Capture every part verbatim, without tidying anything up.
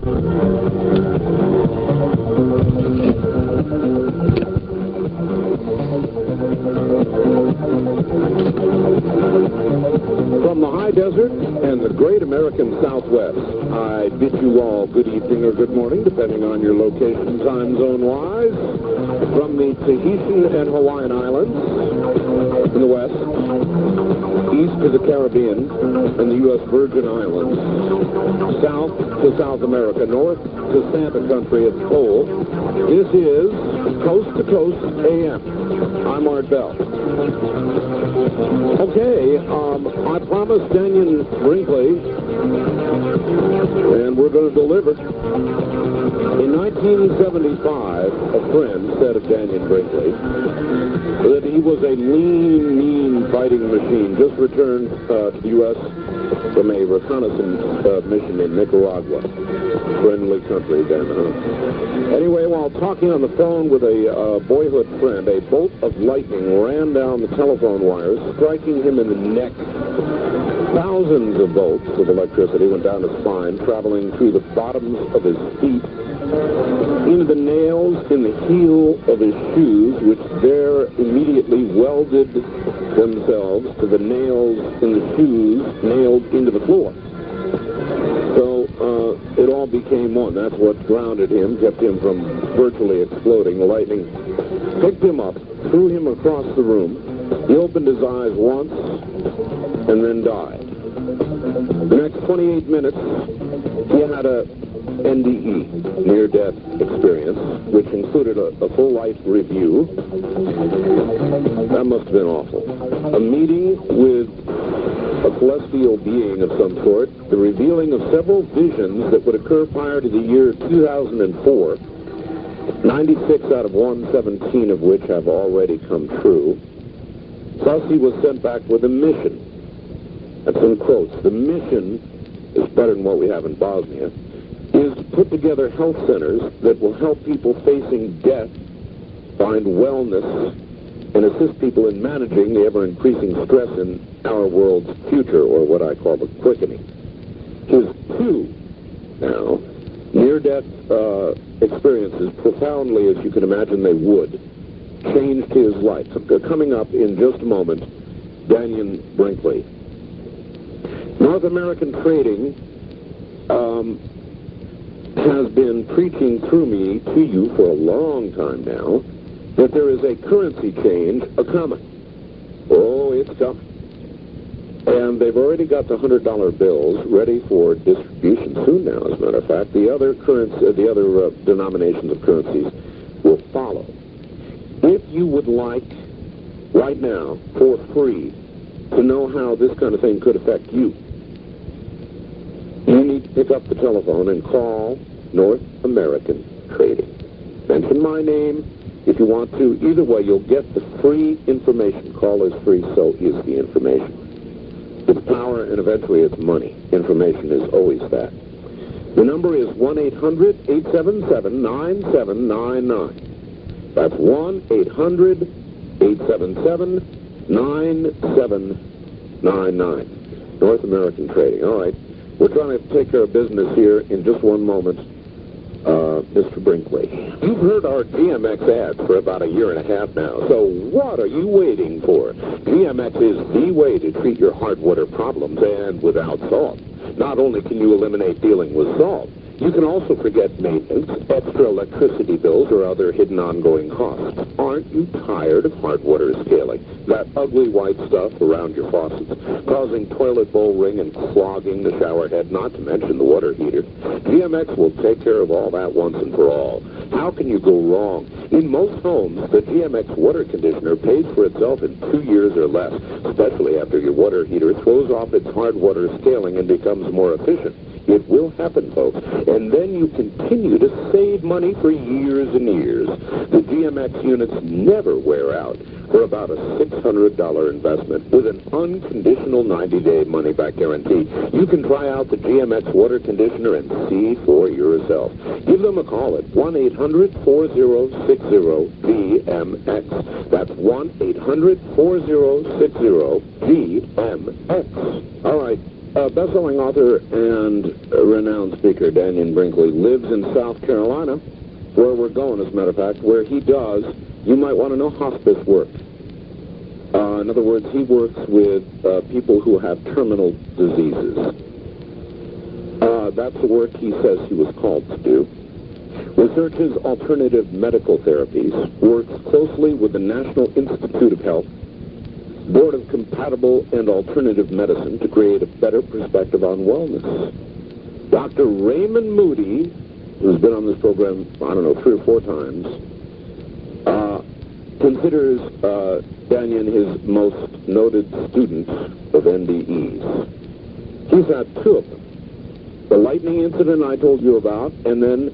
From the high desert and the great American Southwest, I bid you all good evening or good morning, depending on your location time zone-wise. From the Tahitian and Hawaiian Islands in the west, east to the Caribbean and the U S Virgin Islands, south to South America, north to Santa Country at the pole, this is Coast to Coast A M. I'm Art Bell. Okay, um, I promised Dannion Brinkley, and we're going to deliver. In nineteen seventy-five, a friend said of Dannion Brinkley that he was a lean, mean fighting machine, just returned uh, to the U S from a reconnaissance uh, mission in Nicaragua. Friendly country, then, huh? Anyway, while talking on the phone with a uh, boyhood friend, a bolt of lightning ran down the telephone wires, striking him in the neck. Thousands of bolts of electricity went down his spine, traveling through the bottoms of his feet, into the nails in the heel of his shoes, which there immediately welded themselves to the nails in the shoes nailed into the floor. So uh, it all became one. That's what grounded him, kept him from virtually exploding. The lightning picked him up, threw him across the room. He opened his eyes once and then died. The next twenty-eight minutes, he had a N D E, near-death experience, which included a, a full life review. That must have been awful. A meeting with a celestial being of some sort, the revealing of several visions that would occur prior to the year two thousand four, ninety-six out of one hundred seventeen of which have already come true. Thus, he was sent back with a mission. That's in quotes. The mission is better than what we have in Bosnia, is to put together health centers that will help people facing death find wellness and assist people in managing the ever-increasing stress in our world's future, or what I call the quickening. His two, now, near-death uh, experiences, profoundly as you can imagine they would, changed his life. Coming up in just a moment, Dannion Brinkley. North American Trading um, has been preaching through me to you for a long time now that there is a currency change a-coming. Oh, it's coming. And they've already got the one hundred dollar bills ready for distribution soon now, as a matter of fact. The other currency, uh, the other uh, denominations of currencies will follow. If you would like, right now, for free, to know how this kind of thing could affect you, you need to pick up the telephone and call North American Trading. Mention my name if you want to. Either way, you'll get the free information. Call is free, so is the information. It's power, and eventually it's money. Information is always that. The number is one eight hundred, eight seven seven, nine seven nine nine. That's one eight hundred, eight seven seven, nine seven nine nine. North American Trading. All right. We're trying to take care of business here in just one moment. Uh, Mister Brinkley, you've heard our G M X ads for about a year and a half now, so what are you waiting for? G M X is the way to treat your hard water problems, and without salt. Not only can you eliminate dealing with salt, you can also forget maintenance, extra electricity bills, or other hidden ongoing costs. Aren't you tired of hard water scaling? That ugly white stuff around your faucets, causing toilet bowl ring and clogging the shower head, not to mention the water heater. G M X will take care of all that once and for all. How can you go wrong? In most homes, the G M X water conditioner pays for itself in two years or less, especially after your water heater throws off its hard water scaling and becomes more efficient. It will happen, folks. And then you continue to save money for years and years. The G M X units never wear out for about a six hundred dollar investment with an unconditional ninety day money-back guarantee. You can try out the G M X water conditioner and see for yourself. Give them a call at one eight hundred, four oh six oh, G M X. That's one eight hundred, four oh six oh, G M X. All right. uh, best-selling author and uh, renowned speaker Dannion Brinkley lives in South Carolina, where we're going, as a matter of fact, where he does, you might want to know, hospice work. Uh, in other words, he works with uh, people who have terminal diseases. Uh, that's the work he says he was called to do. Researches alternative medical therapies, works closely with the National Institute of Health, Board of Compatible and Alternative Medicine to create a better perspective on wellness. Doctor Raymond Moody, who's been on this program, I don't know, three or four times, uh, considers uh, Dannion his most noted student of N D Es. He's had two of them. The lightning incident I told you about, and then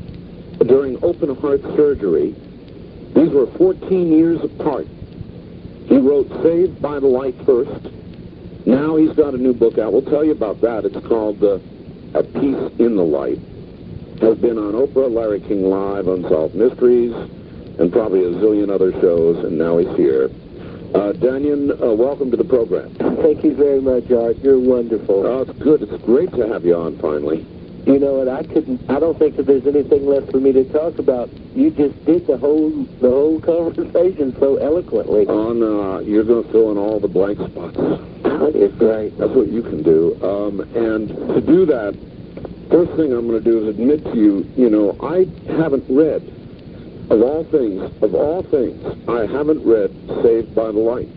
during open heart surgery, these were fourteen years apart. He wrote Saved by the Light first. Now he's got a new book out. We'll tell you about that. It's called uh, A Peace in the Light. Has been on Oprah, Larry King Live, Unsolved Mysteries, and probably a zillion other shows, and now he's here. Uh, Dannion, uh, welcome to the program. Thank you very much, Art. You're wonderful. Oh, it's good. It's great to have you on finally. You know what? I couldn't. I don't think that there's anything left for me to talk about. You just did the whole the whole conversation so eloquently. Oh no, you're going to fill in all the blank spots. That is great. That's what you can do. Um, and to do that, first thing I'm going to do is admit to you, you know, I haven't read, of all things, of all things, I haven't read Saved by the Light.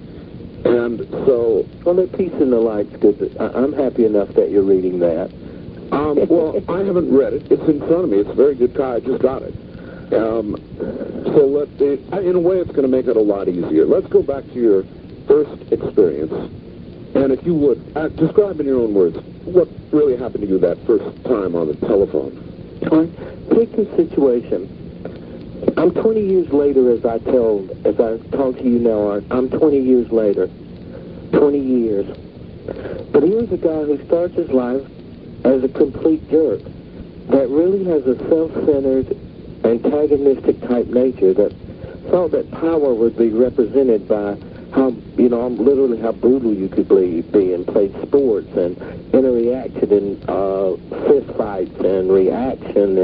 And so, well, that Peace in the Light's good. I, I'm happy enough that you're reading that. Um, well, I haven't read it. It's in front of me. It's a very good copy. I just got it. Um, so let it, in a way, it's going to make it a lot easier. Let's go back to your first experience. And if you would, uh, describe in your own words, what really happened to you that first time on the telephone? All right. Take this situation. I'm twenty years later, as I tell, as I talk to you now, Art. I'm twenty years later. twenty years. But here's a guy who starts his life as a complete jerk, that really has a self-centered, antagonistic type nature, that thought that power would be represented by how, you know, literally how brutal you could be, and played sports and interacted in uh, fist fights and reaction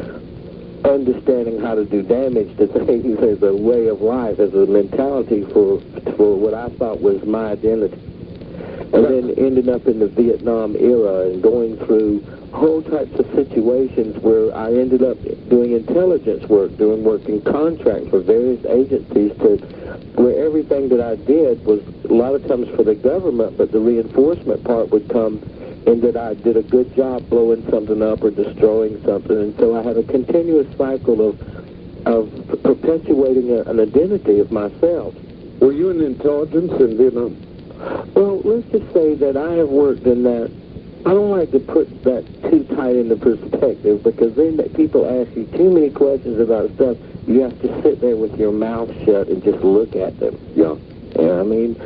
and understanding how to do damage to things as a way of life, as a mentality for for what I thought was my identity. And then ending up in the Vietnam era and going through whole types of situations where I ended up doing intelligence work, doing work in contracts for various agencies, to where everything that I did was a lot of times for the government, but the reinforcement part would come in that I did a good job blowing something up or destroying something. And so I had a continuous cycle of of perpetuating a, an identity of myself. Were you in intelligence in Vietnam? Well, let's just say that I have worked in that. I don't like to put that too tight into perspective, because then people ask you too many questions about stuff. You have to sit there with your mouth shut and just look at them. Yeah. Yeah, I mean,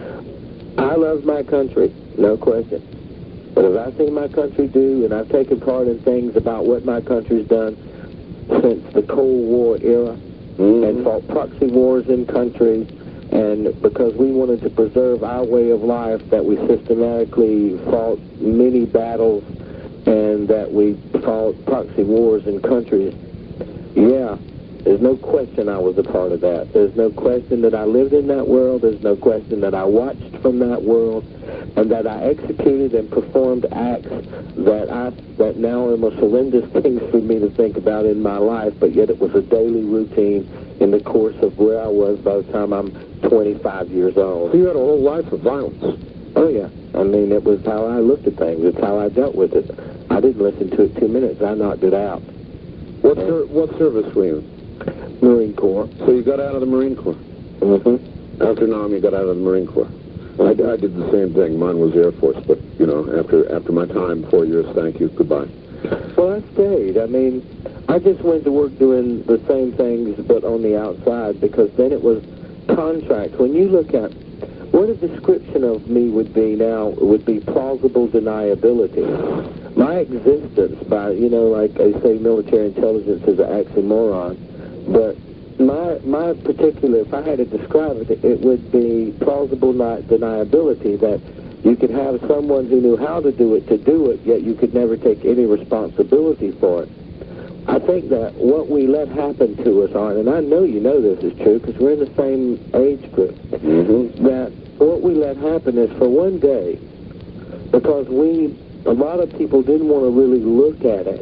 I love my country, no question. But as I've seen my country do, and I've taken part in things about what my country's done since the Cold War era, mm-hmm. and fought proxy wars in countries, and because we wanted to preserve our way of life, that we systematically fought many battles, and that we fought proxy wars in countries. Yeah, there's no question I was a part of that. There's no question that I lived in that world. There's no question that I watched from that world, and that I executed and performed acts that I that now are most horrendous things for me to think about in my life, but yet it was a daily routine in the course of where I was by the time I'm twenty-five years old. So you had a whole life of violence. Oh, yeah. I mean, it was how I looked at things. It's how I dealt with it. I didn't listen to it two minutes. I knocked it out. What, ser what service were you in? Marine Corps. So you got out of the Marine Corps? Mm-hmm. After Nam, you got out of the Marine Corps. I, I did the same thing. Mine was Air Force, but, you know, after after my time, four years, thank you, goodbye. Well, I stayed. I mean, I just went to work doing the same things, but on the outside, because then it was contracts. When you look at what a description of me would be now, would be plausible deniability. My existence, by, you know, like they say, military intelligence is an oxymoron, but my my particular, if I had to describe it, it would be plausible not deniability, that You could have someone who knew how to do it to do it, yet you could never take any responsibility for it. I think that what we let happen to us, Art, and I know you know this is true because we're in the same age group, Mm-hmm. that what we let happen is for one day, because we, a lot of people didn't want to really look at it,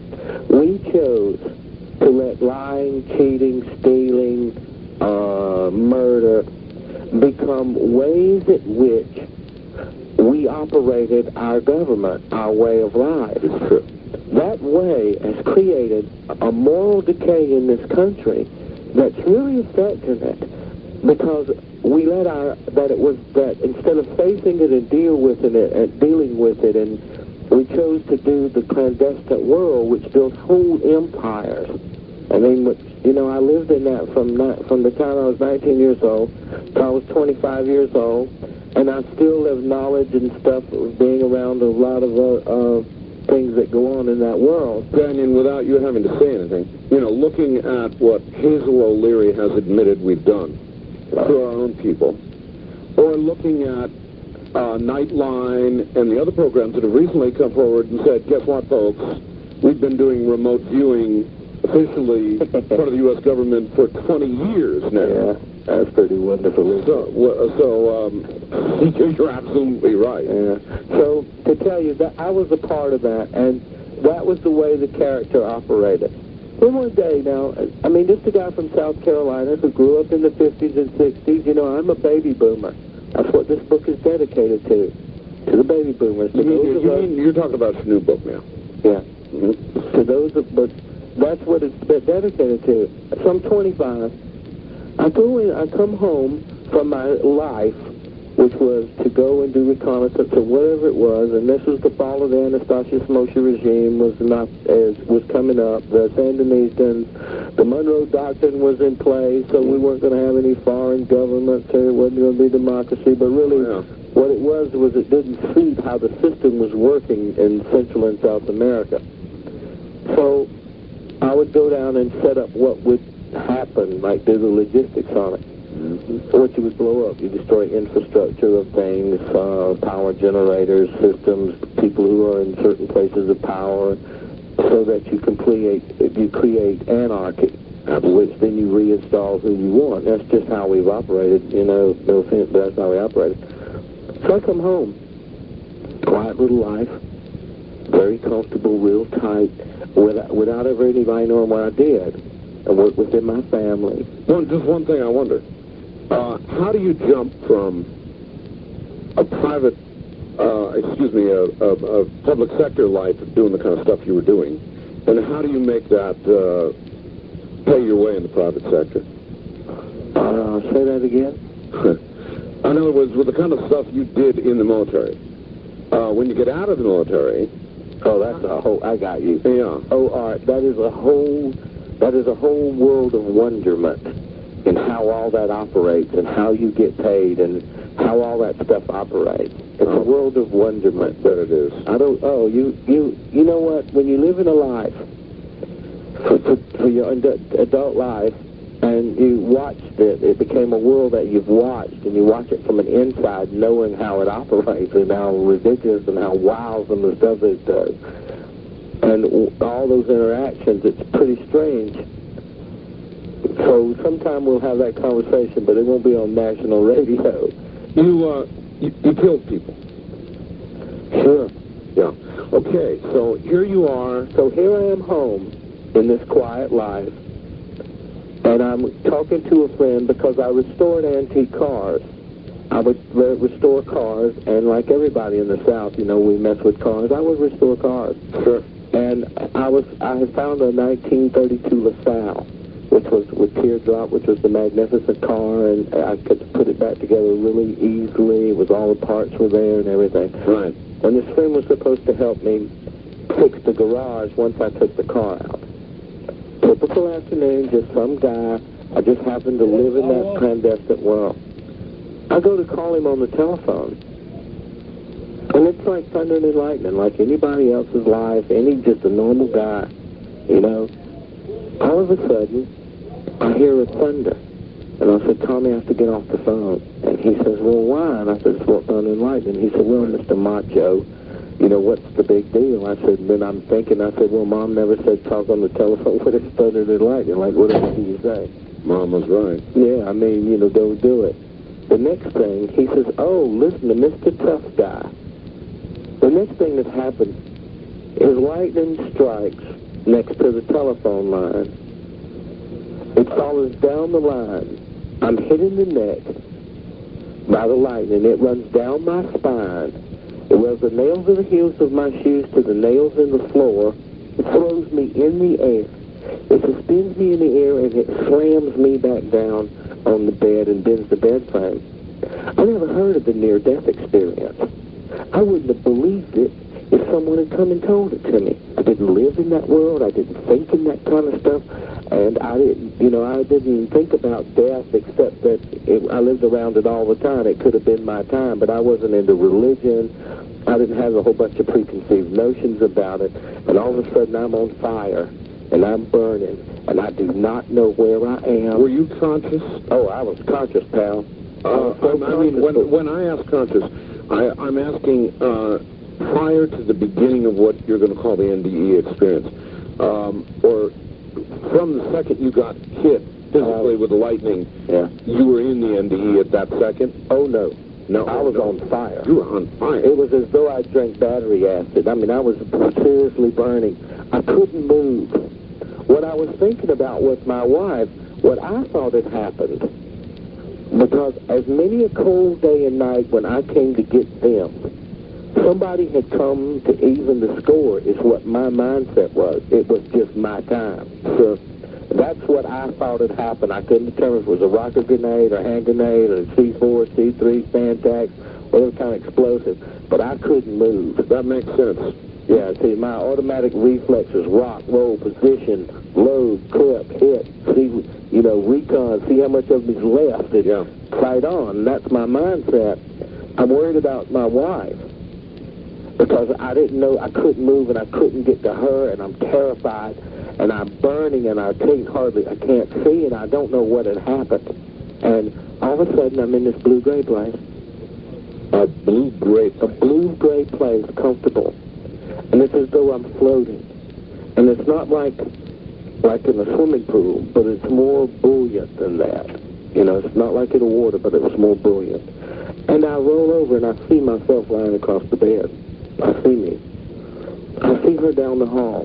we chose to let lying, cheating, stealing, uh, murder become ways at which we operated our government, our way of life. It's true. That way has created a moral decay in this country that's really affecting it, because we let our, that it was, that instead of facing it and deal with it and dealing with it, and we chose to do the clandestine world, which built whole empires. I mean, you know, I lived in that from from the time I was nineteen years old till I was twenty-five years old, and I still have knowledge and stuff of being around a lot of uh, uh, things that go on in that world. Daniel, without you having to say anything, you know, looking at what Hazel O'Leary has admitted we've done to our own people, or looking at uh, Nightline and the other programs that have recently come forward and said, guess what, folks, we've been doing remote viewing officially part of the U S government for twenty years now. Yeah, that's pretty wonderful. So, well, so um, you're absolutely right. Yeah. So to tell you that I was a part of that, and that was the way the character operated. Then one day now, I mean, just a guy from South Carolina who grew up in the fifties and sixties, you know, I'm a baby boomer. That's what this book is dedicated to, to the baby boomers. To You mean, those you of us, mean you're talking about a new book now? yeah. Mm-hmm. To those of, but that's what it's been dedicated to. So I'm twenty-five. I go in, I come home from my life, which was to go and do reconnaissance or whatever it was, and this was the fall of the Anastasius Moshe regime was not as was coming up. The Sandinistas, the Monroe Doctrine was in place, so we weren't going to have any foreign governments, and it wasn't going to be democracy. But really, Yeah. what it was was it didn't suit how the system was working in Central and South America. So I would go down and set up what would happen, like do the logistics on it. Mm-hmm. What you would blow up, you destroy infrastructure of things, uh, power generators, systems, people who are in certain places of power, so that you can create, you create anarchy, which then you reinstall who you want. That's just how we've operated, you know, no offense, but that's how we operated. So I come home, quiet little life, very comfortable, real tight, without, without ever anybody knowing what I did. I worked within my family. One, just one thing I wonder. Uh, how do you jump from a private, uh, excuse me, a, a, a public sector life doing the kind of stuff you were doing, and how do you make that uh, pay your way in the private sector? Uh, say that again? In other words, with the kind of stuff you did in the military, uh, when you get out of the military... Oh, that's a whole, I got you. Yeah. Oh, Art, that is a whole, that is a whole world of wonderment in how all that operates and how you get paid and how all that stuff operates. It's Oh. a world of wonderment. That it is. I don't, oh, you, you, you know what, when you live in a life, for, for, for your ad- adult life, and you watched it, it became a world that you've watched, and you watch it from an inside, knowing how it operates and how ridiculous and how wild some of the stuff it does. And all those interactions, it's pretty strange. So sometime we'll have that conversation, but it won't be on national radio. You, uh, you, you killed people. Sure. Yeah. Okay, so here you are. So here I am home in this quiet life, and I'm talking to a friend because I restored antique cars. I would re- restore cars, and like everybody in the South, you know, we mess with cars. I would restore cars. Sure. And I was I had found a nineteen thirty-two LaSalle, which was with teardrop, which was the magnificent car, and I could put it back together really easily. It was all the parts were there and everything. Right. And this friend was supposed to help me fix the garage once I took the car out. Typical afternoon, just some guy. I just happened to live in that clandestine world. I go to call him on the telephone, and it's like thunder and lightning, like anybody else's life, any just a normal guy, you know. All of a sudden, I hear a thunder, and I said, Tommy, I have to get off the phone. And he says, well, why? And I said, it's what thunder and lightning. He said, well, Mister Macho, you know, what's the big deal? I said, then I'm thinking, I said, well, Mom never said talk on the telephone when it's thunder and lightning. Like, what else do you say? Mom was right. Yeah, I mean, you know, don't do it. The next thing, he says, oh, listen to Mister Tough Guy. The next thing that happened is lightning strikes next to the telephone line. It follows down the line. I'm hit in the neck by the lightning. It runs down my spine. It wears the nails of the heels of my shoes to the nails in the floor. It throws me in the air. It suspends me in the air, and it slams me back down on the bed and bends the bed frame. I never heard of the near-death experience. I wouldn't have believed it if someone had come and told it to me. I didn't live in that world. I didn't think in that kind of stuff. And I didn't, you know, I didn't think about death except that it, I lived around it all the time. It could have been my time, but I wasn't into religion. I didn't have a whole bunch of preconceived notions about it. And all of a sudden, I'm on fire, and I'm burning, and I do not know where I am. Were you conscious? Oh, I was conscious, pal. Uh, so I mean, when, when I ask conscious, I, I'm asking uh, prior to the beginning of what you're going to call the N D E experience, um, or from the second you got hit physically uh, with the lightning, yeah. you were in the N D E at that second? Oh, no. No, I was no. on fire. You were on fire. It was as though I drank battery acid. I mean, I was seriously burning. I couldn't move. What I was thinking about was my wife, what I thought had happened. Because as many a cold day and night when I came to get them, somebody had come to even the score is what my mindset was. It was just my time. So that's what I thought had happened. I couldn't determine if it was a rocket grenade or hand grenade or C four, C three, Spantax, whatever kind of explosive. But I couldn't move. That makes sense. Yeah, see, my automatic reflexes, rock, roll, position, load, clip, hit, see, you know, recon, see how much of me's left, and yeah. fight on. That's my mindset. I'm worried about my wife because I didn't know, I couldn't move and I couldn't get to her, and I'm terrified, and I'm burning, and I can't hardly, I can't see, and I don't know what had happened. And all of a sudden, I'm in this blue-gray place. A blue-gray, a blue-gray place, comfortable. And it's as though I'm floating. And it's not like like in a swimming pool, but it's more buoyant than that. You know, it's not like in the water, but it's more buoyant. And I roll over and I see myself lying across the bed. I see me. I see her down the hall.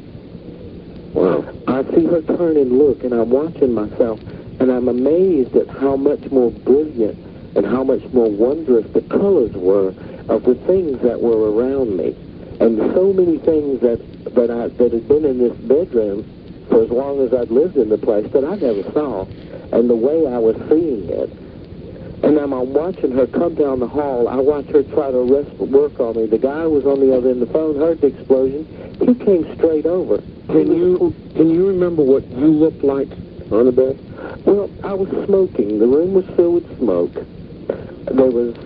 Wow. I see her turn and look, and I'm watching myself, and I'm amazed at how much more brilliant and how much more wondrous the colors were of the things that were around me. And so many things that, that, I, that had been in this bedroom for as long as I'd lived in the place that I never saw. And the way I was seeing it. And I'm watching her come down the hall. I watch her try to rest, work on me. The guy who was on the other end of the phone heard the explosion. He came straight over. Can you, can you remember what you looked like on the bed? Well, I was smoking. The room was filled with smoke. There was,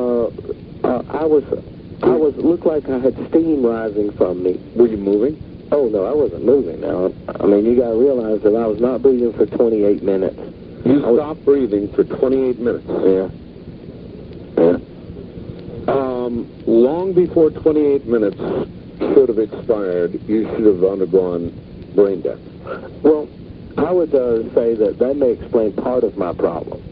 uh, uh, I was... I was looked like I had steam rising from me. Were you moving? Oh, no, I wasn't moving now. I mean, you got to realize that I was not breathing for twenty-eight minutes. You I stopped was, breathing for twenty-eight minutes? Yeah. Yeah. Um, long before twenty-eight minutes should have expired, you should have undergone brain death. Well, I would uh, say that that may explain part of my problem.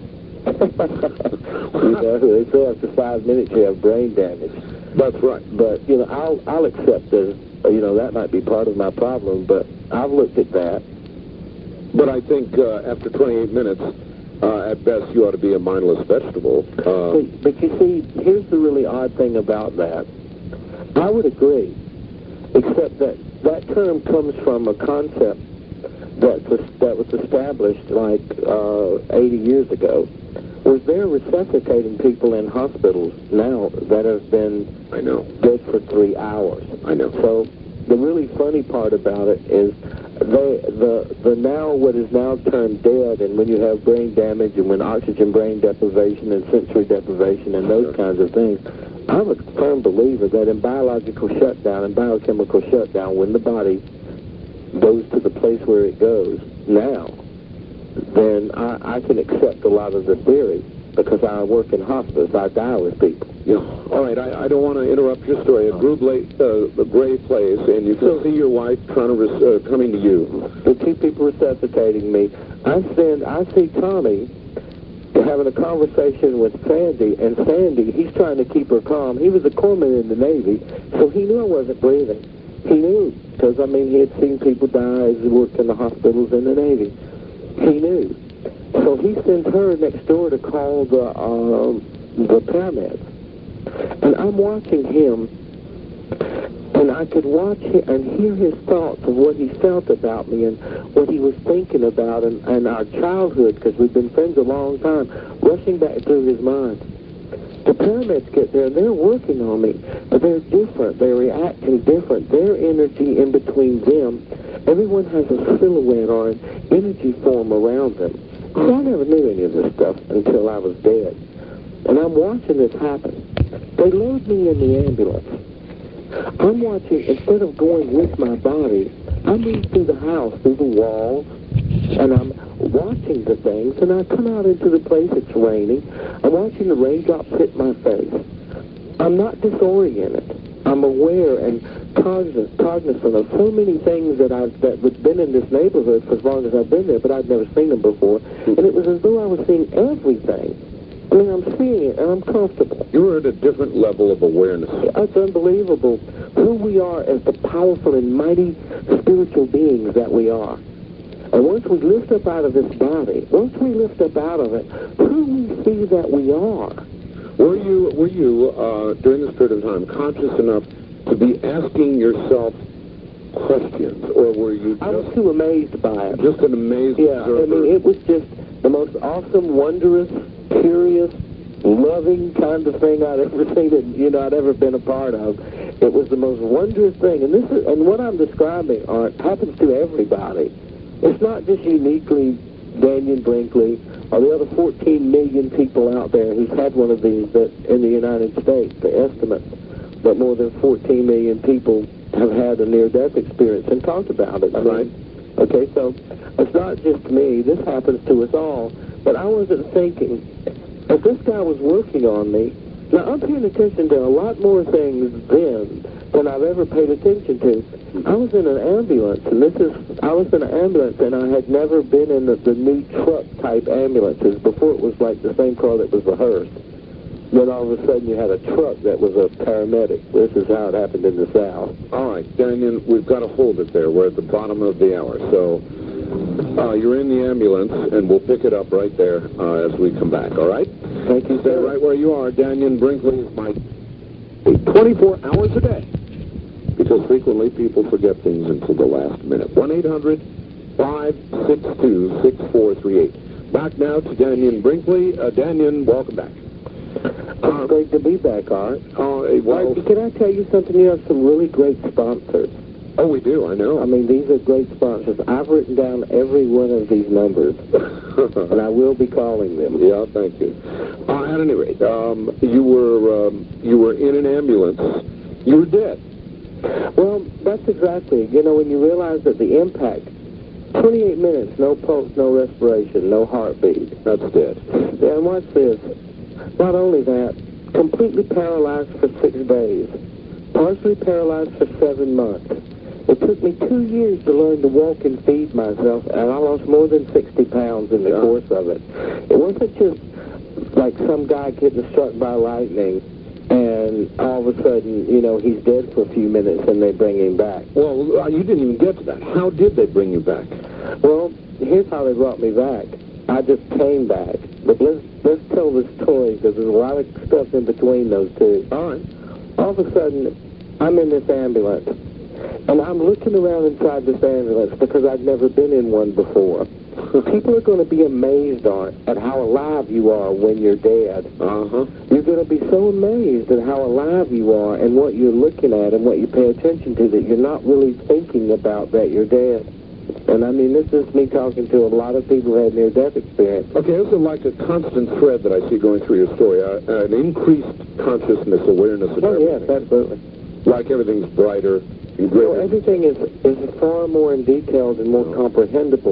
You know, they say after five minutes you have brain damage. That's right. But, you know, I'll, I'll accept that, you know, that might be part of my problem, but I've looked at that. But I think uh, after twenty-eight minutes, uh, at best, you ought to be a mindless vegetable. Uh, but, but you see, here's the really odd thing about that. I would agree, except that that term comes from a concept that was, that was established like uh, eighty years ago. Was they're resuscitating people in hospitals now that have been I know. dead for three hours. I know. So the really funny part about it is they the the now what is now turned dead, and when you have brain damage and when oxygen brain deprivation and sensory deprivation and those kinds of things, I'm a firm believer that in biological shutdown and biochemical shutdown, when the body goes to the place where it goes now, then I, I can accept a lot of the theory. because I work in hospice. I die with people. Yeah. All right, I, I don't want to interrupt your story. A group late, uh, a gray place, and you can see your wife trying to res- uh, coming to you. The two people resuscitating me. I send, I see Tommy having a conversation with Sandy, and Sandy, he's trying to keep her calm. He was a corpsman in the Navy, so he knew I wasn't breathing. He knew, because, I mean, he had seen people die as he worked in the hospitals in the Navy. He knew. So he sends her next door to call the, um, the paramedics. And I'm watching him, and I could watch him and hear his thoughts of what he felt about me and what he was thinking about and, and our childhood, because we've been friends a long time, rushing back through his mind. The paramedics get there, and they're working on me, but they're different. They're reacting different. Their energy in between them, everyone has a silhouette or an energy form around them. See, I never knew any of this stuff until I was dead. And I'm watching this happen. They load me in the ambulance. I'm watching, instead of going with my body, I move through the house, through the walls, and I'm watching the things, and I come out into the place, it's raining. I'm watching the raindrops hit my face. I'm not disoriented. I'm aware and cognizant, cognizant of so many things that I've that have been in this neighborhood for as long as I've been there, but I'd never seen them before. And it was as though I was seeing everything. I mean, I'm seeing it, and I'm comfortable. You're at a different level of awareness. It's unbelievable who we are as the powerful and mighty spiritual beings that we are. And once we lift up out of this body, once we lift up out of it, who we see that we are. Were you, were you uh, during this period of time, conscious enough to be asking yourself questions, or were you just... I was too amazed by it. Just an amazed Yeah, observer? I mean, it was just the most awesome, wondrous, curious, loving kind of thing I'd ever seen, and you know, I'd ever been a part of. It was the most wondrous thing, and this is, and what I'm describing, Art, happens to everybody. It's not just uniquely Daniel Brinkley or the other fourteen million people out there who's had one of these that in the United States. The estimate that more than fourteen million people have had a near-death experience and talked about it. I Right. mean, okay, so it's not just me. This happens to us all. But I wasn't thinking, if this guy was working on me, now I'm paying attention to a lot more things then than I've ever paid attention to. I was in an ambulance, and this is, I was in an ambulance, and I had never been in the, the new truck-type ambulances. Before it was like the same car that was the hearse. Then all of a sudden you had a truck that was a paramedic. This is how it happened in the South. All right, Daniel, we've got to hold it there. We're at the bottom of the hour. So uh, you're in the ambulance, and we'll pick it up right there uh, as we come back, all right? Thank you, Stay sir. right where you are. Daniel Brinkley is my twenty-four hours a day. Because frequently people forget things until the last minute. one eight hundred five six two six four three eight. Back now to Daniel Brinkley. Uh, Daniel, welcome back. It's great to be back, Art. Oh, uh, well, Art, can I tell you something? You have some really great sponsors. oh, we do, I know. I mean, these are great sponsors. I've written down every one of these numbers, and I will be calling them. Yeah, thank you. Uh, at any rate, um, you were um, you were in an ambulance. You were dead. Well, that's exactly, you know, when you realize that the impact, twenty-eight minutes, no pulse, no respiration, no heartbeat. That's dead. And watch this. Not only that, completely paralyzed for six days, partially paralyzed for seven months. It took me two years to learn to walk and feed myself, and I lost more than sixty pounds in the Yeah. course of it. It wasn't just like some guy getting struck by lightning, and all of a sudden, you know, he's dead for a few minutes and they bring him back. Well, uh, you didn't even get to that. How did they bring you back? Well, here's how they brought me back. I just came back. But let's, let's tell this story, because there's a lot of stuff in between those two. All right. All of a sudden, I'm in this ambulance, and I'm looking around inside this ambulance because I'd never been in one before. People are going to be amazed on at how alive you are when you're dead. Uh-huh. You're going to be so amazed at how alive you are and what you're looking at and what you pay attention to that you're not really thinking about that you're dead. And I mean, this is me talking to a lot of people who had near-death experience. Okay, this is like a constant thread that I see going through your story, uh, an increased consciousness, awareness of Oh, everything. yes, absolutely. Like everything's brighter and You know, greater. everything is, is far more in detailed and more comprehensible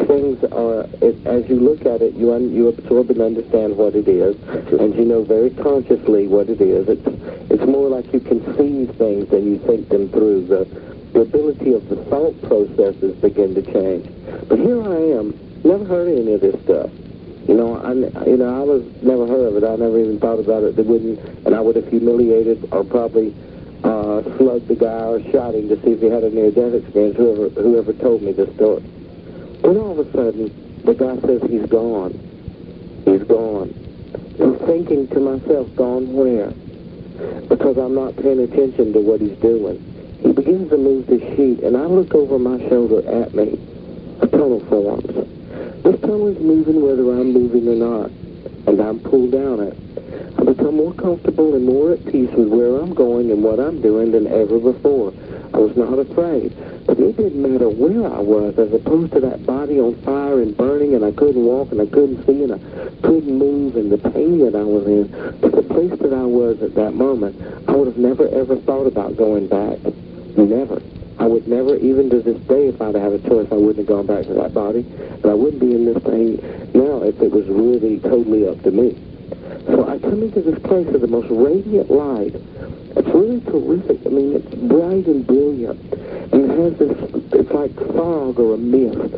things are, it, as you look at it, you un, you absorb and understand what it is, and you know very consciously what it is. It's it's more like you conceive things than you think them through. The the ability of the thought processes begin to change. But here I am, never heard of any of this stuff. You know, I you know I was never heard of it. I never even thought about it. They wouldn't, and I would have humiliated or probably uh, slugged the guy or shot him to see if he had a near-death experience. Whoever whoever told me this story. Then all of a sudden, the guy says he's gone. He's gone. I'm thinking to myself, gone where? Because I'm not paying attention to what he's doing. He begins to move the sheet, and I look over my shoulder at me. A tunnel forms. This tunnel is moving whether I'm moving or not, and I'm pulled down it. I become more comfortable and more at peace with where I'm going and what I'm doing than ever before. I was not afraid. But it didn't matter where I was, as opposed to that body on fire and burning, and I couldn't walk, and I couldn't see, and I couldn't move, and the pain that I was in. But the place that I was at that moment, I would have never, ever thought about going back. Never. I would never, even to this day, if I'd had a choice, I wouldn't have gone back to that body. But I wouldn't be in this thing now if it was really totally up to me. So I come into this place of the most radiant light. It's really terrific. I mean, it's bright and brilliant. And it has this, it's like fog or a mist.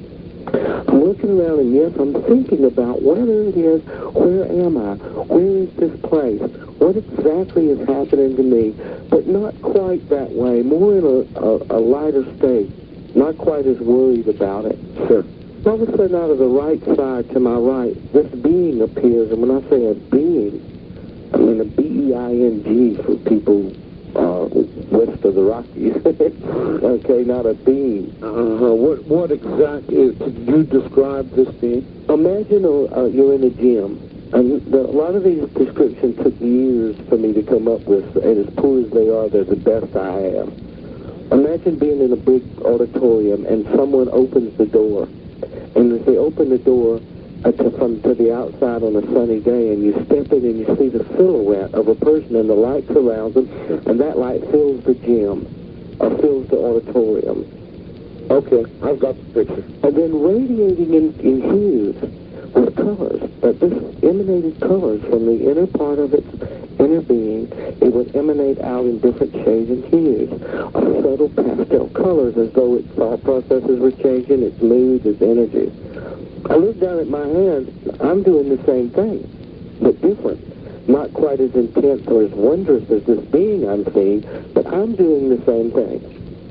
I'm looking around, and yes, I'm thinking about whether it is, where am I? Where is this place? What exactly is happening to me? But not quite that way, more in a, a, a lighter state, not quite as worried about it. Sure. All of a sudden, out of the right side to my right, this being appears, and when I say a being, I mean a B E I N G for people uh, west of the Rockies. Okay, not a being. Uh-huh. What, what exactly, could you describe this being? Imagine uh, you're in a gym. And the, a lot of these descriptions took years for me to come up with, and as poor as they are, they're the best I have. Imagine being in a big auditorium and someone opens the door. And as they open the door uh, to, from, to the outside on a sunny day, and you step in and you see the silhouette of a person, and the light surrounds them, and that light fills the gym, or fills the auditorium. Okay, I've got the picture. And then radiating in, in hues with colors, but this emanated colors from the inner part of its inner being. It would emanate out in different shades and hues of subtle pastel colors, as though its thought processes were changing, its moods, its energies. I look down at my hands. I'm doing the same thing, but different. Not quite as intense or as wondrous as this being I'm seeing, but I'm doing the same thing.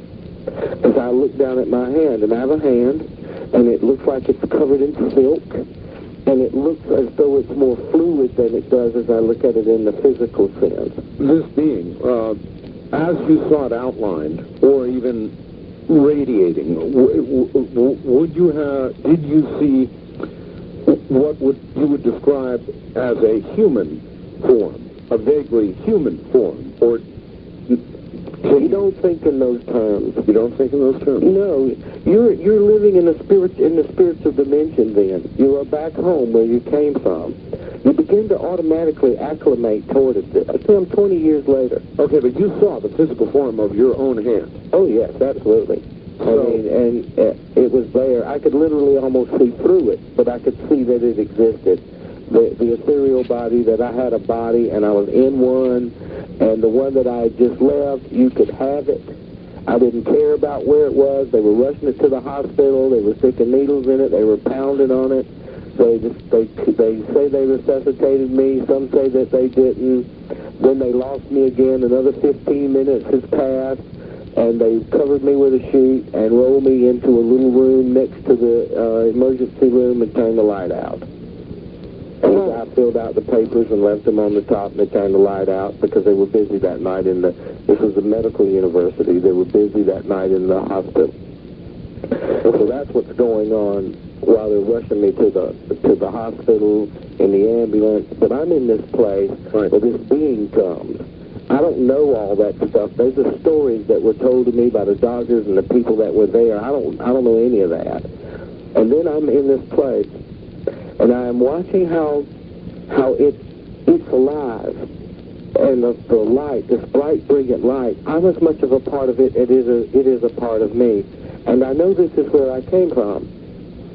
As I look down at my hand, and I have a hand, and it looks like it's covered in silk, and it looks as though it's more fluid than it does as I look at it in the physical sense. This being, uh, as you saw it outlined, or even radiating, w w would you have, did you see what would you would describe as a human form, a vaguely human form, or you don't think in those terms? You don't think in those terms? No, you're you're living in a spirit in the spiritual dimension. Then you are back home where you came from. You begin to automatically acclimate toward it. I say I'm twenty years later. Okay, but you saw the physical form of your own hand. Oh yes, absolutely. So, I mean, and uh, it was there. I could literally almost see through it, but I could see that it existed. The, the ethereal body, that I had a body and I was in one, and the one that I had just left, you could have it. I didn't care about where it was. They were rushing it to the hospital. They were sticking needles in it. They were pounding on it. They just they they say they resuscitated me. Some say that they didn't. Then they lost me again. Another fifteen minutes has passed, and they covered me with a sheet and rolled me into a little room next to the uh, emergency room and turned the light out. And I filled out the papers and left them on the top, and they turned the light out because they were busy that night in the, this was a medical university, they were busy that night in the hospital. So that's what's going on while they're rushing me to the to the hospital in the ambulance. But I'm in this place where this being comes. I don't know all that stuff. Those are stories that were told to me by the doctors and the people that were there. I don't I don't know any of that. And then I'm in this place, and I am watching how how it it's alive, and the, the light, this bright, brilliant light. I'm as much of a part of it. It is a it is a part of me, and I know this is where I came from.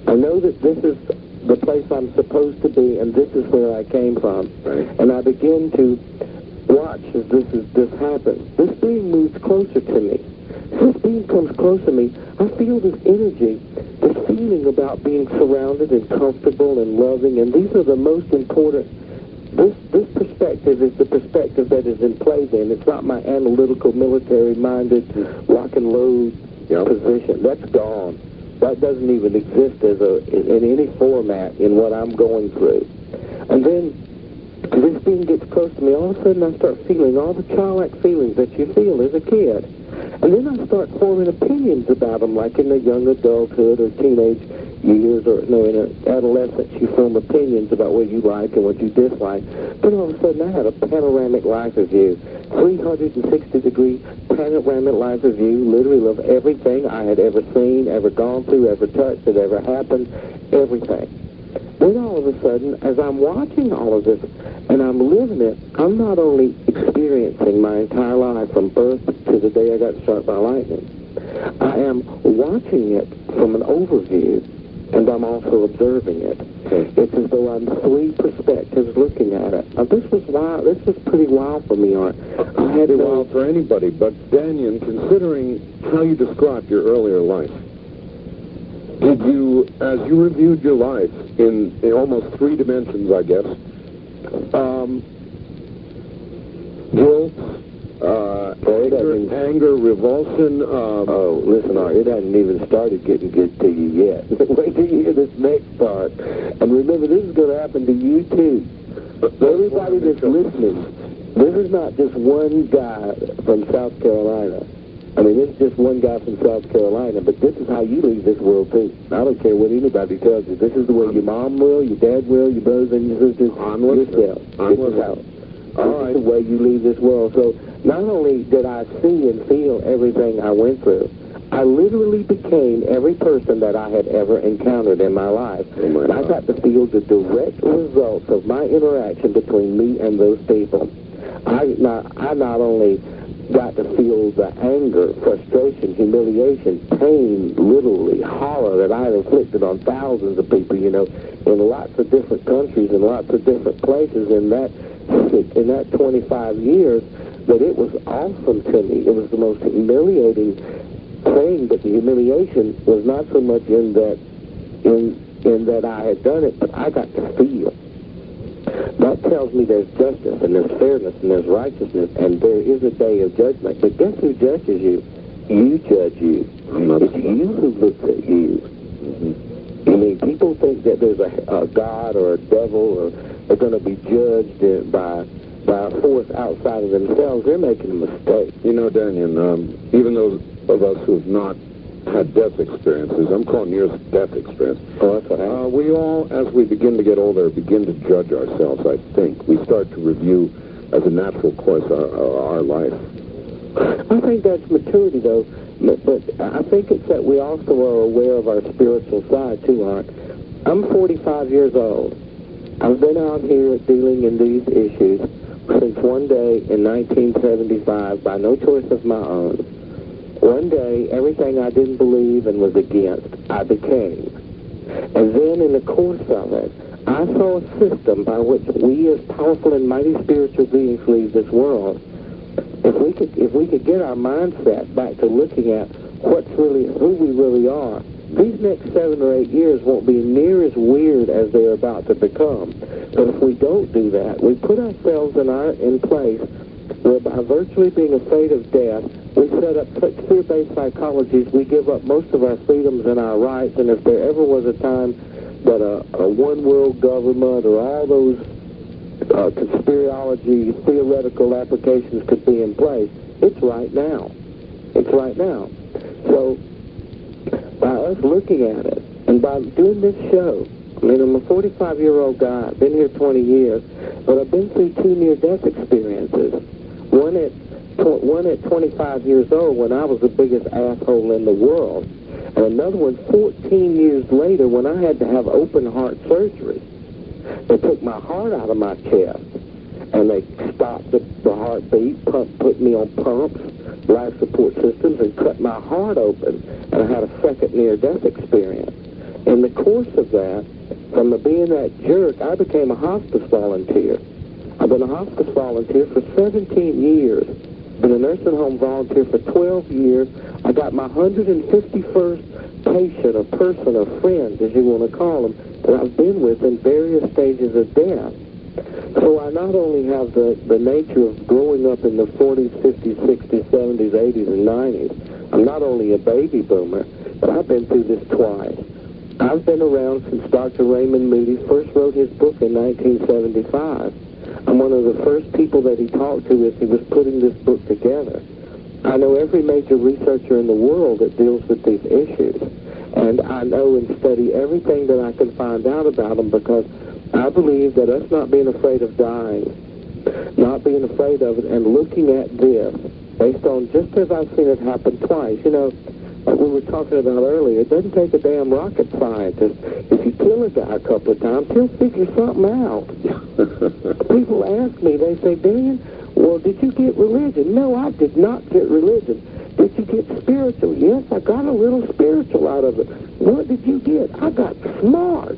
I know that this is the place I'm supposed to be, and this is where I came from. Right. And I begin to watch as this is this happens. This being moves closer to me. As this being comes closer to me, I feel this energy, this feeling about being surrounded and comfortable and loving, and these are the most important. This this perspective is the perspective that is in play then. It's not my analytical, military-minded, lock and load Yep. position. That's gone. That doesn't even exist as a in any format in what I'm going through. And then this being gets close to me, all of a sudden I start feeling all the childlike feelings that you feel as a kid. And then I start forming opinions about them, like in the young adulthood or teenage years, or no, in adolescence, you form opinions about what you like and what you dislike. Then all of a sudden I had a panoramic life review, three hundred sixty degree panoramic life review, literally of everything I had ever seen, ever gone through, ever touched, that ever happened, everything. Then all of a sudden, as I'm watching all of this and I'm living it, I'm not only experiencing my entire life from birth to the day I got struck by lightning. I am watching it from an overview, and I'm also observing it. Okay. It's as though I'm three perspectives looking at it. Now, this was wild. This was pretty wild for me, Art. I had Pretty no, wild for anybody, but Daniel, considering how you described your earlier life, did you, as you reviewed your life in, in almost three dimensions, I guess, um, guilt, uh, anger, anger, revulsion, um, oh, listen, Art, it hasn't even started getting good to you yet. Wait till you hear this next part. And remember, this is going to happen to you, too. Everybody that's listening, this is not just one guy from South Carolina. I mean, it's just one guy from South Carolina, but this is how you leave this world, too. I don't care what anybody tells you. This is the way your mom will, your dad will, your brothers and your sisters. I'm listening. Yourself. I'm This is how. listening. All right. This is the way you leave this world. So not only did I see and feel everything I went through, I literally became every person that I had ever encountered in my life. Oh my and I got to feel the direct results of my interaction between me and those people. I not, I not only got to feel the anger, frustration, humiliation, pain, literally, horror that I had inflicted on thousands of people, you know, in lots of different countries and lots of different places in that in that twenty-five years, that it was awesome to me. It was the most humiliating thing, but the humiliation was not so much in that in in that I had done it, but I got to feel. That tells me there's justice and there's fairness and there's righteousness, and there is a day of judgment. But guess who judges you? You judge you. It's you who looks at you. Mm-hmm. I mean, people think that there's a, a God or a devil, or they're going to be judged by by a force outside of themselves. They're making a mistake. You know, Daniel, um, even those of us who have not had death experiences, I'm calling yours death experience. Oh, that's what I Uh, we all, as we begin to get older, begin to judge ourselves, I think. We start to review, as a natural course, our, our, our life. I think that's maturity, though. But, but I think it's that we also are aware of our spiritual side, too, Art. I'm forty-five years old. I've been out here dealing in these issues since one day in nineteen seventy-five by no choice of my own. One day, everything I didn't believe and was against, I became. And then in the course of it, I saw a system by which we as powerful and mighty spiritual beings leave this world. If we could, if we could get our mindset back to looking at what's really, who we really are, these next seven or eight years won't be near as weird as they're about to become. But if we don't do that, we put ourselves in our in place where by virtually being afraid of death, we set up such fear-based psychologies, we give up most of our freedoms and our rights, and if there ever was a time that a, a one-world government or all those uh, conspirology theoretical applications could be in place, it's right now. It's right now. So, by us looking at it, and by doing this show, I mean, I'm a forty-five-year-old guy, I've been here twenty years, but I've been through two near-death experiences. One at one at twenty-five years old when I was the biggest asshole in the world, and another one fourteen years later when I had to have open heart surgery. They took my heart out of my chest, and they stopped the, the heartbeat, pump, put me on pumps, life support systems, and cut my heart open, and I had a second near-death experience. And In the course of that, from being that jerk, I became a hospice volunteer. I've been a hospice volunteer for seventeen years. Been a nursing home volunteer for twelve years. I got my one hundred fifty-first patient, a person, a friend, as you want to call them, that I've been with in various stages of death. So I not only have the, the nature of growing up in the forties, fifties, sixties, seventies, eighties, and nineties. I'm not only a baby boomer, but I've been through this twice. I've been around since Doctor Raymond Moody first wrote his book in nineteen seventy-five. I'm one of the first people that he talked to as he was putting this book together. I know every major researcher in the world that deals with these issues. And I know and study everything that I can find out about them, because I believe that us not being afraid of dying, not being afraid of it, and looking at this, based on just as I've seen it happen twice. You know, like we were talking about earlier, it doesn't take a damn rocket scientist. If you kill a guy a couple of times, he'll figure something out. People ask me, they say, Dan, well, did you get religion? No, I did not get religion. Did you get spiritual? Yes, I got a little spiritual out of it. What did you get? I got smart.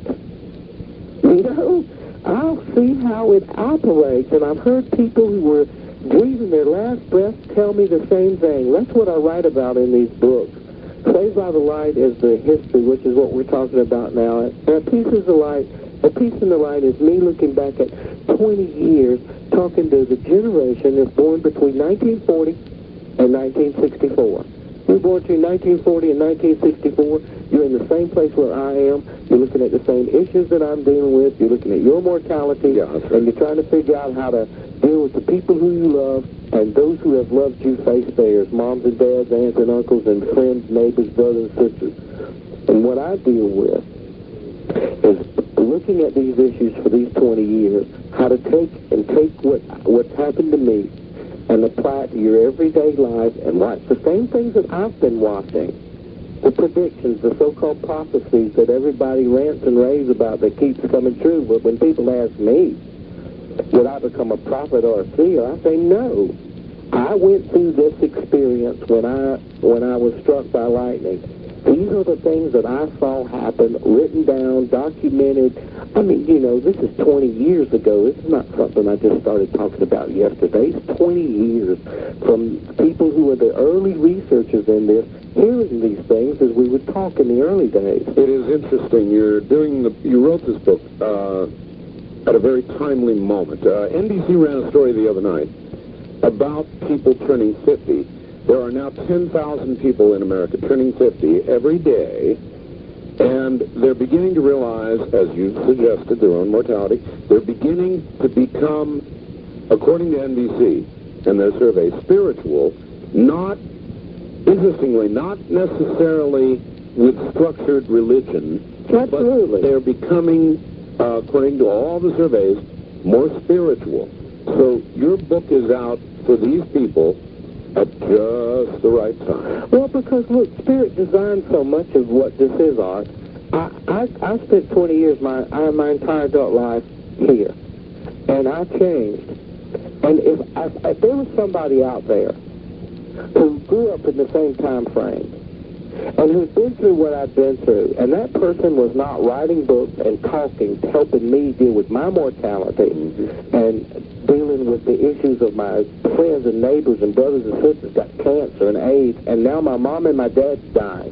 You know, I'll see how it operates, and I've heard people who were breathing their last breath tell me the same thing. That's what I write about in these books. Saved by the Light is the history, which is what we're talking about now. And a piece of the light, a piece in the light is me looking back at twenty years, talking to the generation that's born between nineteen forty and nineteen sixty-four. You're born between nineteen forty and nineteen sixty-four. You're in the same place where I am. You're looking at the same issues that I'm dealing with. You're looking at your mortality, yeah, that's right. And you're trying to figure out how to deal with the people who you love and those who have loved you face theirs, moms and dads, aunts and uncles, and friends, neighbors, brothers and sisters. And what I deal with is looking at these issues for these twenty years, how to take and take what what's happened to me and apply it to your everyday life and watch the same things that I've been watching. The predictions, the so-called prophecies that everybody rants and raves about that keeps coming true. But when people ask me, would I become a prophet or a seer, I say no. I went through this experience when I when I was struck by lightning. These are the things that I saw happen, written down, documented. I mean, you know, this is twenty years ago. This is not something I just started talking about yesterday. It's twenty years from people who were the early researchers in this, hearing these things as we would talk in the early days. It is interesting. You're doing the. You wrote this book uh, at a very timely moment. Uh, N B C ran a story the other night about people turning fifty. There are now ten thousand people in America turning fifty every day, and they're beginning to realize, as you suggested, their own mortality. They're beginning to become, according to N B C and their survey, spiritual, not, interestingly, not necessarily with structured religion, Absolutely. but they're becoming, uh, according to all the surveys, more spiritual. So your book is out for these people at just the right time. Well, because, look, Spirit designed so much of what this is, Art. I, I, I spent twenty years, my, I, my entire adult life here, and I changed. And if, if, if there was somebody out there who grew up in the same time frame and who's been through what I've been through, and that person was not writing books and talking, helping me deal with my mortality mm-hmm. and dealing with the issues of my friends and neighbors and brothers and sisters got cancer and AIDS, and now my mom and my dad's dying,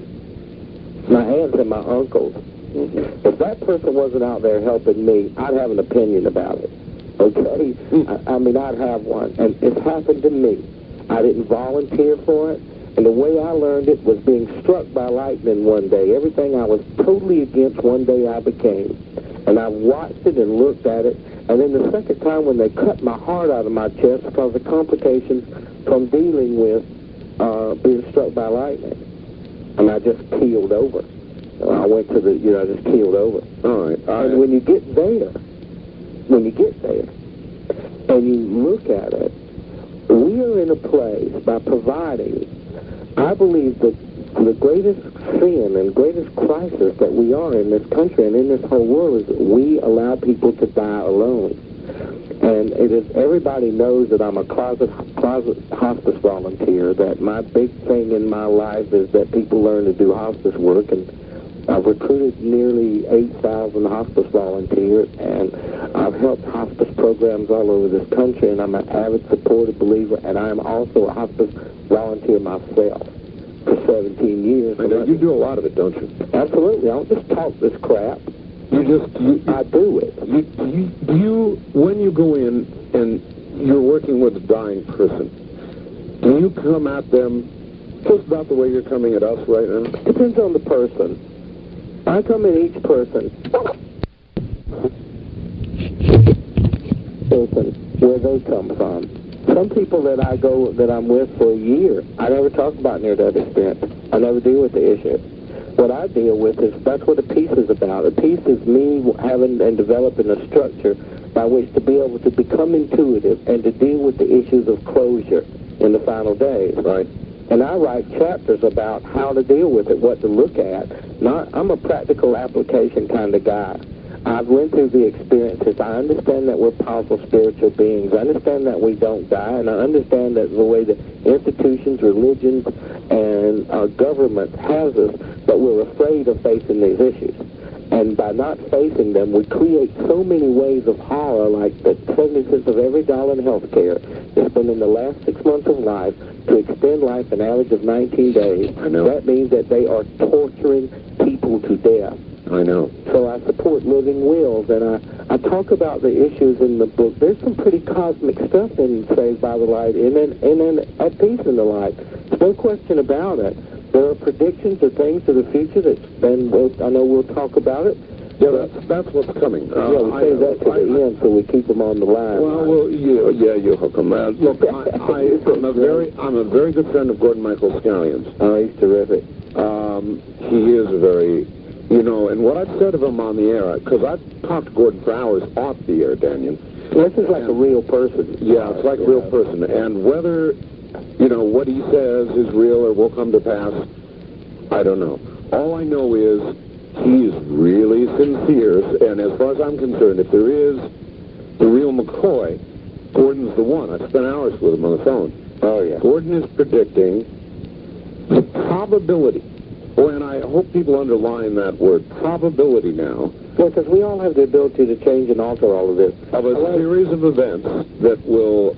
my aunts and my uncles. Mm-hmm. If that person wasn't out there helping me, I'd have an opinion about it. Okay? Mm-hmm. I, I mean, I'd have one. And it's happened to me. I didn't volunteer for it. And the way I learned it was being struck by lightning one day. Everything I was totally against, one day I became. And I watched it and looked at it. And then the second time when they cut my heart out of my chest because of complications from dealing with uh, being struck by lightning. And I just keeled over. I went to the, you know, I just keeled over. All right. All and right. when you get there, when you get there, and you look at it, we are in a place by providing, I believe that the greatest sin and greatest crisis that we are in this country and in this whole world is that we allow people to die alone. And it is, everybody knows that I'm a closet, closet hospice volunteer, that my big thing in my life is that people learn to do hospice work, and I've recruited nearly eight thousand hospice volunteers, and I've helped hospice programs all over this country, and I'm an avid supporter, believer, and I'm also a hospice volunteer myself for seventeen years. I know you do a lot of it, don't you? Absolutely. I don't just talk this crap. You just, you, I do it. You, you, do you, when you go in and you're working with a dying person, do you come at them just about the way you're coming at us right now? Depends on the person. I come at each person, person where they come from. Some people that I go, that I'm with for a year, I never talk about near-death experience. I never deal with the issue. What I deal with is, that's what a peace is about. A peace is me having and developing a structure by which to be able to become intuitive and to deal with the issues of closure in the final days. Right. And I write chapters about how to deal with it, what to look at. Not, I'm a practical application kind of guy. I've went through the experiences. I understand that we're powerful spiritual beings. I understand that we don't die, and I understand that the way the institutions, religions, and our government has us, but we're afraid of facing these issues. And by not facing them, we create so many ways of horror, like the seventy cents of every dollar in health care is spent in the last six months of life to extend life an average of nineteen days. I know. That means that they are torturing people to death. I know. So I support living wills, and I, I talk about the issues in the book. There's some pretty cosmic stuff in Saved by the Light, and then, and then At Peace in the Light. There's no question about it. There are predictions of things for the future that, and we'll, I know we'll talk about it. Yeah, that's, that's what's coming. Uh, yeah, we save that to the end so we keep them on the line. Well, well you, yeah, you hook them out. Look, I, I, I'm a very, I'm a very good friend of Gordon Michael Scallions. Oh, he's terrific. Um, he is a very, you know, and what I've said of him on the air, because I've talked to Gordon for hours off the air, Daniel. This is like and, a real person. Yeah, it's like a real person. And whether, you know, what he says is real or will come to pass, I don't know. All I know is he's really sincere, and as far as I'm concerned, if there is the real McCoy, Gordon's the one. I've spent hours with him on the phone. Oh, yeah. Gordon is predicting the probability, oh, and I hope people underline that word, probability now. Well, because we all have the ability to change and alter all of this. Of a series of events that will,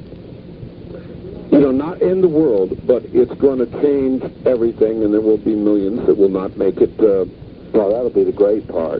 you know, not end the world, but it's going to change everything, and there will be millions that will not make it. Uh, well, that'll be the great part.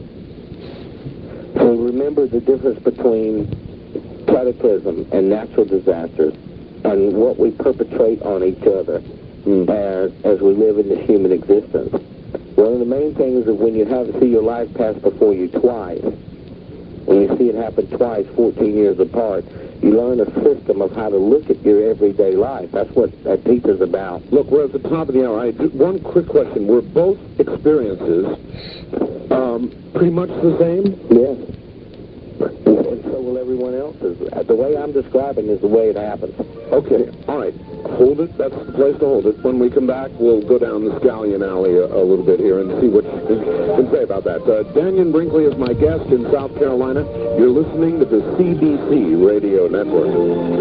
So remember the difference between cataclysm and natural disasters and what we perpetrate on each other mm. as, as we live in this human existence. One of the main things is when you have to see your life pass before you twice, when you see it happen twice, fourteen years apart, you learn a system of how to look at your everyday life. That's what that piece is about. Look, we're at the top of the hour. I do, one quick question. Were both experiences um, pretty much the same? Yes. And so will everyone else's. The way I'm describing is the way it happens. Okay. All right. Hold it. That's the place to hold it. When we come back, we'll go down the Scallion Alley a, a little bit here and see what you can say about that. Uh, Daniel Brinkley is my guest in South Carolina. You're listening to the C B C Radio Network.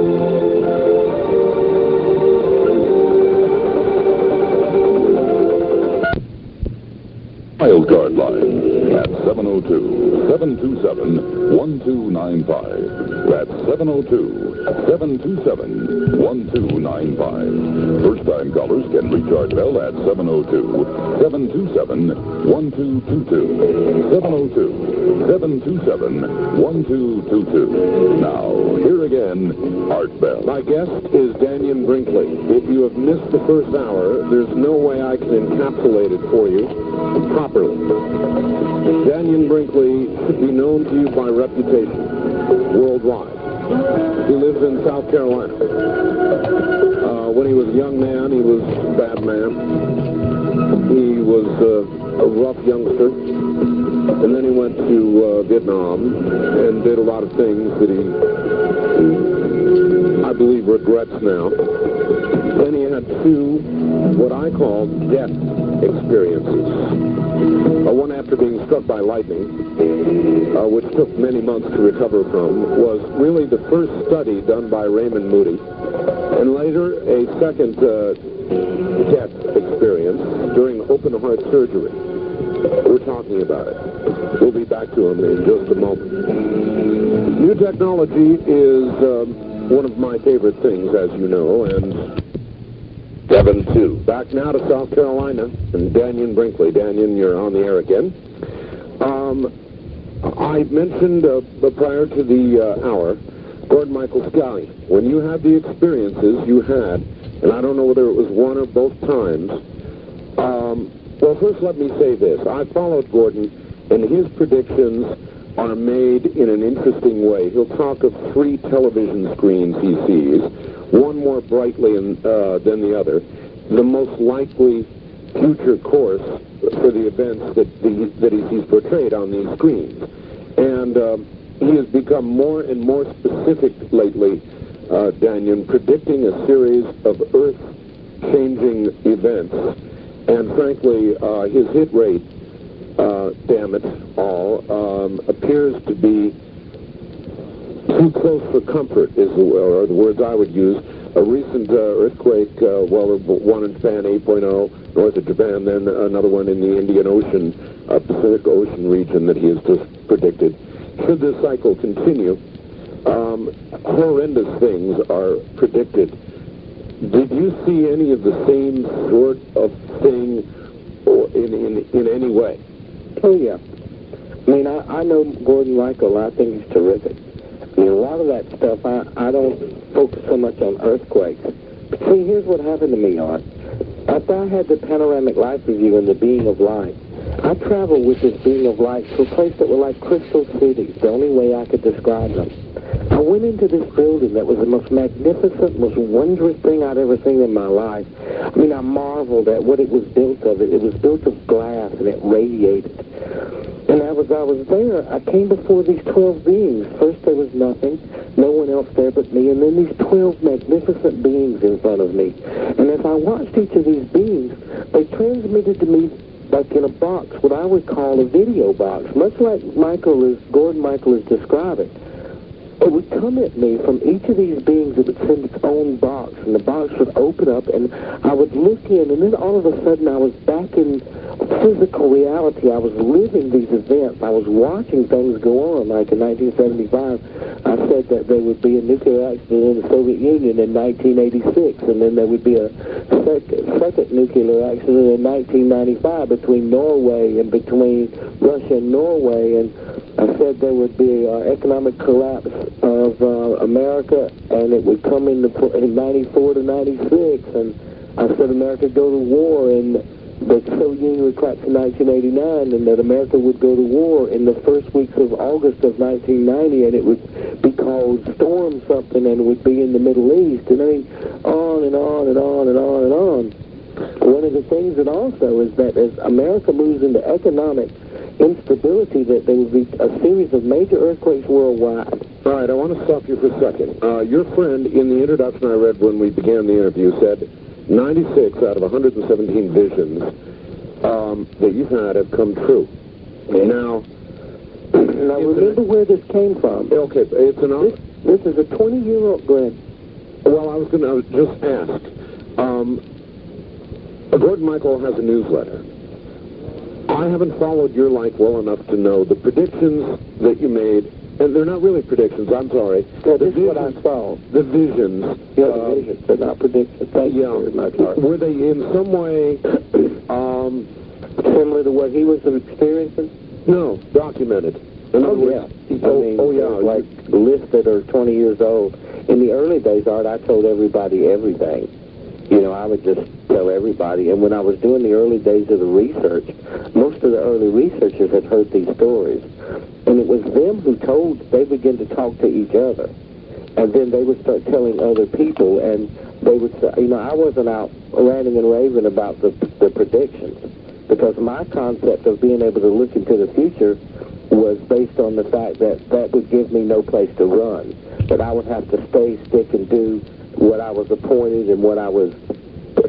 Wildcard line at seven oh two, seven two seven, one two nine five. That's seven oh two, seven two seven, one two nine five. First-time callers can reach our bell at seven oh two, seven two seven, one two two two. seven oh two, seven two seven, one two two two. Now, here again, Art Bell. My guest is Daniel Brinkley. If you have missed the first hour, there's no way I can encapsulate it for you properly. Daniel Brinkley should be known to you by reputation worldwide. He lives in South Carolina. Uh, when he was a young man, he was a bad man. He was uh, a rough youngster. And then he went to uh, Vietnam and did a lot of things that he, I believe, regrets now. Then he had two, what I call, death experiences. Uh, one after being struck by lightning, uh, which took many months to recover from, was really the first study done by Raymond Moody. And later, a second uh, death experience during open heart surgery. We're talking about it. We'll be back to him in just a moment. New technology is um, one of my favorite things, as you know, and seven two. Back now to South Carolina and Dannion Brinkley. Dannion, you're on the air again. Um, I mentioned uh, prior to the uh, hour, Gordon Michael Scally. When you had the experiences you had, and I don't know whether it was one or both times, um, well, first let me say this. I followed Gordon, and his predictions are made in an interesting way. He'll talk of three television screens he sees, one more brightly in, uh, than the other, the most likely future course for the events that, the, that he sees portrayed on these screens. And uh, he has become more and more specific lately, uh, Dannion, predicting a series of Earth-changing events. And frankly, uh, his hit rate, uh, damn it all, um, appears to be too close for comfort, is the, or the words I would use. A recent uh, earthquake, uh, well, one in Japan, eight point oh, north of Japan, then another one in the Indian Ocean, uh, Pacific Ocean region that he has just predicted. Should this cycle continue, um, horrendous things are predicted. Did you see any of the same sort of thing or in, in, in any way? Oh, yeah. I mean, I, I know Gordon Michael. I think he's terrific. I mean, a lot of that stuff, I, I don't focus so much on earthquakes. But see, here's what happened to me, Art. After I had the panoramic light review and the being of light, I traveled with this being of light to a place that were like crystal cities, the only way I could describe them. I went into this building that was the most magnificent, most wondrous thing I'd ever seen in my life. I mean, I marveled at what it was built of. It, it was built of glass, and it radiated. And as I was there, I came before these twelve beings. First there was nothing, no one else there but me, and then these twelve magnificent beings in front of me. And as I watched each of these beings, they transmitted to me, like in a box, what I would call a video box, much like Michael is, Gordon Michael is describing. It would come at me from each of these beings. It would send its own box, and the box would open up, and I would look in, and then all of a sudden I was back in physical reality. I was living these events. I was watching things go on. Like in nineteen seventy-five, I said that there would be a nuclear accident in the Soviet Union in nineteen eighty-six, and then there would be a second, second nuclear accident in nineteen ninety-five between Norway and between Russia and Norway, and I said there would be an economic collapse of uh, America, and it would come in, the, in ninety-four to ninety-six, and I said America would go to war, and the Soviet Union would collapse in nineteen eighty-nine, and that America would go to war in the first weeks of August of nineteen ninety, and it would be called Storm something, and it would be in the Middle East, and I mean, on and on and on and on and on. One of the things that also is that as America moves into economic instability, that there would be a series of major earthquakes worldwide. All right, I want to stop you for a second. Uh, your friend, in the introduction I read when we began the interview, said ninety-six out of one hundred seventeen visions um, that you've had have come true. Yeah. Now, now remember where this came from. Okay, it's an... This, this is a twenty-year-old, Glenn. Well, I was going to just ask. Um, Gordon Michael has a newsletter. I haven't followed your life well enough to know the predictions that you made, and they're not really predictions, I'm sorry. Yeah, the this visions, is what I saw. The visions. Yeah, the uh, visions. They're not predictions. Thank yeah. you very much, Art. Were they in some way um, similar to what he was experiencing? No, documented. In Oh, other words, yeah. he I told- mean, oh, yeah. there's like lists that are twenty years old. In the early days, Art, I told everybody everything. You know, I would just tell everybody. And when I was doing the early days of the research, most of the early researchers had heard these stories. And it was them who told, they began to talk to each other. And then they would start telling other people, and they would say, you know, I wasn't out ranting and raving about the, the predictions, because my concept of being able to look into the future was based on the fact that that would give me no place to run, that I would have to stay, stick, and do what I was appointed and what I was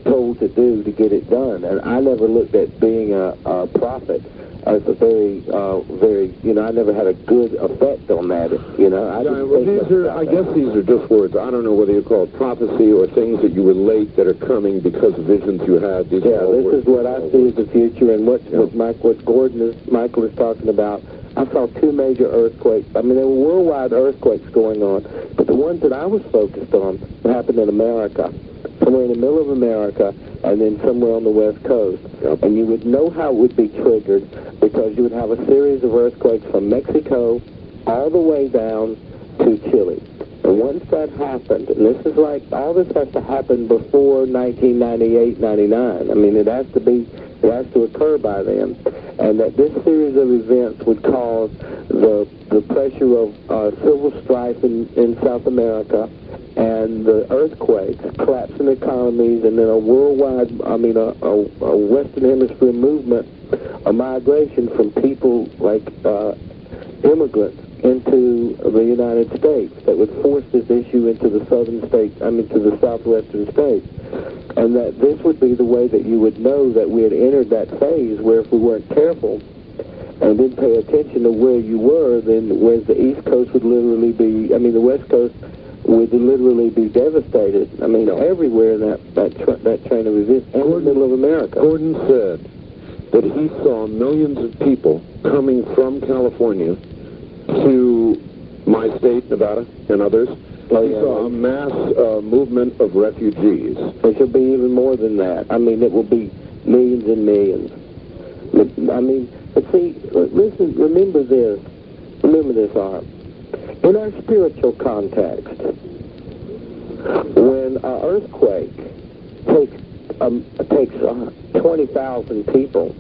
told to do to get it done. And I never looked at being a, a prophet as a very, uh, very, you know, I never had a good effect on that, you know. I, Yeah, well, these are, I guess these are just words. I don't know whether you call it prophecy or things that you relate that are coming because of visions you had. These yeah, this words. is what I see as the future, and what, yeah. what, Mike, what Gordon is, Michael is talking about. I saw two major earthquakes. I mean, there were worldwide earthquakes going on, but the ones that I was focused on happened in America, somewhere in the middle of America, and then somewhere on the West Coast. Yep. And you would know how it would be triggered because you would have a series of earthquakes from Mexico all the way down to Chile. And once that happened, and this is like, all this has to happen before nineteen ninety-eight, ninety-nine. I mean, it has to be, it has to occur by then. And that this series of events would cause the the pressure of uh, civil strife in, in South America, and the earthquakes, collapsing economies, and then a worldwide, I mean, a, a, a Western Hemisphere movement, a migration from people like uh, immigrants into the United States that would force this issue into the southern states, I mean, to the southwestern states. And that this would be the way that you would know that we had entered that phase where if we weren't careful and didn't pay attention to where you were, then whereas the East Coast would literally be, I mean, the West Coast would literally be devastated. I mean, everywhere in that, that, tra that train of events, and in the middle of America. Gordon said that he saw millions of people coming from California to my state, Nevada, and others. Oh, he yeah, saw a mass uh, movement of refugees. It should be even more than that. I mean, it will be millions and millions. But, I mean, but see, listen, remember this. Remember this, Art. In our spiritual context, when an earthquake takes um, takes uh, twenty thousand people,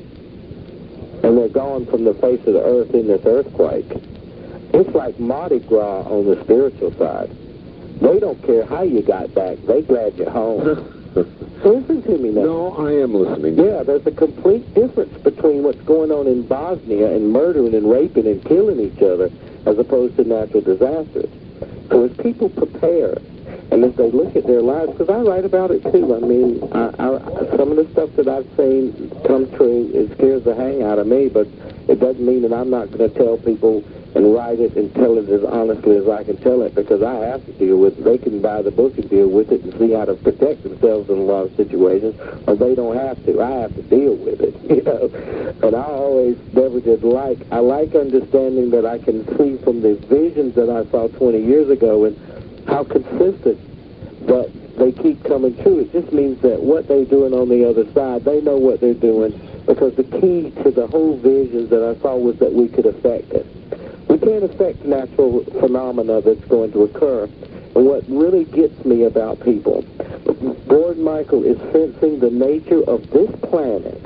and they're gone from the face of the earth in this earthquake, it's like Mardi Gras on the spiritual side. They don't care how you got back. They glad you're home. Listen to me now. No, I am listening. Yeah, there's a complete difference between what's going on in Bosnia and murdering and raping and killing each other as opposed to natural disasters. So as people prepare and as they look at their lives, because I write about it too. I mean, I, I, some of the stuff that I've seen come true, it scares the hang out of me, but it doesn't mean that I'm not going to tell people and write it and tell it as honestly as I can tell it, because I have to deal with it. They can buy the book and deal with it and see how to protect themselves in a lot of situations, or they don't have to. I have to deal with it, you know. And I always never did like, I like understanding that I can see from the visions that I saw twenty years ago and how consistent that they keep coming true. It just means that what they're doing on the other side, they know what they're doing, because the key to the whole visions that I saw was that we could affect it. We can't affect natural phenomena that's going to occur. And what really gets me about people, Gordon Michael is sensing the nature of this planet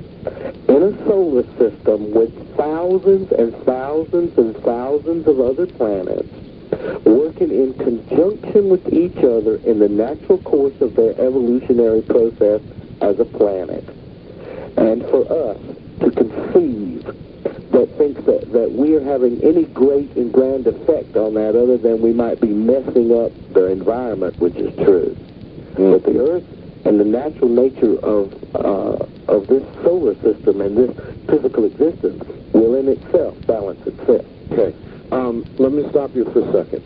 in a solar system with thousands and thousands and thousands of other planets working in conjunction with each other in the natural course of their evolutionary process as a planet. And for us to conceive that thinks that, that we are having any great and grand effect on that other than we might be messing up their environment, which is true. Mm-hmm. But the Earth and the natural nature of uh, of this solar system and this physical existence will in itself balance itself. Okay. Um, let me stop you for a second.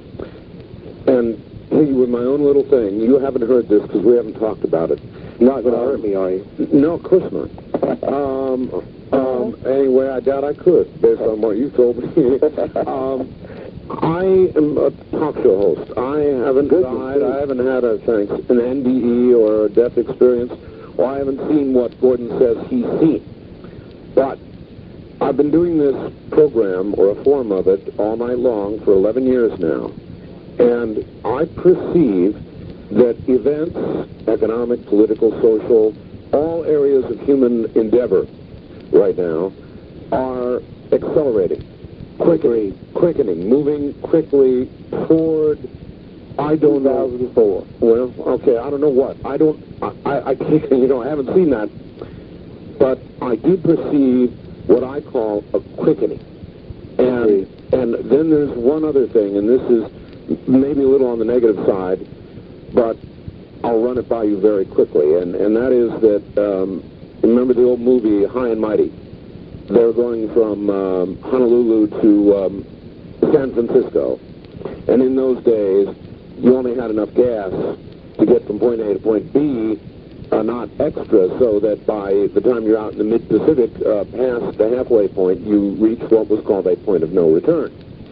And hit you with my own little thing. You haven't heard this because we haven't talked about it. You're not going to um, hurt me, are you? No, of course not. um, um, anyway, I doubt I could, based on what you told me. um, I am a talk show host. I haven't Good, died. good. I haven't had a thanks an N D E or a death experience, or I haven't seen what Gordon says he's seen. But I've been doing this program, or a form of it, all night long for eleven years now. And I perceive that events, economic, political, social, all areas of human endeavor right now are accelerating, quickening, quickening, moving quickly toward, I don't know. two thousand four. Well, okay, I don't know what. I don't, I, I can't, you know, I haven't seen that. But I do perceive what I call a quickening. And, and then there's one other thing, and this is maybe a little on the negative side, but I'll run it by you very quickly, and, and that is that, um, remember the old movie High and Mighty? They're going from um, Honolulu to um, San Francisco, and in those days, you only had enough gas to get from point A to point B, uh, not extra, so that by the time you're out in the mid-Pacific, uh, past the halfway point, you reach what was called a point of no return.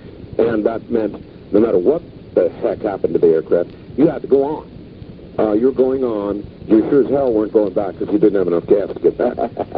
And that meant no matter what the heck happened to the aircraft, you had to go on. Uh, you're going on, you sure as hell weren't going back because you didn't have enough gas to get back.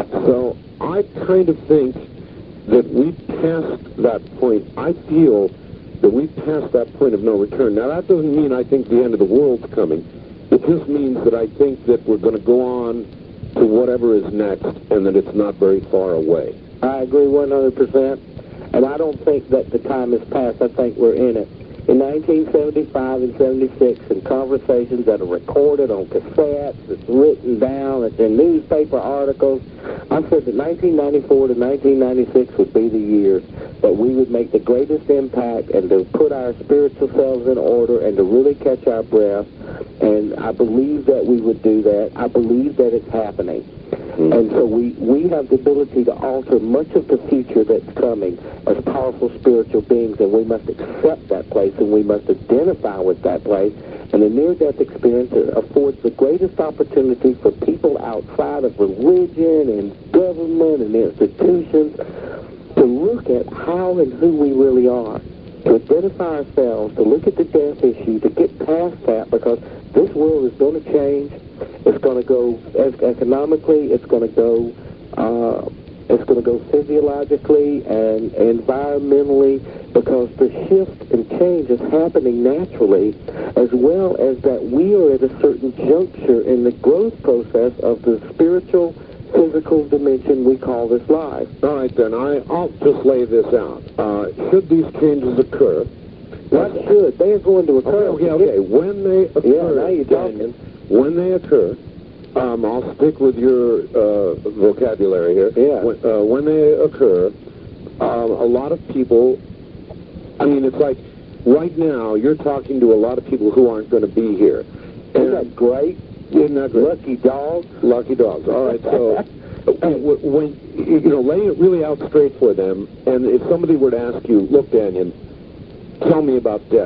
So I kind of think that we passed that point. I feel that we passed that point of no return. Now, that doesn't mean I think the end of the world's coming. It just means that I think that we're going to go on to whatever is next and that it's not very far away. I agree one hundred percent, and I don't think that the time has passed. I think we're in it. In nineteen seventy-five and seventy-six, in conversations that are recorded on cassettes, it's written down, it's in newspaper articles, I said that nineteen ninety-four to nineteen ninety-six would be the years that we would make the greatest impact and to put our spiritual selves in order and to really catch our breath. And I believe that we would do that. I believe that it's happening. And so we, we have the ability to alter much of the future that's coming as powerful spiritual beings, and we must accept that place, and we must identify with that place. And the near-death experience affords the greatest opportunity for people outside of religion and government and institutions to look at how and who we really are, to identify ourselves, to look at the death issue, to get past that, because this world is going to change. It's going to go as economically. It's going to go. Uh, it's going to go physiologically and environmentally, because the shift and change is happening naturally, as well as that we are at a certain juncture in the growth process of the spiritual, physical dimension we call this life. All right, then, I, I'll just lay this out. Uh, should these changes occur? What should? They are going to occur. Okay, okay, okay. When they occur, yeah, now you're talking. When they occur, um, I'll stick with your uh, vocabulary here. Yeah. When, uh, when they occur, um, a lot of people, I mean, it's like right now you're talking to a lot of people who aren't going to be here. And Isn't that great? Isn't that great? Lucky dogs. Lucky dogs. All right, so when, you know, lay it really out straight for them, and if somebody were to ask you, look, Daniel, tell me about death.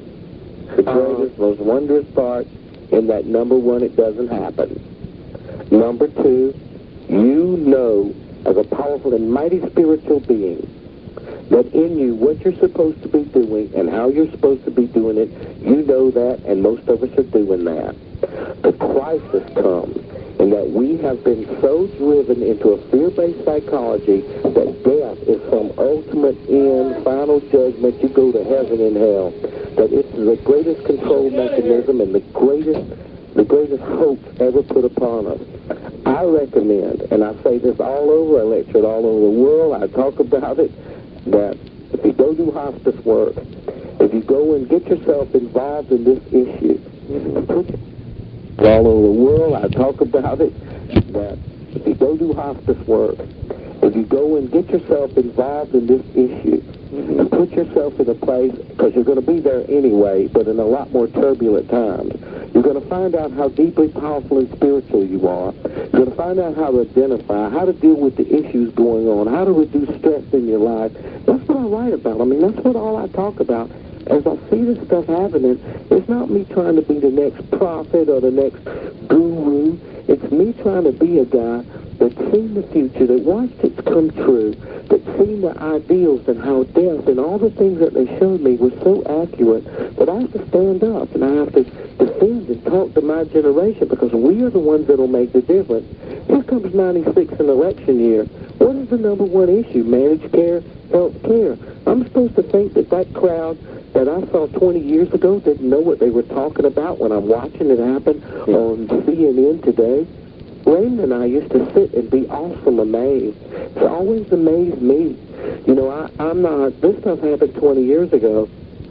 The greatest, uh, most wondrous part in that, number one, it doesn't happen. Number two, you know, as a powerful and mighty spiritual being, that in you, what you're supposed to be doing and how you're supposed to be doing it, you know that, and most of us are doing that. The crisis comes in that we have been so driven into a fear-based psychology that death is some ultimate end, final judgment, you go to heaven and hell, that it's the greatest control mechanism and the greatest, the greatest hope ever put upon us. I recommend, and I say this all over, I lecture it all over the world, I talk about it, that if you go do hospice work, if you go and get yourself involved in this issue, put all over the world, I talk about it, that if you go do hospice work, if you go and get yourself involved in this issue, and put yourself in a place, because you're going to be there anyway, but in a lot more turbulent times, you're going to find out how deeply powerful and spiritual you are. You're going to find out how to identify, how to deal with the issues going on, how to reduce stress in your life. That's what I write about. I mean, that's what all I talk about. As I see this stuff happening, it's not me trying to be the next prophet or the next guru. It's me trying to be a guy that's seen the future, that watched it come true, that's seen the ideals and how death and all the things that they showed me were so accurate that I have to stand up and I have to defend and talk to my generation, because we are the ones that will make the difference. Here comes ninety-six, an election year. What is the number one issue? Managed care, health care. I'm supposed to think that that crowd that I saw twenty years ago didn't know what they were talking about when I'm watching it happen on C N N today. Raymond and I used to sit and be awesome amazed. It's always amazed me. You know, I, I'm not, this stuff happened twenty years ago,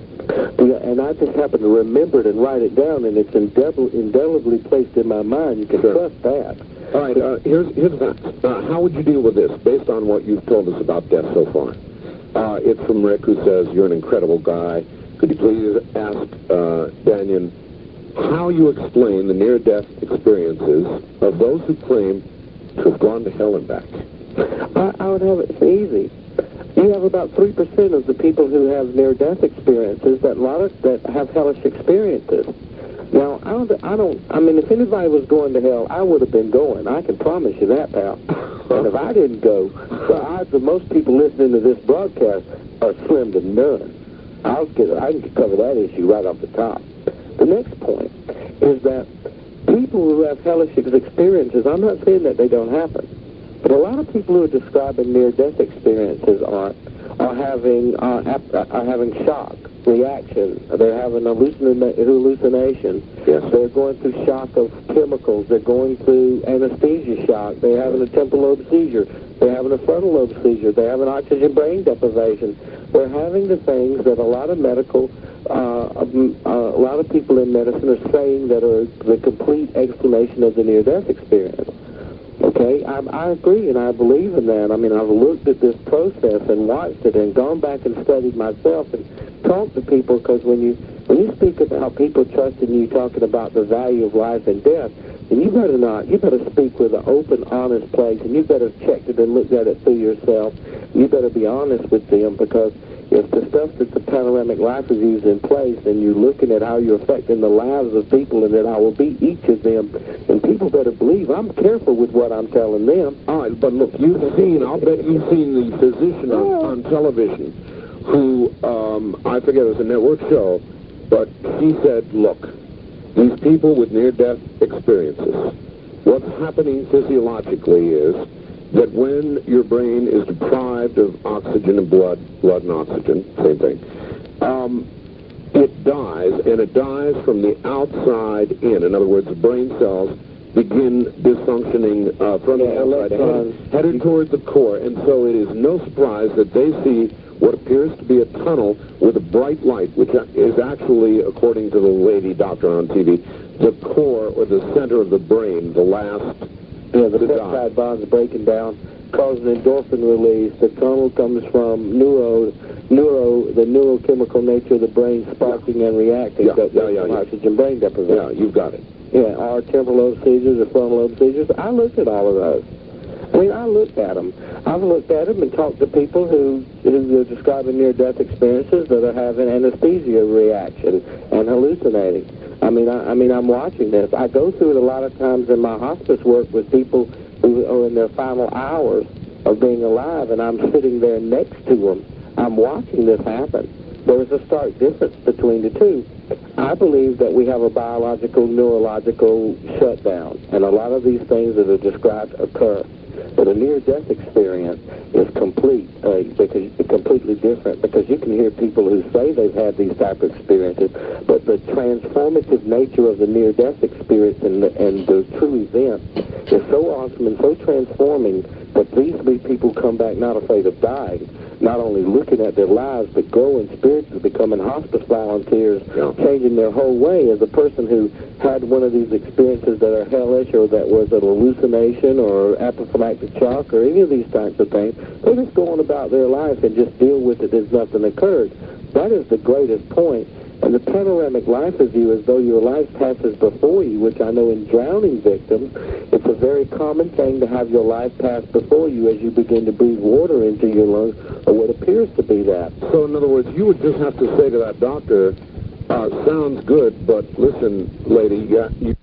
and I just happen to remember it and write it down, and it's indel- indelibly placed in my mind. You can sure. trust that. All right, uh, here's, here's that. Uh, how would you deal with this, based on what you've told us about death so far? Uh, it's from Rick, who says, you're an incredible guy. Could you please ask uh, Daniel how you explain the near-death experiences of those who claim to have gone to hell and back. I, I would have it easy. You have about three percent of the people who have near-death experiences that a lot of that have hellish experiences. Now, I don't, I don't, I mean, if anybody was going to hell, I would have been going. I can promise you that, pal. And if I didn't go, the odds of most people listening to this broadcast are slim to none. I'll get, I can cover that issue right off the top. The next point is that people who have hellish experiences, I'm not saying that they don't happen, but a lot of people who are describing near-death experiences are are having uh, are having shock reaction. They're having hallucina hallucination. Yes. They're going through shock of chemicals. They're going through anesthesia shock. They're having a temporal lobe seizure. They're having a frontal lobe seizure. They're having oxygen brain deprivation. They're having the things that a lot of medical, uh, um, uh, a lot of people in medicine are saying that are the complete explanation of the near-death experience. Okay, I, I agree and I believe in that. I mean, I've looked at this process and watched it and gone back and studied myself and talked to people, because when you when you speak about people trusting you, talking about the value of life and death, then you better not. You better speak with an open, honest place, and you better check it and look at it through yourself. You better be honest with them, because if the stuff that the Panoramic Life Review is in place and you're looking at how you're affecting the lives of people and that I will beat each of them, and people better believe I'm careful with what I'm telling them. All right, but look, you've seen, I'll bet you've seen the physician on, on television who, um, I forget, it was a network show, but he said, look, these people with near-death experiences, what's happening physiologically is that when your brain is deprived of oxygen and blood, blood and oxygen, same thing, um, it dies, and it dies from the outside in. In other words, the brain cells begin dysfunctioning uh, from Yeah, the outside, electrons. headed, headed toward the core, and so it is no surprise that they see what appears to be a tunnel with a bright light, which is actually, according to the lady doctor on T V, the core or the center of the brain, the last. Yeah, the to peptide die. bonds breaking down, causing endorphin release. The tunnel comes from neuro, neuro, the neurochemical nature of the brain sparking Yeah. and reacting. Yeah, That yeah, yeah, yeah. Oxygen brain deprivation. Yeah, you've got it. Yeah, our temporal lobe seizures, or frontal lobe seizures. I looked at all of those. I mean, I looked at them. I've looked at them and talked to people who, who are describing near-death experiences that are having anesthesia reaction and hallucinating. I mean, I, I mean, I'm watching this. I go through it a lot of times in my hospice work with people who are in their final hours of being alive, and I'm sitting there next to them. I'm watching this happen. There is a stark difference between the two. I believe that we have a biological, neurological shutdown, and a lot of these things that are described occur. But a near-death experience is complete, uh, because it's completely different, because you can hear people who say they've had these type of experiences, but the transformative nature of the near-death experience and the, and the true event is so awesome and so transforming that these people come back not afraid of dying, not only looking at their lives, but growing spiritually, becoming hospice volunteers, Yeah. changing their whole way. As a person who had one of these experiences that are hellish, or that was an hallucination or anaphylactic shock or any of these types of things, they just go on about their life and just deal with it as nothing occurred. That is the greatest point. And the Panoramic Life Review, as though your life passes before you, which I know in drowning victims, it's a very common thing to have your life pass before you as you begin to breathe water into your lungs, or what appears to be that. So, in other words, you would just have to say to that doctor, uh, sounds good, but listen, lady, you got... You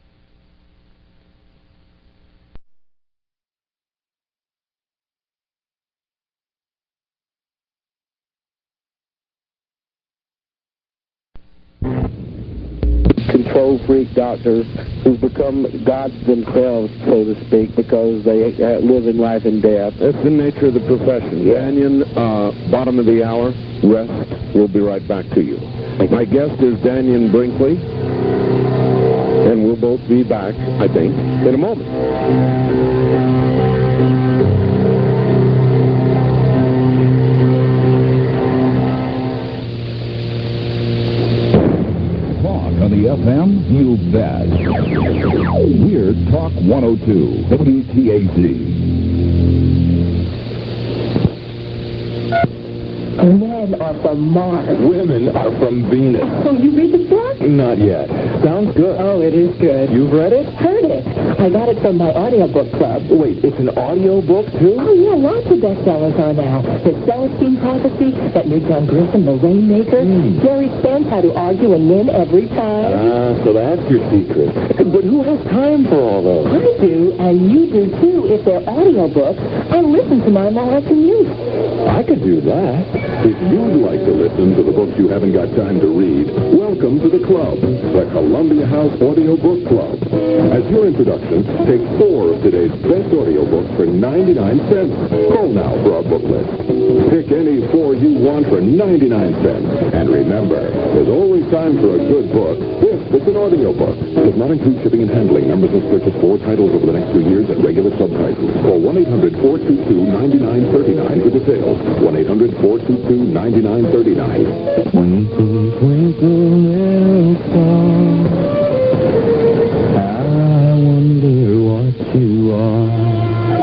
Control freak doctors who've become gods themselves, so to speak, because they uh, live in life and death. That's the nature of the profession. Daniel, uh, bottom of the hour, rest. We'll be right back to you. My guest is Daniel Brinkley, and we'll both be back, I think, in a moment. On the F M, you bet. We're Talk one oh two, W T A Z. Men are from Mars. Women are from Venus. So you read the book? Not yet. Sounds good. Oh, it is good. You've read it? Heard it. I got it from my audiobook club. Wait, it's an audio book, too? Oh, yeah, lots of bestsellers are now. The Celestine Prophecy, that new John Grisham, The Rainmaker. Mm. Gary Spence, How to Argue and Win Every Time. Ah, so that's your secret. But who has time for all those? I do, and you do, too, if they're audiobooks. I listen to mine while I commute. I could do that. If you'd like to listen to the books you haven't got time to read, welcome to the club, the Columbia House Audiobook Club. As your introduction, take four of today's best audiobooks for ninety-nine cents. Call now for our book list. Pick any four you want for ninety-nine cents. And remember, there's always time for a good book if it's an audiobook. Does not include shipping and handling. Members must purchase four titles over the next three years at regular subprices. Call one eight hundred four two two nine nine three nine for details. one eight hundred four two two nine nine three nine. Twinkle, twinkle, little star, I wonder what you are.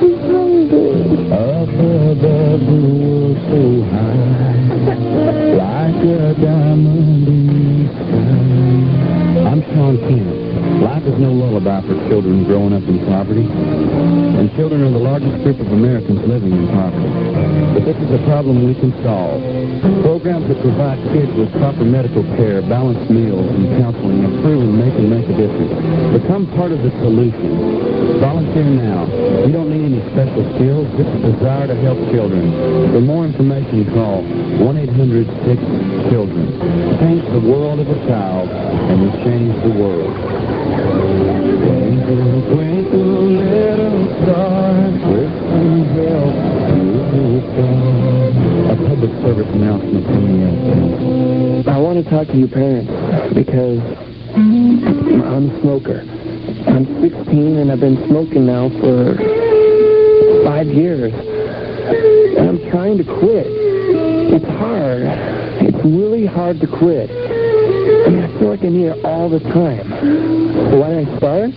Up above the world so high, like a diamond in the sky. I'm Sean Keenan. Life is no lullaby for children growing up in poverty, and children are the largest group of Americans living in poverty. But this is a problem we can solve. Programs that provide kids with proper medical care, balanced meals, and counseling have proven they can make a difference. Become part of the solution. Volunteer now. You don't need any special skills, just a desire to help children. For more information, call one eight hundred six children. Change the world of a child, and you change the world. Twinkle, twinkle, little star, with some help you will. A public service announcement from the I want to talk to you parents because I'm a smoker. I'm sixteen and I've been smoking now for five years. And I'm trying to quit. It's hard. It's really hard to quit. I mean, I feel like I need it all the time. Why did I start?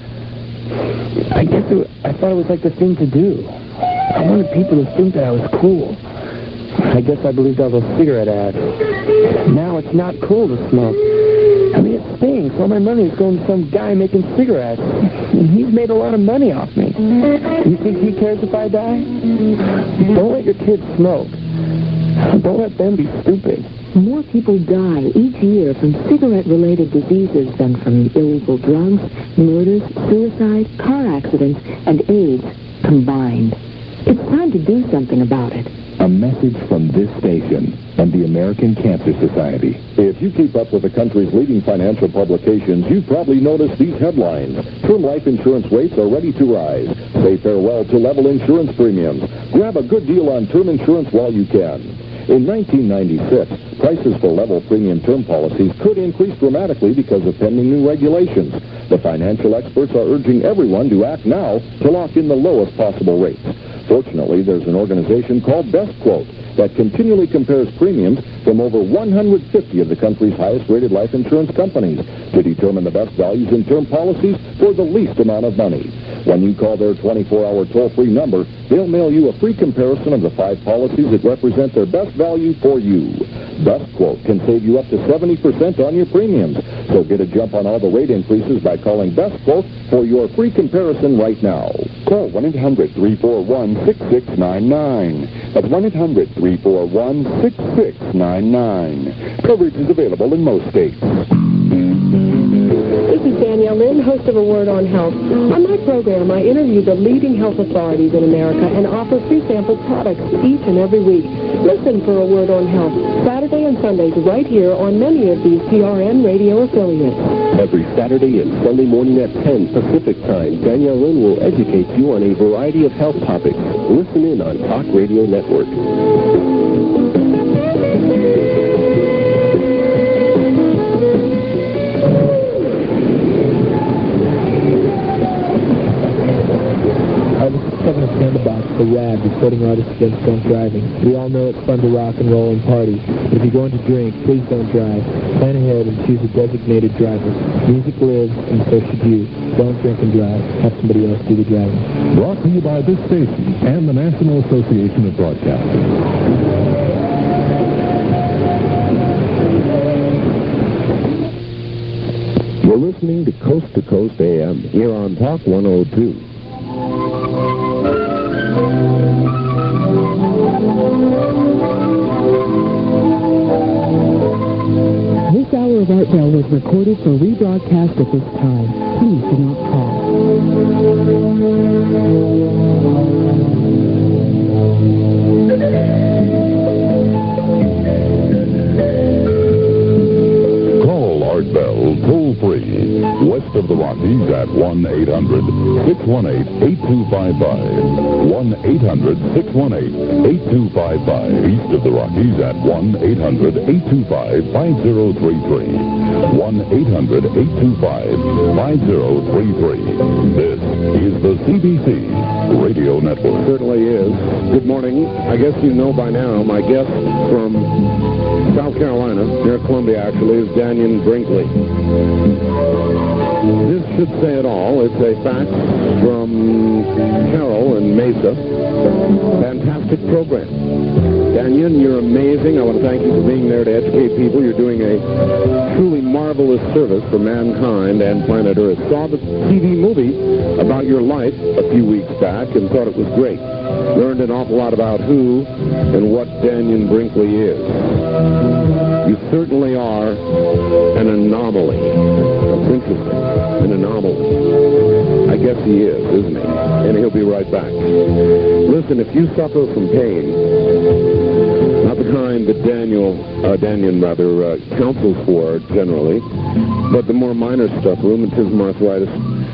I guess it, I thought it was like the thing to do. I wanted people to think that I was cool. I guess I believed all those cigarette ads. Now it's not cool to smoke. I mean, it stinks. All my money is going to some guy making cigarettes. And he's made a lot of money off me. You think he cares if I die? Don't let your kids smoke. Don't let them be stupid. More people die each year from cigarette-related diseases than from illegal drugs, murders, suicide, car accidents, and AIDS combined. It's time to do something about it. A message from this station and the American Cancer Society. If you keep up with the country's leading financial publications, you've probably noticed these headlines. Term life insurance rates are ready to rise. Say farewell to level insurance premiums. Grab a good deal on term insurance while you can. In nineteen ninety-six, prices for level premium term policies could increase dramatically because of pending new regulations. The financial experts are urging everyone to act now to lock in the lowest possible rates. Fortunately, there's an organization called BestQuote that continually compares premiums from over one hundred fifty of the country's highest-rated life insurance companies to determine the best values in term policies for the least amount of money. When you call their twenty-four hour toll-free number, they'll mail you a free comparison of the five policies that represent their best value for you. BestQuote can save you up to seventy percent on your premiums. So get a jump on all the rate increases by calling BestQuote for your free comparison right now. Call one eight hundred three four one six six nine nine. That's one eight hundred three four one six six nine nine. Coverage is available in most states. This is Danielle Lynn, host of A Word on Health. On my program, I interview the leading health authorities in America and offer free sample products each and every week. Listen for A Word on Health, Saturday and Sundays right here on many of these P R N radio affiliates. Every Saturday and Sunday morning at ten Pacific Time, Danielle Lynn will educate you on a variety of health topics. Listen in on Talk Radio Network. Kevin Sandbox, the Rad, recording artist against drunk driving. We all know it's fun to rock and roll and party, but if you're going to drink, please don't drive. Plan ahead and choose a designated driver. Music lives, and so should you. Don't drink and drive. Have somebody else do the driving. Brought to you by this station and the National Association of Broadcasters. You're listening to Coast to Coast A M here on Talk one oh two. This hour of Art Bell was recorded for rebroadcast at this time. Please do not call. Call Art Bell toll free west of the Rockies at one eight hundred, six one eight, eight two five five. one eight hundred, six one eight, eight two five five. East of the Rockies at one eight hundred, eight two five, five zero three three. one eight hundred, eight two five, five zero three three. This is the C B C Radio Network. Certainly is. Good morning. I guess you know by now, my guest from South Carolina, near Columbia actually, is Dannion Brinkley. This should say it all. It's a fax from Carroll and Mesa. Fantastic program. Dannion, you're amazing. I want to thank you for being there to educate people. You're doing a truly marvelous service for mankind and planet Earth. Saw the T V movie about your life a few weeks back and thought it was great. Learned an awful lot about who and what Dannion Brinkley is. You certainly are an anomaly. That's interesting. An anomaly. I guess he is, isn't he? And he'll be right back. Listen, if you suffer from pain, not the kind that Daniel, uh, Dannion rather, uh, counsels for generally, but the more minor stuff, rheumatism, arthritis,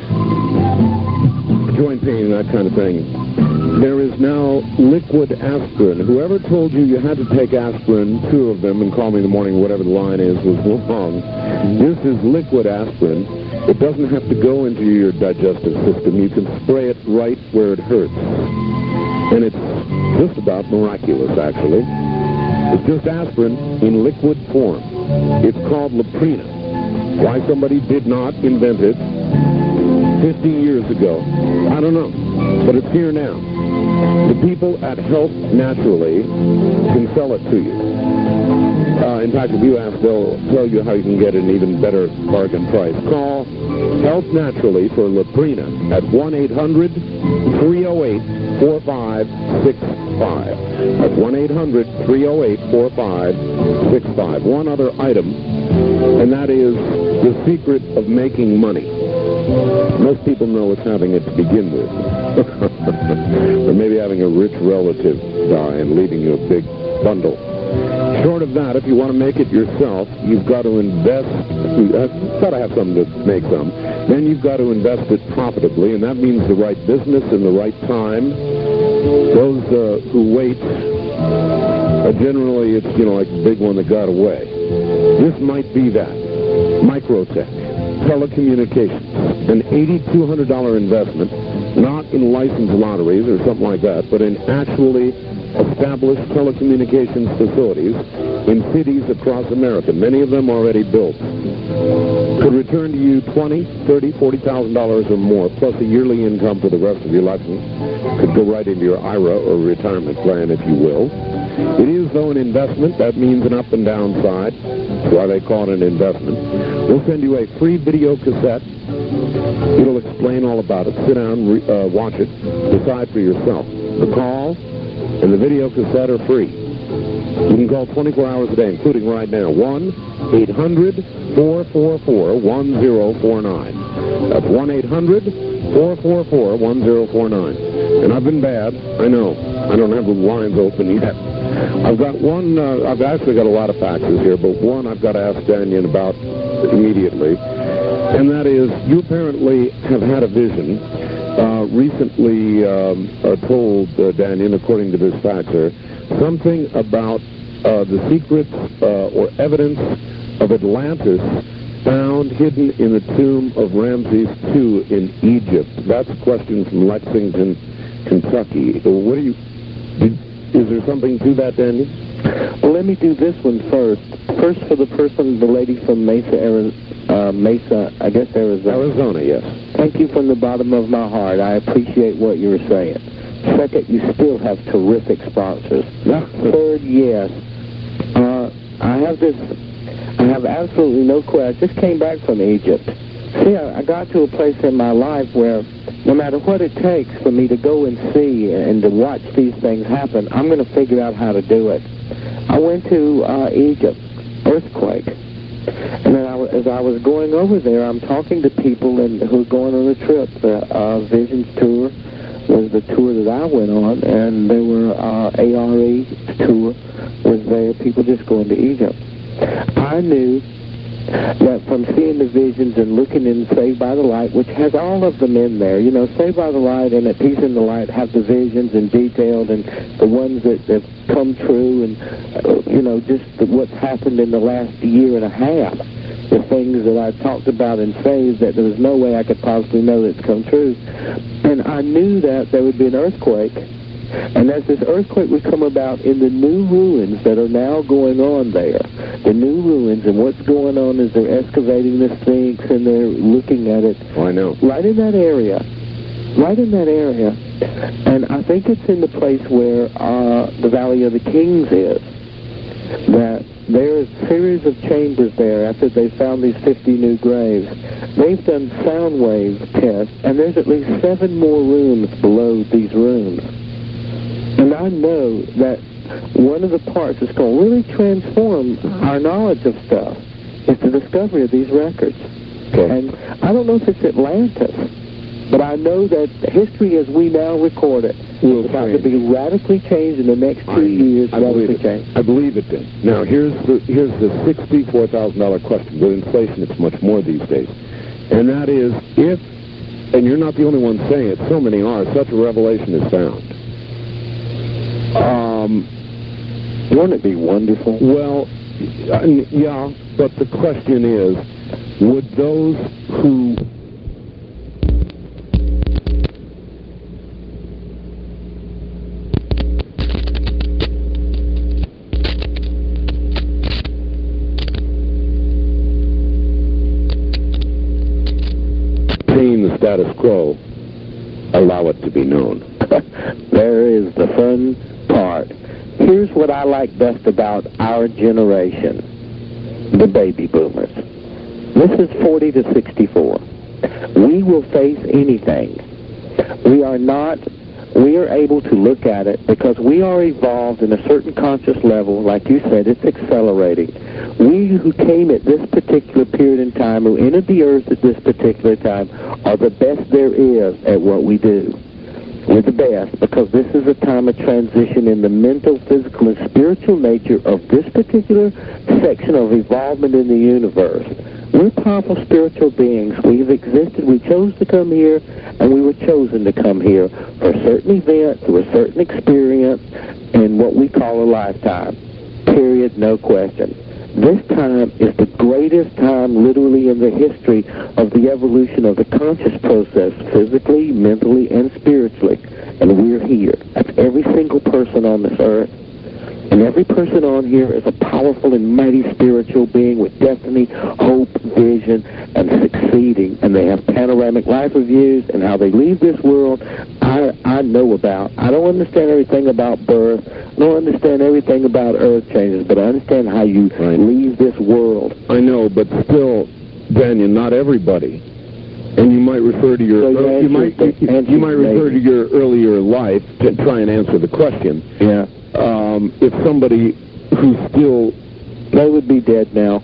joint pain, that kind of thing. There is now liquid aspirin. Whoever told you you had to take aspirin, two of them, and call me in the morning, whatever the line is, was wrong. This is liquid aspirin. It doesn't have to go into your digestive system. You can spray it right where it hurts. And it's just about miraculous, actually. It's just aspirin in liquid form. It's called Loprena. Why somebody did not invent it fifty years ago, I don't know. But it's here now. The people at Health Naturally can sell it to you. Uh, in fact, if you ask, they'll tell you how you can get an even better bargain price. Call Health Naturally for Loprena at one eight hundred, three oh eight, four five six five. That's one eight hundred, three oh eight, four five six five. One other item, and that is the secret of making money. Most people know it's having it to begin with. Or maybe having a rich relative die and leaving you a big bundle. Short of that, if you want to make it yourself, you've got to invest. You've got to have something to make some. Then you've got to invest it profitably, and that means the right business and the right time. Those uh, who wait, uh, generally it's, you know, like the big one that got away. This might be that. Microtech, telecommunications, an eight thousand two hundred dollars investment, not in licensed lotteries or something like that, but in actually established telecommunications facilities in cities across America, many of them already built. Could return to you twenty thousand dollars, thirty thousand dollars, forty thousand dollars or more, plus a yearly income for the rest of your life. Could go right into your I R A or retirement plan, if you will. It is, though, an investment. That means an up and down side. That's why they call it an investment. We'll send you a free video cassette. It'll explain all about it. Sit down, re uh, watch it, decide for yourself. The call and the video cassette are free. You can call twenty-four hours a day, including right now. one eight hundred, four four four, one zero four nine. That's one eight hundred, four four four, one zero four nine. And I've been bad. I know. I don't have the lines open yet. I've got one, uh, I've actually got a lot of faxes here, but one I've got to ask Dannion about immediately. And that is, you apparently have had a vision. Uh, recently um, uh, told uh, Dannion, according to this faxer, something about uh, the secrets uh, or evidence of Atlantis found hidden in the tomb of Ramses the Second in Egypt. That's a question from Lexington, Kentucky. So what do you, did, is there something to that, Dannion? Well, let me do this one first. First for the person, the lady from Mesa, Arizona. Uh, Mesa, I guess Arizona. Arizona, yes. Thank you from the bottom of my heart. I appreciate what you're saying. Second, you still have terrific sponsors. Yeah. Third, yes. Uh, I have this, I have absolutely no question. I just came back from Egypt. See, I, I got to a place in my life where no matter what it takes for me to go and see and to watch these things happen, I'm going to figure out how to do it. I went to uh, Egypt, earthquake. And then I, as I was going over there, I'm talking to people and, who are going on a trip. The uh, Visions Tour was the tour that I went on, and there were uh, A R E tour was there, people just going to Egypt. I knew that from seeing the visions and looking in Saved by the Light, which has all of them in there, you know, Saved by the Light and At Peace in the Light have the visions and detailed and the ones that have come true and, uh, you know, just the, what's happened in the last year and a half. The things that I talked about and saved that there was no way I could possibly know that's come true. And I knew that there would be an earthquake. And as this earthquake would come about in the new ruins that are now going on there, the new ruins, and what's going on is they're excavating the Sphinx and they're looking at it. Oh, I know. Right in that area. Right in that area. And I think it's in the place where uh, the Valley of the Kings is. That there's a series of chambers there after they found these fifty new graves. They've done sound wave tests, and there's at least seven more rooms below these rooms. And I know that one of the parts that's going to really transform our knowledge of stuff is the discovery of these records. Okay. And I don't know if it's Atlantis, but I know that history as we now record it Will is about change. to be radically changed in the next two I, years, I radically believe it. changed. I believe it did. Now, here's the, here's the sixty-four thousand dollar question. With inflation, it's much more these days. And that is, if, and you're not the only one saying it, so many are, such a revelation is found. Um, Wouldn't it be wonderful? well, uh, yeah, but the question is, would those who the status quo allow it to be known? There is the fun part. Here's what I like best about our generation, the baby boomers. This is forty to sixty-four. We will face anything. We are not, we are able to look at it because we are evolved in a certain conscious level. Like you said, it's accelerating. We who came at this particular period in time, who entered the earth at this particular time, are the best there is at what we do. We're the best because this is a time of transition in the mental, physical, and spiritual nature of this particular section of evolvement in the universe. We're powerful spiritual beings. We've existed. We chose to come here, and we were chosen to come here for a certain event, through a certain experience, in what we call a lifetime. Period, no question. This time is the greatest time literally in the history of the evolution of the conscious process, physically, mentally, and spiritually. And we're here. That's every single person on this earth. And every person on here is a powerful and mighty spiritual being with destiny, hope, vision, and succeeding. And they have panoramic life reviews, and how they leave this world, I, I know about. I don't understand everything about birth. I don't understand everything about earth changes, but I understand how you Right. leave this world. I know, but still, Daniel, not everybody. And you might refer to your So your uh, you might answer- you, answer you might refer maybe. to your earlier life to try and answer the question. Yeah. Um, if somebody who's still They would be dead now.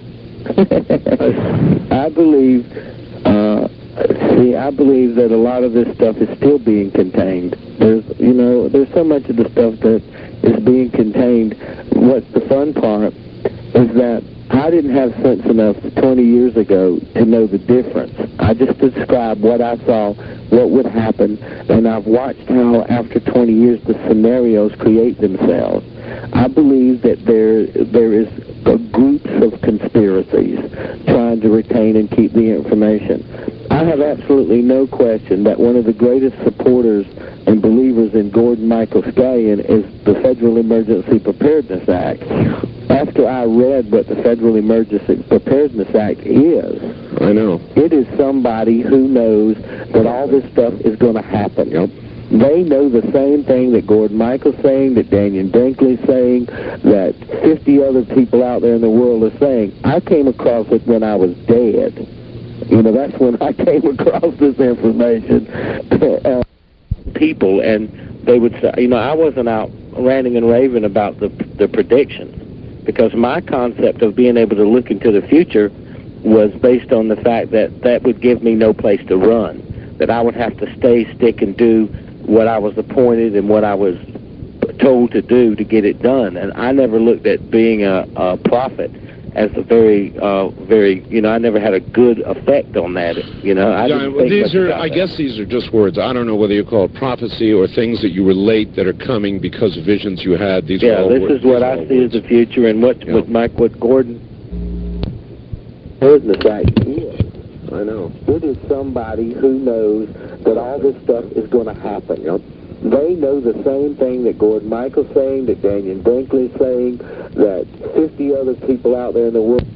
I believe, uh, see, I believe that a lot of this stuff is still being contained. There's, you know, there's so much of the stuff that is being contained. What's the fun part is that I didn't have sense enough twenty years ago to know the difference. I just described what I saw, what would happen, and I've watched how after twenty years the scenarios create themselves. I believe that there there is uh, groups of conspiracies trying to retain and keep the information. I have absolutely no question that one of the greatest supporters and believers in Gordon Michael Scallion is the Federal Emergency Preparedness Act. After I read what the Federal Emergency Preparedness Act is, I know. it is somebody who knows that all this stuff is going to happen. Yep. They know the same thing that Gordon Michael's saying, that Daniel Brinkley's saying, that fifty other people out there in the world are saying. I came across it when I was dead. You know, that's when I came across this information. uh, people, and they would say, you know, I wasn't out ranting and raving about the, the predictions, because my concept of being able to look into the future was based on the fact that that would give me no place to run, that I would have to stay, stick, and do what I was appointed and what I was told to do to get it done. And I never looked at being a, a prophet as a very, uh, very, you know, I never had a good effect on that, you know. I yeah, didn't well, think these much are, about I that. guess these are just words. I don't know whether you call it prophecy or things that you relate that are coming because of visions you had. These yeah, are all this words. is what These are I all see words. as the future, and what, Yeah. what Mike, what Gordon heard the fact is. I know. It is somebody who knows that all this stuff is going to happen. Yep. They know the same thing that Gordon Michael's saying, that Daniel Brinkley's saying, that fifty other people out there in the world.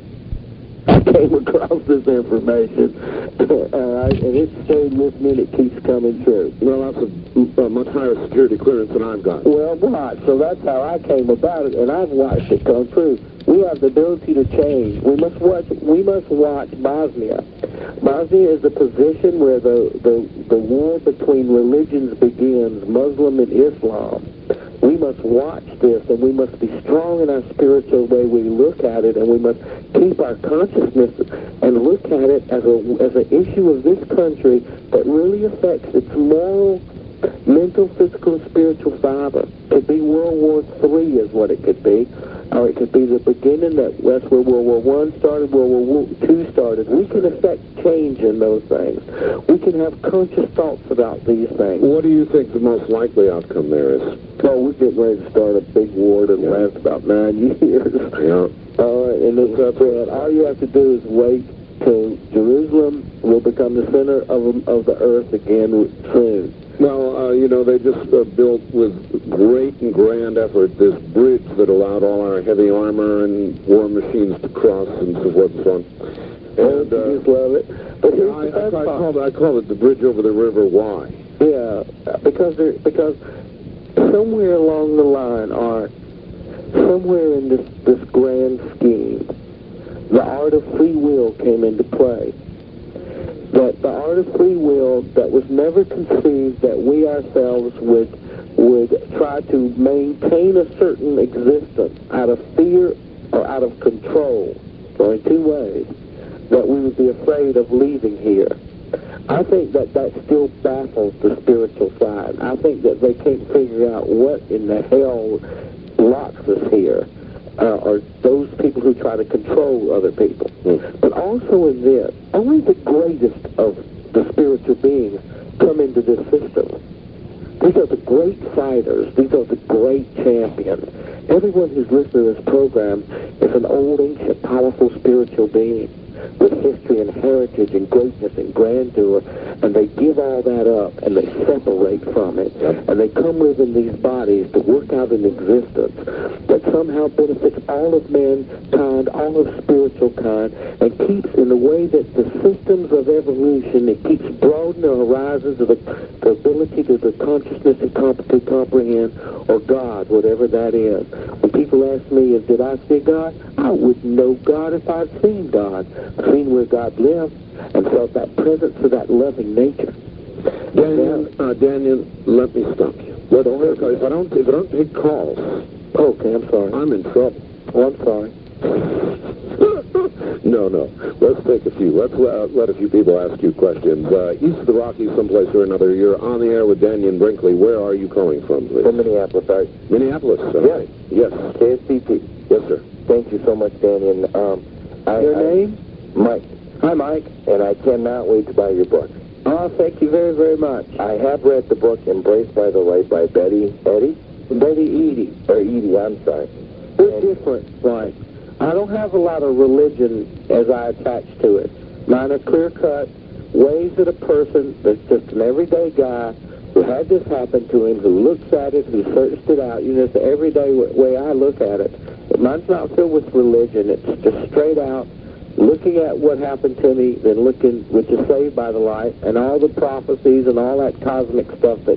I came across this information, uh, and it's stayed with me, and it keeps coming true. Well, that's a, a much higher security clearance than I've got. Well, right. So that's how I came about it, and I've watched it come true. We have the ability to change. We must watch. We must watch Bosnia. Bosnia is the position where the the, the war between religions begins, Muslim and Islam. We must watch this, and we must be strong in our spiritual way we look at it, and we must keep our consciousness and look at it as a as an issue of this country that really affects its moral, mental, physical, and spiritual fiber. Could be World War Three is what it could be, or it could be the beginning. That that's where World War One started, World War Two started. We can affect change in those things. We can have conscious thoughts about these things. What do you think the most likely outcome there is? Well, we're getting ready to start a big war that'll Yeah. last about nine years. Yeah. All right, and it's up there. All you have to do is wait till Jerusalem will become the center of of the earth again soon. Well, uh, you know, they just uh, built with great and grand effort this bridge that allowed all our heavy armor and war machines to cross and so forth and so on. And, I uh, just love it. But here's I, the I, best I, part. call it, I call it the bridge over the river. Why? Yeah, because there, because somewhere along the line, Art, somewhere in this this grand scheme, the art of free will came into play. That the art of free will that was never conceived that we ourselves would would try to maintain a certain existence out of fear or out of control, or in two ways, that we would be afraid of leaving here. I think that that still baffles the spiritual side. I think that they can't figure out what in the hell locks us here, uh, or those people who try to control other people. Mm. But also in this, only the greatest of the spiritual beings come into this system. These are the great fighters. These are the great champions. Everyone who's listening to this program is an old, ancient, powerful spiritual being with history and heritage and greatness and grandeur, and they give all that up and they separate from it, and they come live in these bodies to work out an existence that somehow benefits all of mankind, all of spiritual kind, and keeps in the way that the systems of evolution, it keeps broadening the horizons of the, the ability to the consciousness and comp- to comprehend, or God, whatever that is. When people ask me, if did I see God? I wouldn't know God if I'd seen God. Seen where God lived and felt that presence of that loving nature. Daniel, uh, Daniel, let me stop you. What, don't hurt If I don't, if I don't take calls, Okay, I'm sorry. I'm in trouble. Oh, I'm sorry. No, no. Let's take a few. Let's let, let a few people ask you questions. Uh, east of the Rockies, someplace or another. You're on the air with Daniel Brinkley. Where are you calling from, please? From Minneapolis, sorry. Minneapolis. All Yes. right. Yes. K S C P. Yes, sir. Thank you so much, Danny. And, um, I, Your I, name? Mike. Hi, Mike. And I cannot wait to buy your book. Oh, thank you very, very much. I have read the book Embraced by the Light by Betty Eddy. Betty Edie. Or Edie, I'm sorry. We're different, like, I don't have a lot of religion as I attach to it. Mine are clear-cut ways that a person that's just an everyday guy who had this happen to him, who looks at it, who searched it out. You know, it's the everyday w- way I look at it. But mine's not filled with religion. It's just straight out looking at what happened to me, then looking, which is saved by the light, and all the prophecies and all that cosmic stuff that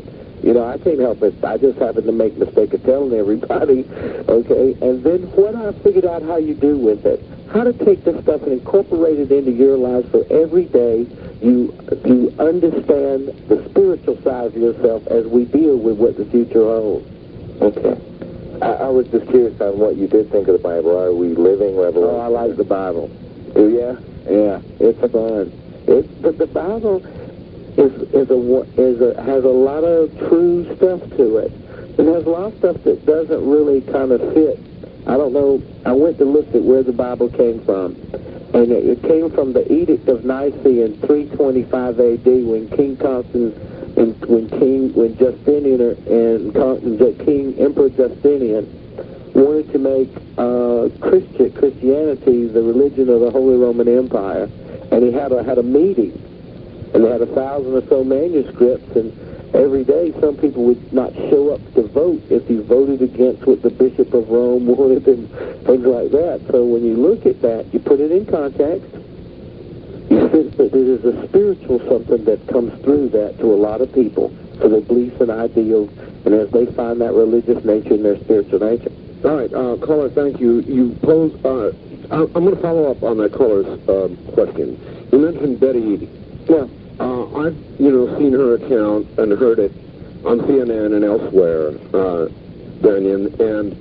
You know, I can't help it. I just happen to make the mistake of telling everybody, okay? And then what I figured out how you do with it, how to take this stuff and incorporate it into your life so every day you you understand the spiritual side of yourself as we deal with what the future holds. Okay. I, I was just curious on what you did think of the Bible. Are we living revelation? Oh, I like the Bible. Do you? Yeah, it's fun. It's, but the Bible is is a is a has a lot of true stuff to it. It has a lot of stuff that doesn't really kind of fit. I don't know. I went to look at where the Bible came from, and it, it came from the Edict of Nicaea in three twenty-five A D when King Constantine and when King when Justinian and King Emperor Justinian wanted to make uh, Christian Christianity the religion of the Holy Roman Empire, and he had a had a meeting, and they had a thousand or so manuscripts, and every day some people would not show up to vote if you voted against what the Bishop of Rome wanted and things like that. So when you look at that, you put it in context. You sense that there is a spiritual something that comes through that to a lot of people for their beliefs and ideals, and as they find that religious nature in their spiritual nature. All right, uh, caller, thank you. You posed, uh, I'm going to follow up on that caller's uh, question. You mentioned Betty Eadie. Yeah. Uh, I've, you know, seen her account and heard it on C N N and elsewhere, uh, Daniel, and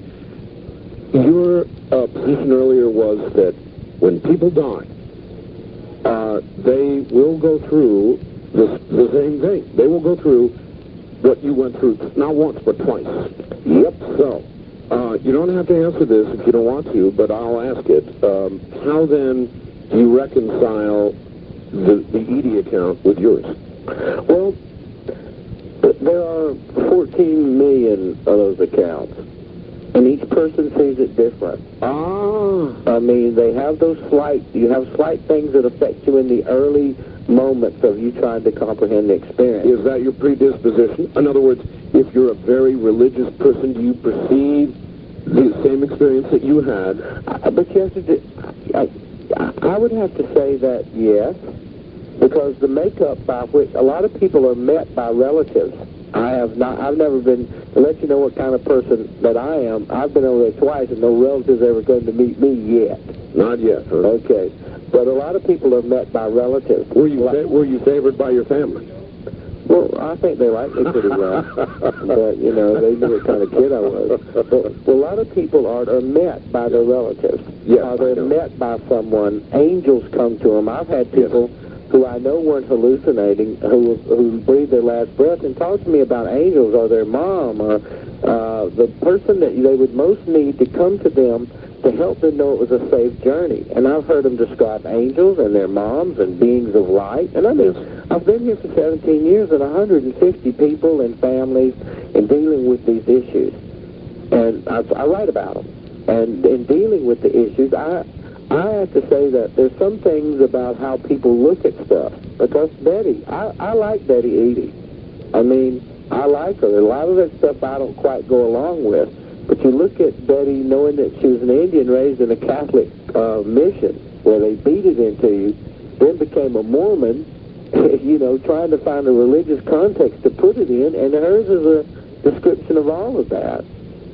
your uh, position earlier was that when people die, uh, they will go through this, the same thing. They will go through what you went through, not once, but twice. Yep. So, uh, you don't have to answer this if you don't want to, but I'll ask it. Um, how then do you reconcile the, the Eadie account with yours? Well, there are fourteen million of those accounts, and each person sees it different. Ah. I mean, they have those slight, you have slight things that affect you in the early moments of you trying to comprehend the experience. Is that your predisposition? In other words, if you're a very religious person, do you perceive the same experience that you had? Uh, but yes, it, I, I would have to say that yes, because the makeup by which a lot of people are met by relatives. I have not. I've never been. To let you know what kind of person that I am, I've been over there twice, and no relatives ever come to meet me yet. Not yet. Huh? Okay, but a lot of people are met by relatives. Were you fa- were you favored by your family? Well, I think they liked me pretty well, but you know they knew what kind of kid I was. But well, a lot of people are are met by their relatives. Yeah, uh, they're met by someone. Angels come to them. I've had people. Yes. Who I know weren't hallucinating, who who breathed their last breath, and talked to me about angels or their mom or uh, the person that they would most need to come to them to help them know it was a safe journey. And I've heard them describe angels and their moms and beings of light. And I mean, I've been here for seventeen years and one hundred fifty people and families and dealing with these issues. And I, I write about them. And in dealing with the issues, I... I have to say that there's some things about how people look at stuff. Because Betty, I, I like Betty Eadie. I mean, I like her. A lot of that stuff I don't quite go along with. But you look at Betty knowing that she was an Indian raised in a Catholic uh, mission where they beat it into you, then became a Mormon, you know, trying to find a religious context to put it in, and hers is a description of all of that.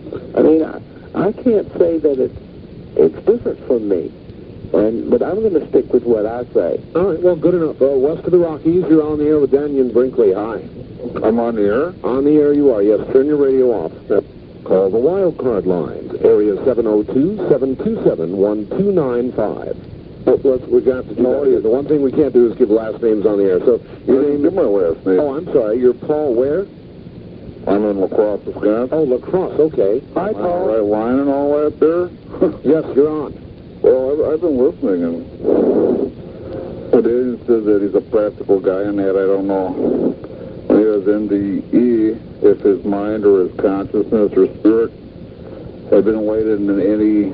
I mean, I, I can't say that it's, it's different from me. And, but I'm going to stick with what I say. All right, well, good enough. Uh, west of the Rockies, you're on the air with Daniel Brinkley. Hi. I'm on the air? On the air you are, yes. Turn your radio off. Uh, call the wild card lines. Area seven oh two, seven two seven, one two nine five. Oh, let's, we're going to have to do no, that. The one thing we can't do is give last names on the air. So your name... Give my last name. Oh, I'm sorry. You're Paul where? I'm in La Crosse, Wisconsin. Oh, La Crosse, okay. Hi, Am Paul. I right line and all that there? Yes, you're on. Well, I've, I've been listening, and the agent says that he's a practical guy, and that I don't know. He has M D E, if his mind or his consciousness or spirit had been enlightened in any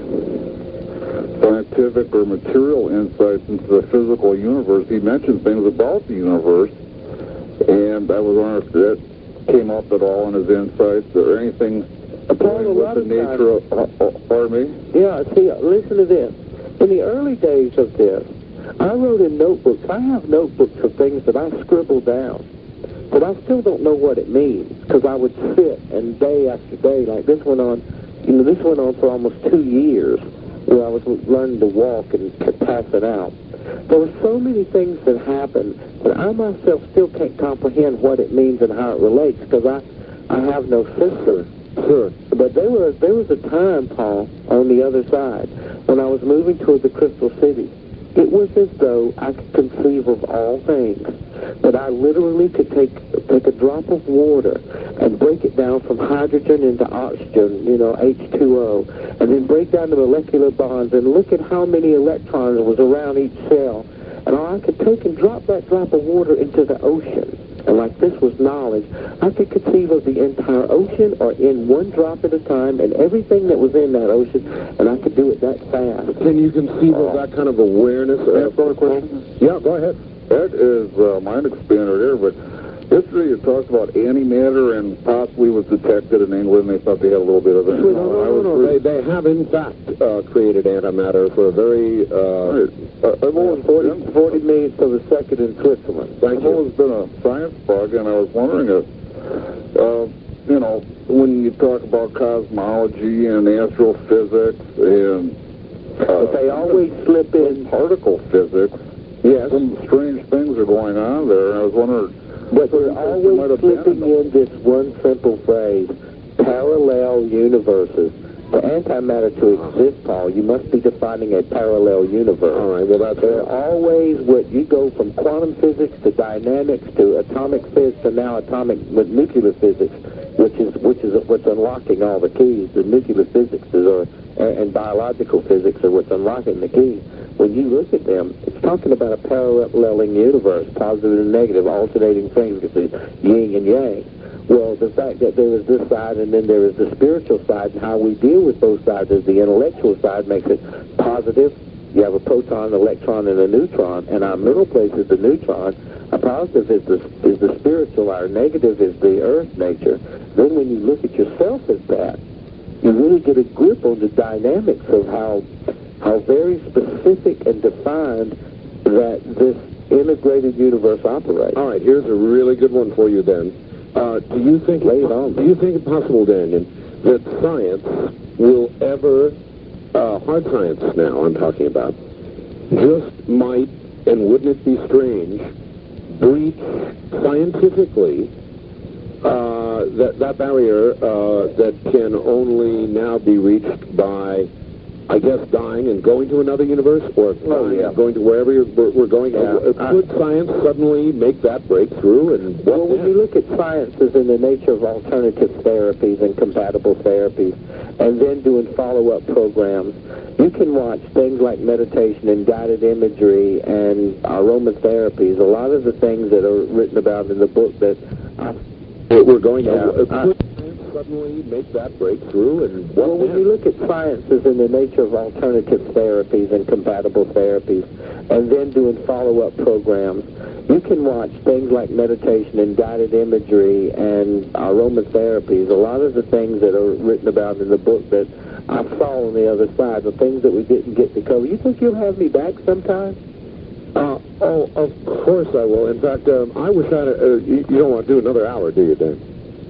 scientific or material insights into the physical universe. He mentioned things about the universe, and I was wondering if that came up at all in his insights or anything. Paul, a lot the of nature times, of, uh, pardon me? Yeah, see, listen to this. In the early days of this, I wrote in notebooks. I have notebooks of things that I scribbled down. but I still don't know what it means, because I would sit and day after day, like this went on, you know, this went on for almost two years, where I was learning to walk and pass it out. There were so many things that happened that I myself still can't comprehend what it means and how it relates, because I, I have no sister. Sure. But there was, there was a time, Paul, on the other side, when I was moving toward the Crystal City. It was as though I could conceive of all things, that I literally could take take a drop of water and break it down from hydrogen into oxygen, you know, H two O, and then break down the molecular bonds and look at how many electrons was around each cell. And I could take and drop that drop of water into the ocean. And like this was knowledge, I could conceive of the entire ocean or in one drop at a time and everything that was in that ocean, and I could do it that fast. Can you conceive of that kind of awareness? Can I ask a question? Yeah, go ahead. That is uh, mind expander there, but yesterday you talked about antimatter and possibly was detected in England. They thought they had a little bit of it. No, no, no, no. They, they have, in fact, uh, created antimatter for a very... Uh, Uh, I've always forty, been, forty million to the second in Switzerland. Thank I've you. always been a science bug, and I was wondering if, uh, you know, when you talk about cosmology and astrophysics and... Uh, But they always slip in... particle physics. yes. Some strange things are going on there, and I was wondering... But they're might always have slipping been- in this one simple phrase, parallel universes. For antimatter to exist, Paul, you must be defining a parallel universe. All right, well, that's... They're always what you go from quantum physics to dynamics to atomic physics to now atomic with nuclear physics, which is which is what's unlocking all the keys. The nuclear physics is, or and biological physics are what's unlocking the keys. When you look at them, it's talking about a paralleling universe, positive and negative, alternating things, yin and yang. Well, the fact that there is this side and then there is the spiritual side, and how we deal with both sides is the intellectual side makes it positive. You have a proton, an electron, and a neutron, and our middle place is the neutron. Our positive is the, is the spiritual, our negative is the earth nature. Then when you look at yourself as that, you really get a grip on the dynamics of how, how very specific and defined that this integrated universe operates. All right, here's a really good one for you then. Uh, do you think Lay it on. do you think it possible, Daniel, that science will ever, uh, hard science now I'm talking about, just might, and wouldn't it be strange, breach scientifically uh, that, that barrier uh, that can only now be reached by, I guess, dying and going to another universe, or Oh, dying yeah. and going to wherever you're, we're we're going? Yeah. Uh, could science suddenly make that breakthrough? And what Well, when then? you look at sciences in the nature of alternative therapies and compatible therapies, and then doing follow-up programs, you can watch things like meditation and guided imagery and aromatherapies, a lot of the things that are written about in the book that I We're going to. Yeah. Uh, could science suddenly make that breakthrough? And what Well, when then? you look at sciences in the nature of alternative therapies and compatible therapies, and then doing follow-up programs, you can watch things like meditation and guided imagery and aromatherapies, a lot of the things that are written about in the book that I saw on the other side, the things that we didn't get to cover. You think you'll have me back sometime? Uh, oh, of course I will. In fact, um, I wish I. Uh, you, you don't want to do another hour, do you, Dan?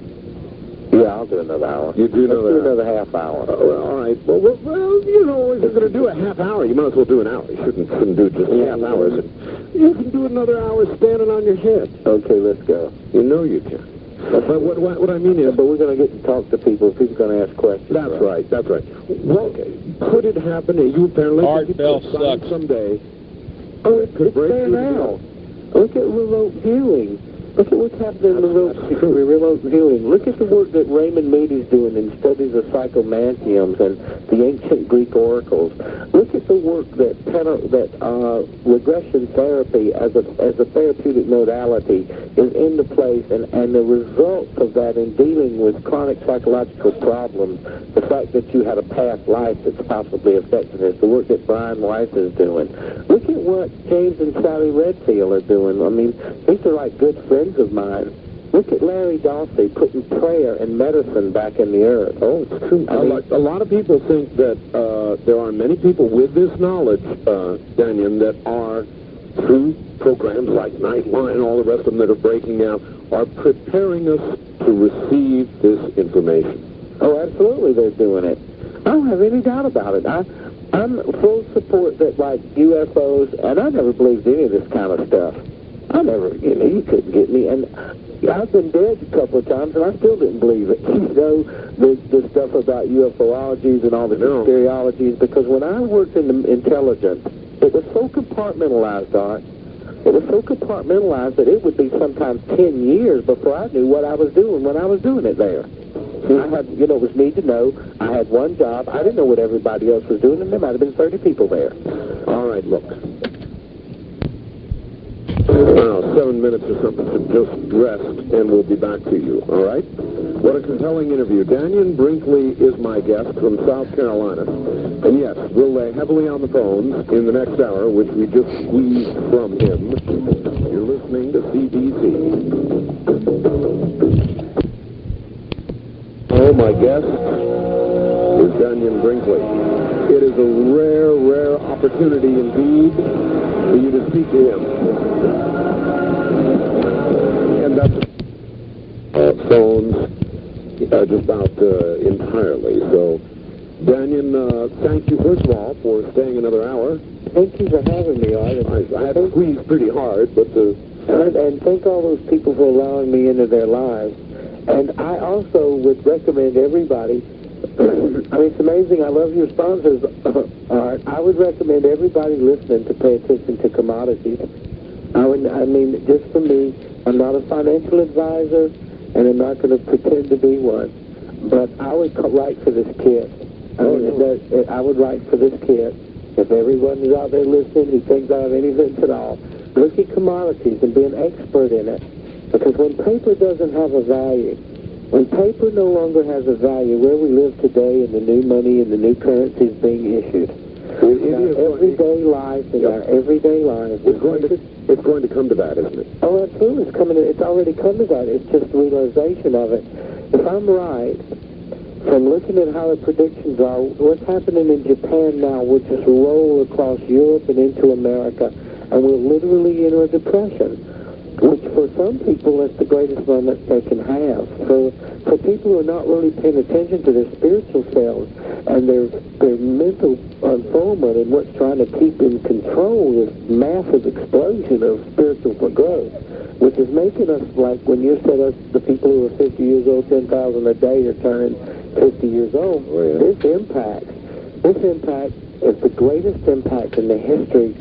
Yeah, I'll do another hour. You do Let's another do hour. another half hour. Uh, well, all right. Well, well, well, you know, if you're going to do a half hour, you might as well do an hour. You shouldn't, shouldn't do just half hours. You can do another hour standing on your head. Okay, let's go. You know you can. But what, what, what I mean is... But we're going to get to talk to people. People are going to ask questions. That's right. That's right. Well, could it happen? You apparently Art could Bell get signed sucks. someday. Oh, it's, Could it's break there through the now. Look at remote viewing. Look at what's happening in remote, That's true. remote viewing. Look at the work that Raymond Moody's doing in studies of psychomantiums and the ancient Greek oracles. Look at the work that pena- that uh, regression therapy as a as a therapeutic modality is into place, and, and the results of that in dealing with chronic psychological problems, the fact that you had a past life that's possibly affecting this, the work that Brian Weiss is doing. Look at what James and Sally Redfield are doing. I mean, these are like good friends of mine. Look at Larry Dawsey putting prayer and medicine back in the earth. Oh, it's true. I a, mean- lot, a lot of people think that uh, there are many people with this knowledge, uh, Daniel, that are through programs like Nightline and all the rest of them that are breaking out, are preparing us to receive this information. Oh, absolutely, they're doing it. I don't have any doubt about it. I, I'm full support that, like, U F Os, and I never believed any of this kind of stuff. I never, you know, you couldn't get me, and I've been dead a couple of times, and I still didn't believe it. You know, the, the stuff about UFOlogies and all the No. mysteriologies, because when I worked in the intelligence, it was so compartmentalized, Art. It was so compartmentalized that it would be sometimes ten years before I knew what I was doing when I was doing it there. I had, you know, it was need to know. I had one job. I didn't know what everybody else was doing, and there might have been thirty people there. All right, look. Now, seven minutes or something to just rest, and we'll be back to you, all right? What a compelling interview. Daniel Brinkley is my guest from South Carolina. And yes, we'll lay heavily on the phones in the next hour, which we just squeezed from him. You're listening to C B C. Oh, my guest is Daniel Brinkley. It is a rare, rare opportunity indeed for you to speak to him. And that's uh, phones uh, just about uh, entirely. So, Daniel, uh, thank you, first of all, for staying another hour. Thank you for having me, Art. I, I had to squeeze pretty hard, but... Uh, and, and thank all those people for allowing me into their lives. And I also would recommend everybody, I mean, it's amazing, I love your sponsors, Art. I would recommend everybody listening to pay attention to commodities. I would, I mean, just for me, I'm not a financial advisor, and I'm not going to pretend to be one, but I would co- write for this kid. I mean, that, I would write for this kid. If everyone is out there listening who thinks I have any sense at all, look at commodities and be an expert in it. Because when paper doesn't have a value, when paper no longer has a value, where we live today and the new money and the new currencies being issued, in our everyday life, in Yep. our everyday life, it's, going to, it's going to come to that, isn't it? oh, absolutely, it's coming. It's already come to that. It's just the realization of it. If I'm right, from looking at how the predictions are, what's happening in Japan now will just roll across Europe and into America, and we'll literally enter a depression. Which for some people is the greatest moment they can have. For for people who are not really paying attention to their spiritual selves and their their mental unfoldment and what's trying to keep in control this massive explosion of spiritual growth, which is making us, like when you said us, the people who are fifty years old, ten thousand a day are turning fifty years old. Oh, yeah. This impact, this impact is the greatest impact in the history.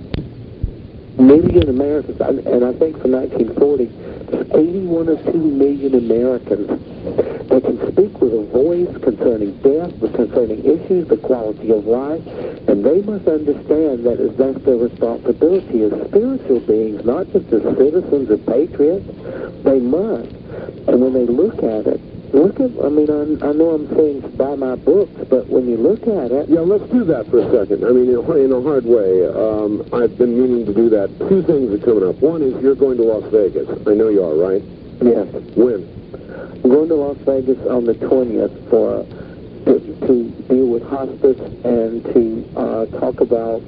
Million Americans, and I think for nineteen forty, there's eighty-one or two million Americans that can speak with a voice concerning death, concerning issues, the quality of life, and they must understand that is that's their responsibility as spiritual beings, not just as citizens or patriots. They must, and when they look at it, look at, I mean, I, I know I'm saying buy my books, but when you look at it... Yeah, let's do that for a second. I mean, in a, in a hard way. Um, I've been meaning to do that. Two things are coming up. One is you're going to Las Vegas. I know you are, right? Yes. When? I'm going to Las Vegas on the twentieth for to, to deal with hospice and to uh, talk about...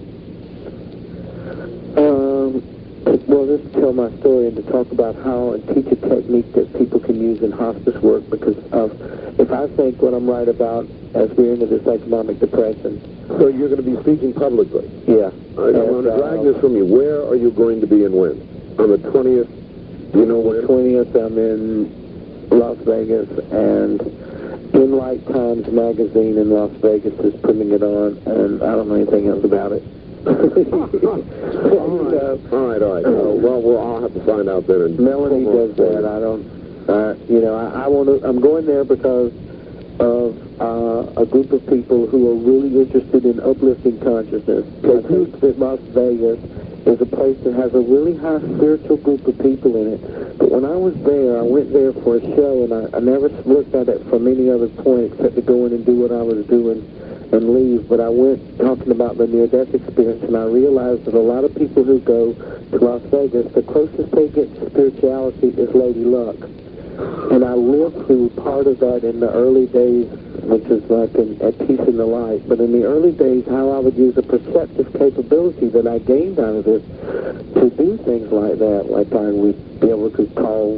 Um, well, just to tell my story and to talk about how and teach a technique that people can use in hospice work, because of, if I think what I'm right about as we're into this economic depression. So you're going to be speaking publicly? Yeah. All right, I'm going to drag this from you. Where are you going to be and when? On the twentieth? Do you know when? twentieth, I'm in Las Vegas, and Enlight Times magazine in Las Vegas is putting it on, and I don't know anything else about it. all right, all right. All right. Uh, well, well, I'll have to find out then. And Melanie does that. I don't, uh, you know, I, I want to, I'm going there because of uh, a group of people who are really interested in uplifting consciousness. I think that Las Vegas is a place that has a really high spiritual group of people in it. But when I was there, I went there for a show, and I, I never looked at it from any other point except to go in and do what I was doing and leave. But I went talking about the near-death experience, and I realized that a lot of people who go to Las Vegas, the closest they get to spirituality is Lady Luck. And I lived through part of that in the early days, which is like in, at Peace in the Light. But in the early days, how I would use a perceptive capability that I gained out of this to do things like that. Like I would be able to call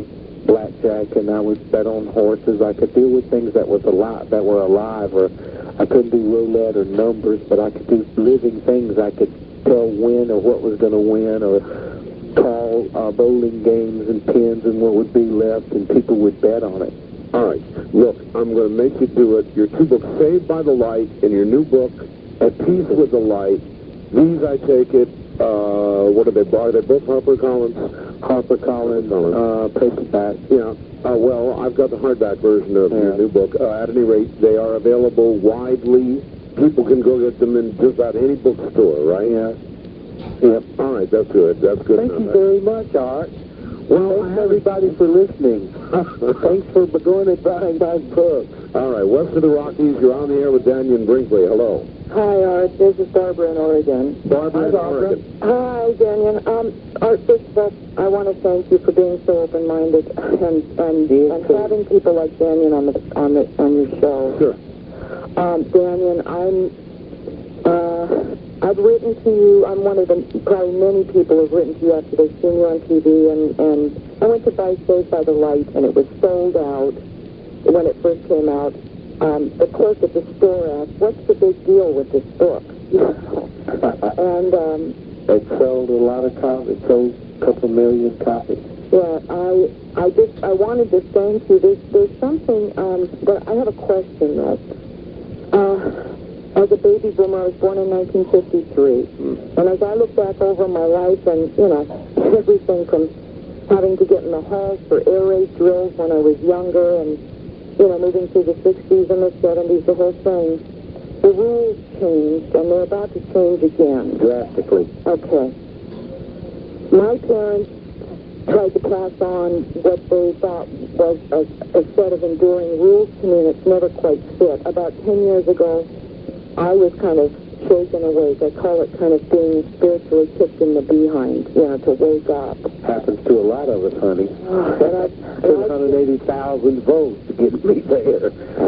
blackjack, and I would bet on horses. I could deal with things that was alive, that were alive, or I couldn't do roulette or numbers, but I could do living things. I could tell when or what was going to win, or call uh, bowling games and pins and what would be left, and people would bet on it. All right. Look, I'm going to make you do it. Your two books, Saved by the Light, and your new book, At Peace with the Light. These, I take it, uh, what are they? Are they both HarperCollins? HarperCollins, uh, paperback. Yeah. Uh, well, I've got the hardback version of yeah. your new book. Uh, at any rate, they are available widely. People can go get them in just about any bookstore, right? Yeah. Yep. All right, that's good. That's good. Thank you very much, Art. Well, thanks everybody for listening. Thanks for going and buying my books. All right, west of the Rockies, you're on the air with Daniel Brinkley. Hello. Hi, Art. This is Barbara in Oregon. Barbara in Oregon. Hi, Daniel. Um, Art, first of all, I want to thank you for being so open-minded and and, and having people like Daniel on the on the on your show. Sure. Um, Daniel, I'm. Uh, I've written to you. I'm one of the probably many people who've written to you after they've seen you on T V, and and I went to buy Saved by the Light, and it was sold out when it first came out. Um, the clerk at the store asked, "What's the big deal with this book?" and um, it sold a lot of copies. It sold a couple million copies. Yeah, I I just I wanted to thank you. There's there's something, um, but I have a question though. Uh, as a baby boomer, I was born in nineteen fifty-three, mm. and as I look back over my life, and you know everything from having to get in the halls for air raid drills when I was younger, and you know, moving through the sixties and the seventies, the whole thing, the rules changed, and they're about to change again. Drastically. Okay. My parents tried to pass on what they thought was a, a set of enduring rules to me, and it's never quite fit. About ten years ago, I was kind of shaken awake. I call it kind of being spiritually kicked in the behind, you know, to wake up. Happens to a lot of us, honey. But I, two hundred eighty thousand votes to get me there.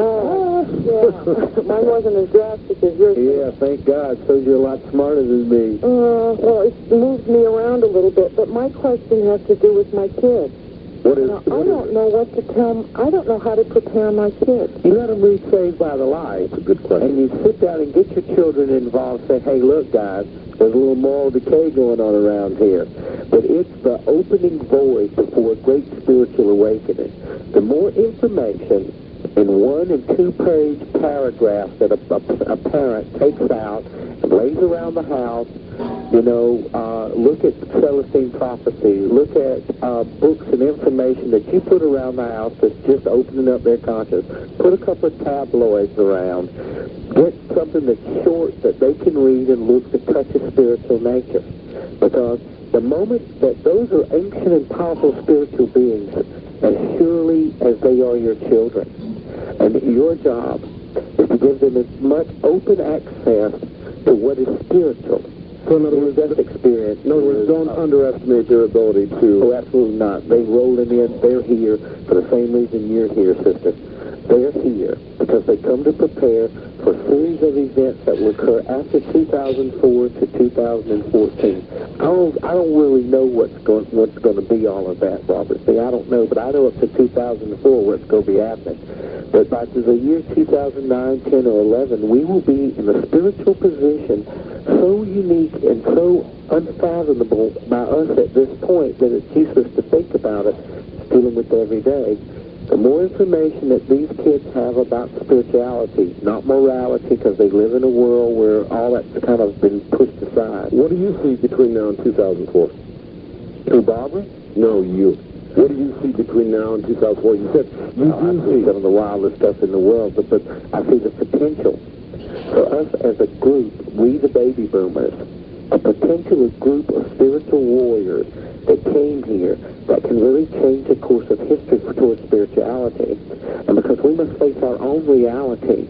Oh, yeah. Mine wasn't as drastic as yours. Yeah, thank God. So you're a lot smarter than me. Uh, well, it's moved me around a little bit, but my question has to do with my kids. What is, now, what I don't is, know what to tell them. I don't know how to prepare my kids. You let them read Saved by the Light. That's a good question. And you sit down and get your children involved. Say, hey, look, guys, there's a little moral decay going on around here. But it's the opening void before a great spiritual awakening. The more information in one and two page paragraphs that a, a, a parent takes out and lays around the house, you know, uh, look at Celestine Prophecy, look at uh, books and information that you put around the house that's just opening up their conscience. Put a couple of tabloids around. Get something that's short that they can read and look to touch a spiritual nature. Because the moment that those are ancient and powerful spiritual beings, as surely as they are your children, and your job is to give them as much open access to what is spiritual. So in other words, that experience. In other words, don't uh, underestimate their ability to... Oh, absolutely not. They rolling in. They're here for the same reason you're here, sister. They're here because they come to prepare for a series of events that will occur after two thousand four to two thousand fourteen. I don't, I don't really know what's going, what's going to be all of that, Robert. See, I don't know, but I know up to two thousand four what's going to be happening. But by the year two thousand nine, ten, or eleven, we will be in a spiritual position so unique and so unfathomable by us at this point that it's useless to think about it, dealing with every day. The more information that these kids have about spirituality, not morality, because they live in a world where all that's kind of been pushed aside. What do you see between now and two thousand four? Who, Barbara? No, you. What do you see between now and two thousand four? You said you oh, do I see some of the wildest stuff in the world, but, but I see the potential. For us as a group, we the baby boomers, a potential group of spiritual warriors that came here that can really change the course of history towards spirituality. And because we must face our own reality,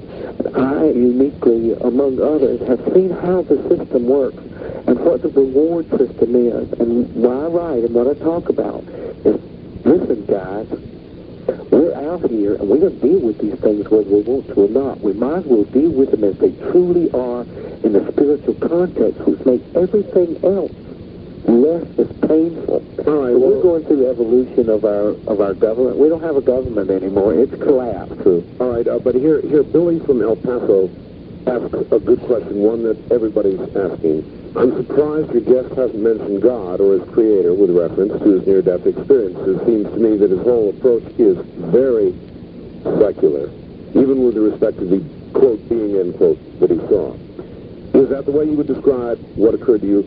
I uniquely, among others, have seen how the system works and what the reward system is. And what I write and what I talk about is, listen, guys, we're out here and we're going to deal with these things whether we want to or not. We might as well deal with them as they truly are in the spiritual context, which makes everything else less as painful. All right, We're going through evolution of our of our government. We don't have a government anymore. It's collapsed. All right, uh, but here, here, Billy from El Paso asks a good question, one that everybody's asking. I'm surprised your guest hasn't mentioned God or his creator with reference to his near-death experience. It seems to me that his whole approach is very secular, even with respect to the, quote, being, end quote, that he saw. Is that the way you would describe what occurred to you?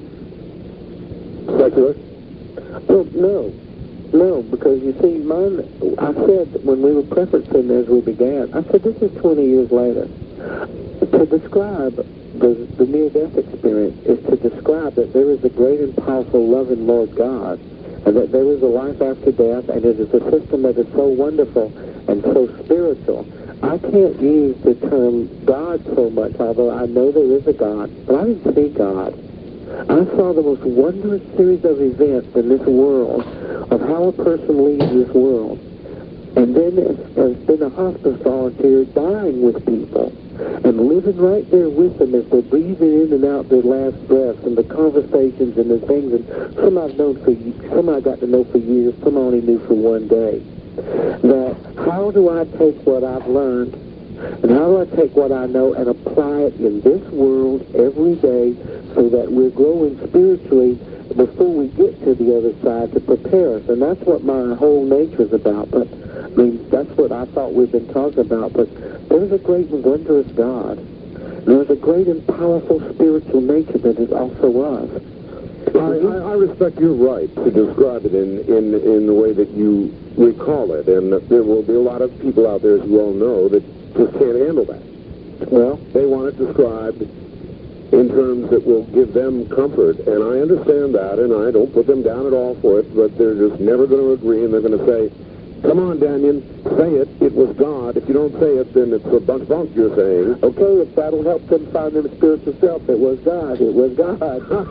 Secular? Well, no. No, because you see, mine, I said when we were preferencing as we began, I said this is twenty years later. To describe the, the near-death experience is to describe that there is a great and powerful, loving Lord God, and that there is a life after death, and it is a system that is so wonderful and so spiritual. I can't use the term God so much, although I know there is a God, but I didn't see God. I saw the most wondrous series of events in this world of how a person leaves this world, and then has been a hospice volunteer dying with people and living right there with them as they're breathing in and out their last breaths, and the conversations and the things, and some I've known for some I got to know for years, some I only knew for one day. That how do I take what I've learned and how do I take what I know and apply it in this world every day so that we're growing spiritually before we get to the other side to prepare us? And that's what my whole nature is about. But I mean, that's what I thought we've been talking about. But there's a great and wondrous God. There's a great and powerful spiritual nature that is also us. I, I, I respect your right to describe it in, in, in the way that you recall it. And there will be a lot of people out there, as you all know, that just can't handle that. Well, they want it described in terms that will give them comfort, and I understand that, and I don't put them down at all for it, but they're just never going to agree, and they're going to say, come on, Daniel, say it, it was God. If you don't say it, then it's a bunch bunk you're saying. Okay, if that'll help them find their spiritual self, it was God, it was God.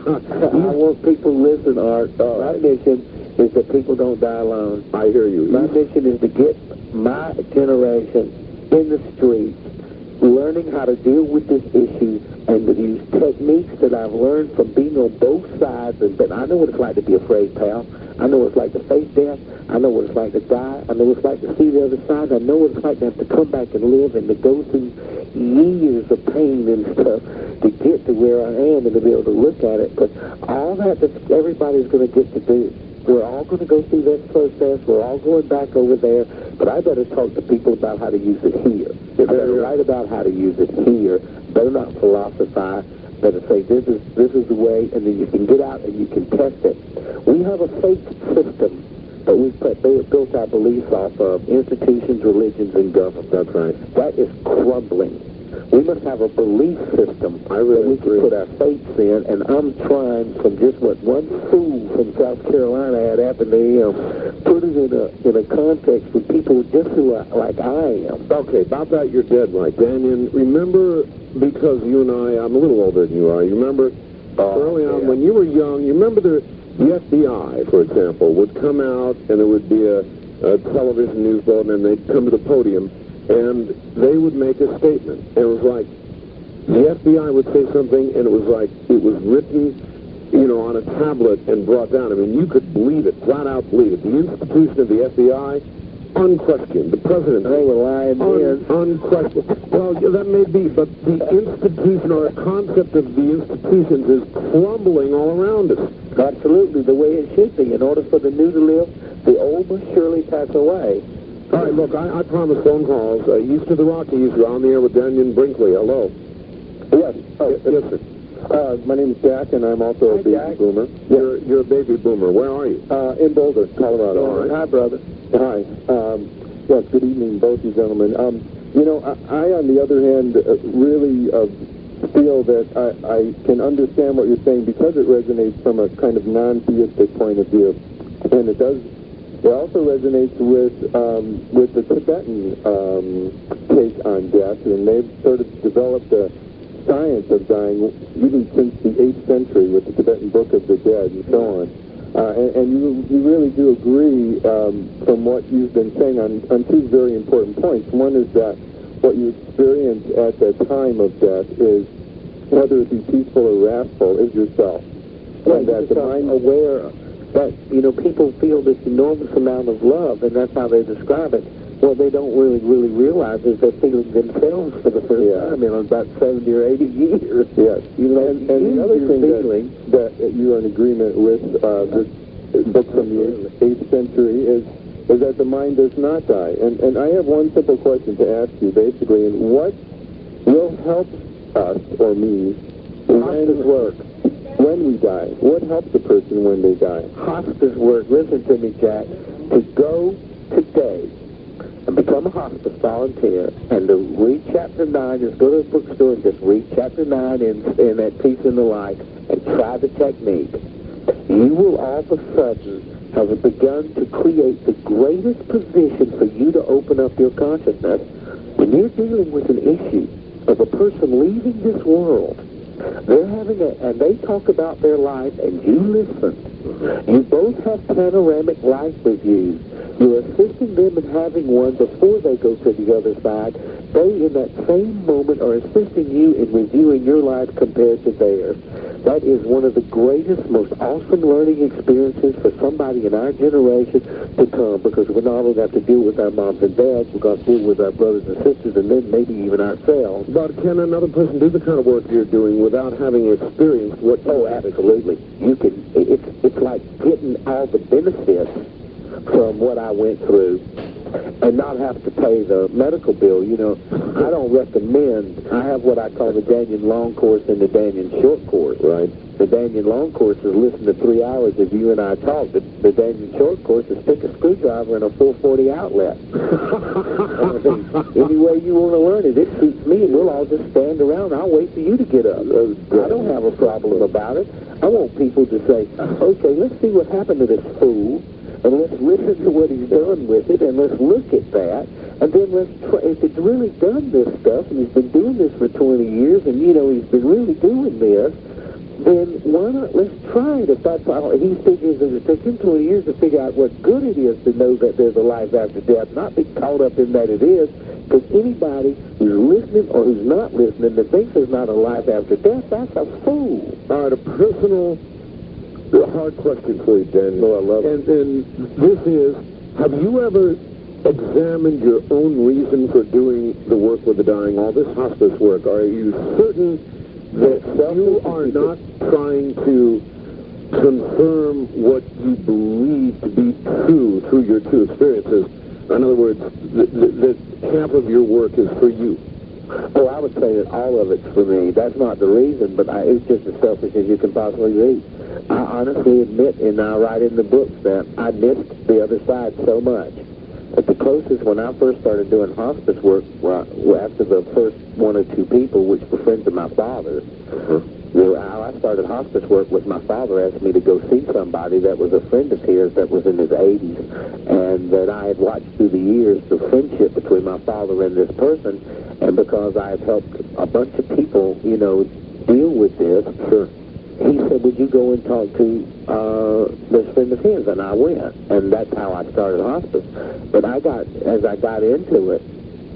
I want people to listen, Art. Uh, my mission is that people don't die alone. I hear you. My mission is to get my generation in the streets, learning how to deal with this issue, and to use techniques that I've learned from being on both sides. And but I know what it's like to be afraid, pal. I know what it's like to face death. I know what it's like to die. I know what it's like to see the other side. I know what it's like to have to come back and live and to go through years of pain and stuff to get to where I am and to be able to look at it. But all that, that everybody's going to get to do. We're all going to go through that process. We're all going back over there. But I better talk to people about how to use it here. They better write about how to use it here. Better not philosophize. Better say this is this is the way, and then you can get out and you can test it. We have a faith system that we put, they built our beliefs off of institutions, religions, and government. That's right. That is crumbling. We must have a belief system I really that we can put our faith in, and I'm trying from just what one fool from South Carolina had happened to him, put it in a in a context with people just who are like I am. Okay, about that you're dead right, Daniel. Remember, because you and I, I'm a little older than you are, you remember Oh, early on yeah. when you were young, you remember the, the F B I, for example, would come out and there would be a, a television news bulletin and they'd come to the podium and they would make a statement. And it was like, the F B I would say something and it was like, it was written, you know, on a tablet and brought down. I mean, you could believe it, flat out believe it. The institution of the F B I, unquestioned. The president, They were lying un, then. unquestioned. Well, yeah, that may be, but the institution or a concept of the institutions is crumbling all around us. Absolutely, the way it should be. In order for the new to live, the old must surely pass away. All right, look, I, I promise phone calls. Uh, east of the Rockies, you're on the air with Daniel Brinkley. Hello. Yes. Oh, Yes, yes, sir. Uh, my name is Jack, and I'm also Hi, a baby Jack. boomer. You're, you're a baby boomer. Where are you? Uh, in Boulder, Colorado. All right. Hi, brother. Hi. Um, yes, good evening, both you gentlemen. Um, you know, I, I, on the other hand, uh, really uh, feel that I, I can understand what you're saying because it resonates from a kind of non-theistic point of view. And it does, it also resonates with um, with the Tibetan um, take on death, and they've sort of developed a science of dying even since the eighth century with the Tibetan Book of the Dead and so on. Uh, and, and you, you really do agree um, from what you've been saying on, on two very important points. One is that what you experience at the time of death is, whether it be peaceful or wrathful, is yourself. And that the mind aware, that, you know, people feel this enormous amount of love, and that's how they describe it. What they don't really, really realize is they're feeling themselves for the first yeah. time in about seventy or eighty years. Yes. You know, and, and the other thing feeling that, that you're in agreement with uh, this book from the eighth century is is that the mind does not die. And and I have one simple question to ask you, basically, and what will help us, or me, hospice work. When we die? What helps a person when they die? Hospice work. Listen to me, Jack. To go today and become a hospice volunteer and to read chapter nine, just go to the bookstore and just read chapter nine in, in that Peace in the Light and try the technique. You will all of a sudden have begun to create the greatest position for you to open up your consciousness. When you're dealing with an issue of a person leaving this world, they're having a, and they talk about their life, and you listen. You both have panoramic life reviews. You're assisting them in having one before they go to the other side. They, in that same moment, are assisting you in reviewing your life compared to theirs. That is one of the greatest, most awesome learning experiences for somebody in our generation to come, because we're not only have to deal with our moms and dads, we're going to deal with our brothers and sisters, and then maybe even ourselves. But can another person do the kind of work you're doing without having experienced what? Oh, absolutely. You can. It's it's like getting all the benefits from what I went through and not have to pay the medical bill. You know, I don't recommend, I have what I call the Danyon Long course and the Danyon Short course. Right. The Danyon Long course is listen to three hours of you and I talk. The, the Danyon Short course is stick a screwdriver in a four forty outlet. Any way you want to learn it, it suits me, and we'll all just stand around. I'll wait for you to get up. I don't have a problem about it. I want people to say, okay, let's see what happened to this fool, and let's listen to what he's done with it, and let's look at that, and then let's try. If he's really done this stuff, and he's been doing this for twenty years, and, you know, he's been really doing this, then why not, let's try it. If that's how he figures it takes him twenty years to figure out what good it is to know that there's a life after death, not be caught up in that it is, because anybody who's listening or who's not listening that thinks there's not a life after death, that's a fool. All right, a personal, hard question for you, Dan. No, I love it. And, and this is, have you ever examined your own reason for doing the work with the dying, all this hospice work? Are you certain that you are not trying to confirm what you believe to be true through your two experiences? In other words, that half of your work is for you. Oh, I would say that all of it's for me. That's not the reason, but I, it's just as selfish as you can possibly be. I honestly admit, and I write in the books, that I missed the other side so much. But the closest, when I first started doing hospice work, well, after the first one or two people, which were friends of my father's, uh-huh. how I started hospice work was my father asked me to go see somebody that was a friend of his that was in his eighties, and that I had watched through the years the friendship between my father and this person, and because I had helped a bunch of people, you know, deal with this, sure. He said, would you go and talk to uh, this friend of his? And I went, and that's how I started hospice. But I got, as I got into it,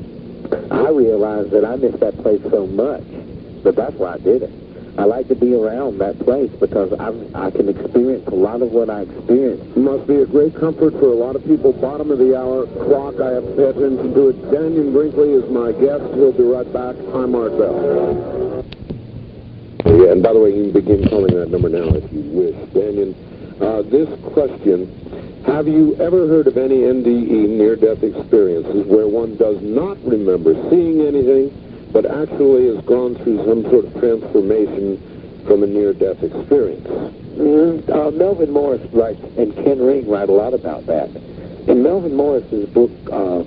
I realized that I missed that place so much, but that's why I did it. I like to be around that place because I I can experience a lot of what I experienced. It must be a great comfort for a lot of people. Bottom of the hour clock, I have to pay attention to it. Danyon Brinkley is my guest. He'll be right back. I'm Art Bell. Yeah, and by the way, you can begin calling that number now if you wish. Danyon, uh, this question, have you ever heard of any N D E, near-death experiences, where one does not remember seeing anything, but actually has gone through some sort of transformation from a near-death experience? Mm, uh, Melvin Morris writes, and Ken Ring write a lot about that. In Melvin Morris's book, uh,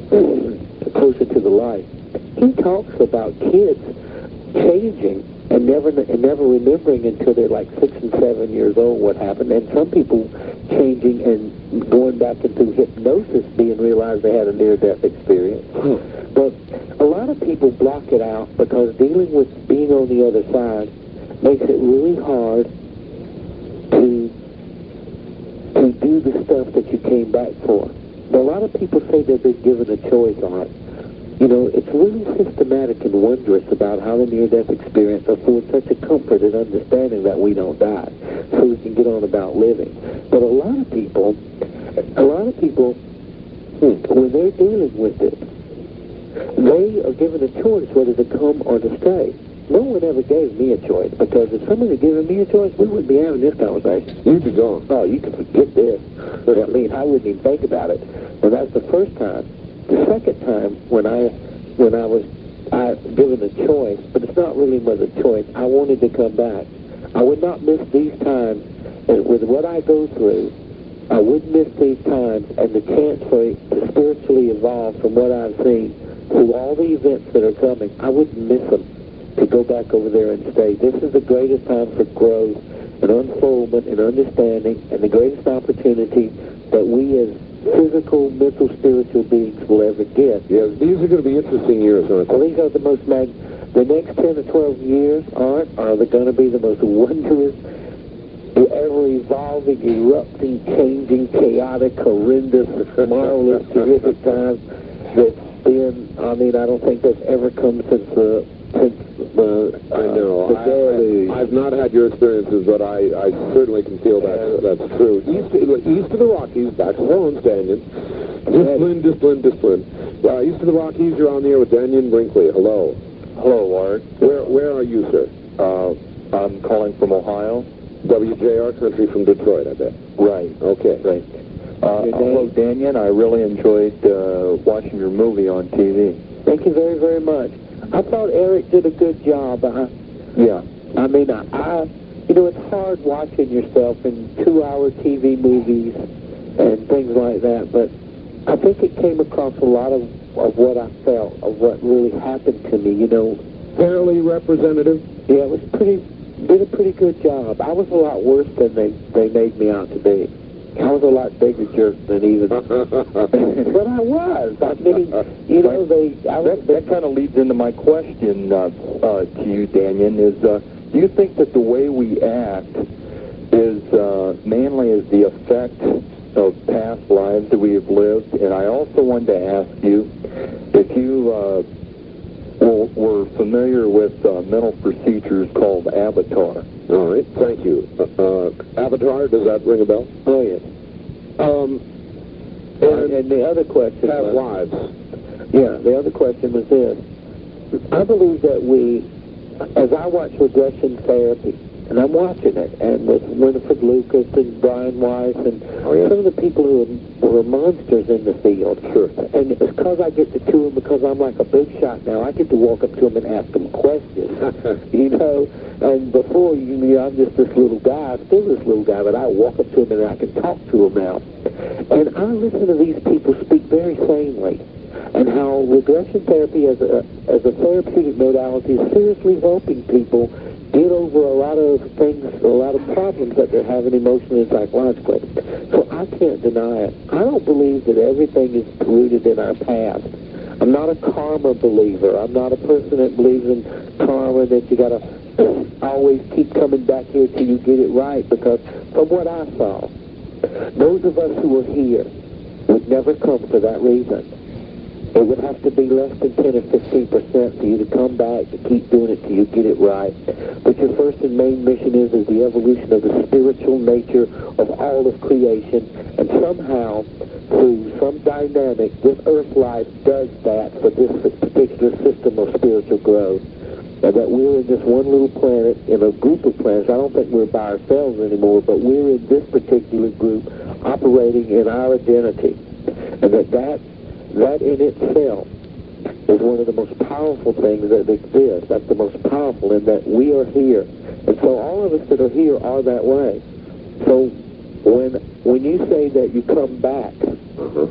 Closer to the Light, he talks about kids changing and never and never remembering until they're like six and seven years old what happened, and some people changing and going back into hypnosis being realized they had a near-death experience. Hmm. But a lot of people block it out because dealing with being on the other side makes it really hard to to do the stuff that you came back for. But a lot of people say that they're given a choice on it. You know, it's really systematic and wondrous about how the near-death experience affords such a comfort and understanding that we don't die. so we can get on about living. But a lot of people, a lot of people, when they're dealing with it, they are given a choice whether to come or to stay. No one ever gave me a choice, because if somebody had given me a choice, we wouldn't be having this conversation. You'd be gone. Oh, you can forget this. I mean, I wouldn't even think about it. And that's the first time. The second time, when I, when I was I given a choice, but it's not really much a choice, I wanted to come back. I would not miss these times, and with what I go through, I wouldn't miss these times and the chance for it to spiritually evolve from what I've seen through all the events that are coming. I wouldn't miss them to go back over there and stay. This is the greatest time for growth and unfoldment and understanding, and the greatest opportunity that we as physical, mental, spiritual beings will ever get. Yeah, these are going to be interesting years, aren't they? Well, these are the most mag... The next ten to twelve years aren't, are they going to be the most wondrous, ever-evolving, erupting, changing, chaotic, horrendous, marvelous, terrific times that's been, I mean, I don't think that's ever come since the, since the, uh, I know. the day. I, I've not had your experiences, but I, I certainly can feel that that's true. East, east of the Rockies, back to Lawrence, Daniel. Discipline, discipline, discipline. Uh, east of the Rockies, you're on the air with Daniel Brinkley. Hello. Hello, Art. Where where are you, sir? Uh, I'm calling from Ohio. W J R country from Detroit, I bet. Right. Okay. Right. Uh, hello, Daniel. I really enjoyed uh, watching your movie on T V. Thank you very, very much. I thought Eric did a good job. Uh, yeah. I mean, I, I, you know, it's hard watching yourself in two-hour T V movies and things like that, but I think it came across a lot of, of what I felt, of what really happened to me, you know. Fairly representative? Yeah, it was pretty, did a pretty good job. I was a lot worse than they, they made me out to be. I was a lot bigger jerk than even, but I was. I mean, you know, they. I was, that that kind of leads into my question uh, uh, to you, Daniel. Is uh, do you think that the way we act is uh, mainly as the effect of past lives that we have lived? And I also wanted to ask you if you uh, were, were familiar with uh, mental procedures called Avatar. All right, thank you. Uh, Avatar, does that ring a bell? Oh, yes. Um, and, and the other question Past was, lives. Yeah, the other question was this. I believe that we, as I watch regression therapy, and I'm watching it, and with Winifred Lucas and Brian Weiss and oh, yeah. some of the people who are, who are monsters in the field. Sure. And it's because I get to to them, because I'm like a big shot now, I get to walk up to them and ask them questions, you know. And before, you know, I'm just this little guy, still this little guy, but I walk up to them and I can talk to them now. And I listen to these people speak very sanely, and how regression therapy as a, as a therapeutic modality is seriously helping people get over a lot of things, a lot of problems that they're having emotionally and psychologically. So I can't deny it. I don't believe that everything is rooted in our past. I'm not a karma believer. I'm not a person that believes in karma, that you got to always keep coming back here till you get it right, because from what I saw, those of us who are here would never come for that reason. It would have to be less than ten or fifteen percent for you to come back, to keep doing it till you get it right. But your first and main mission is, is the evolution of the spiritual nature of all of creation. And somehow, through some dynamic, this earth life does that for this particular system of spiritual growth. And that we're in this one little planet, in a group of planets. I don't think we're by ourselves anymore, but we're in this particular group operating in our identity. And that that That in itself is one of the most powerful things that exists. That's the most powerful, in that we are here. And so all of us that are here are that way. So when when you say that you come back uh-huh.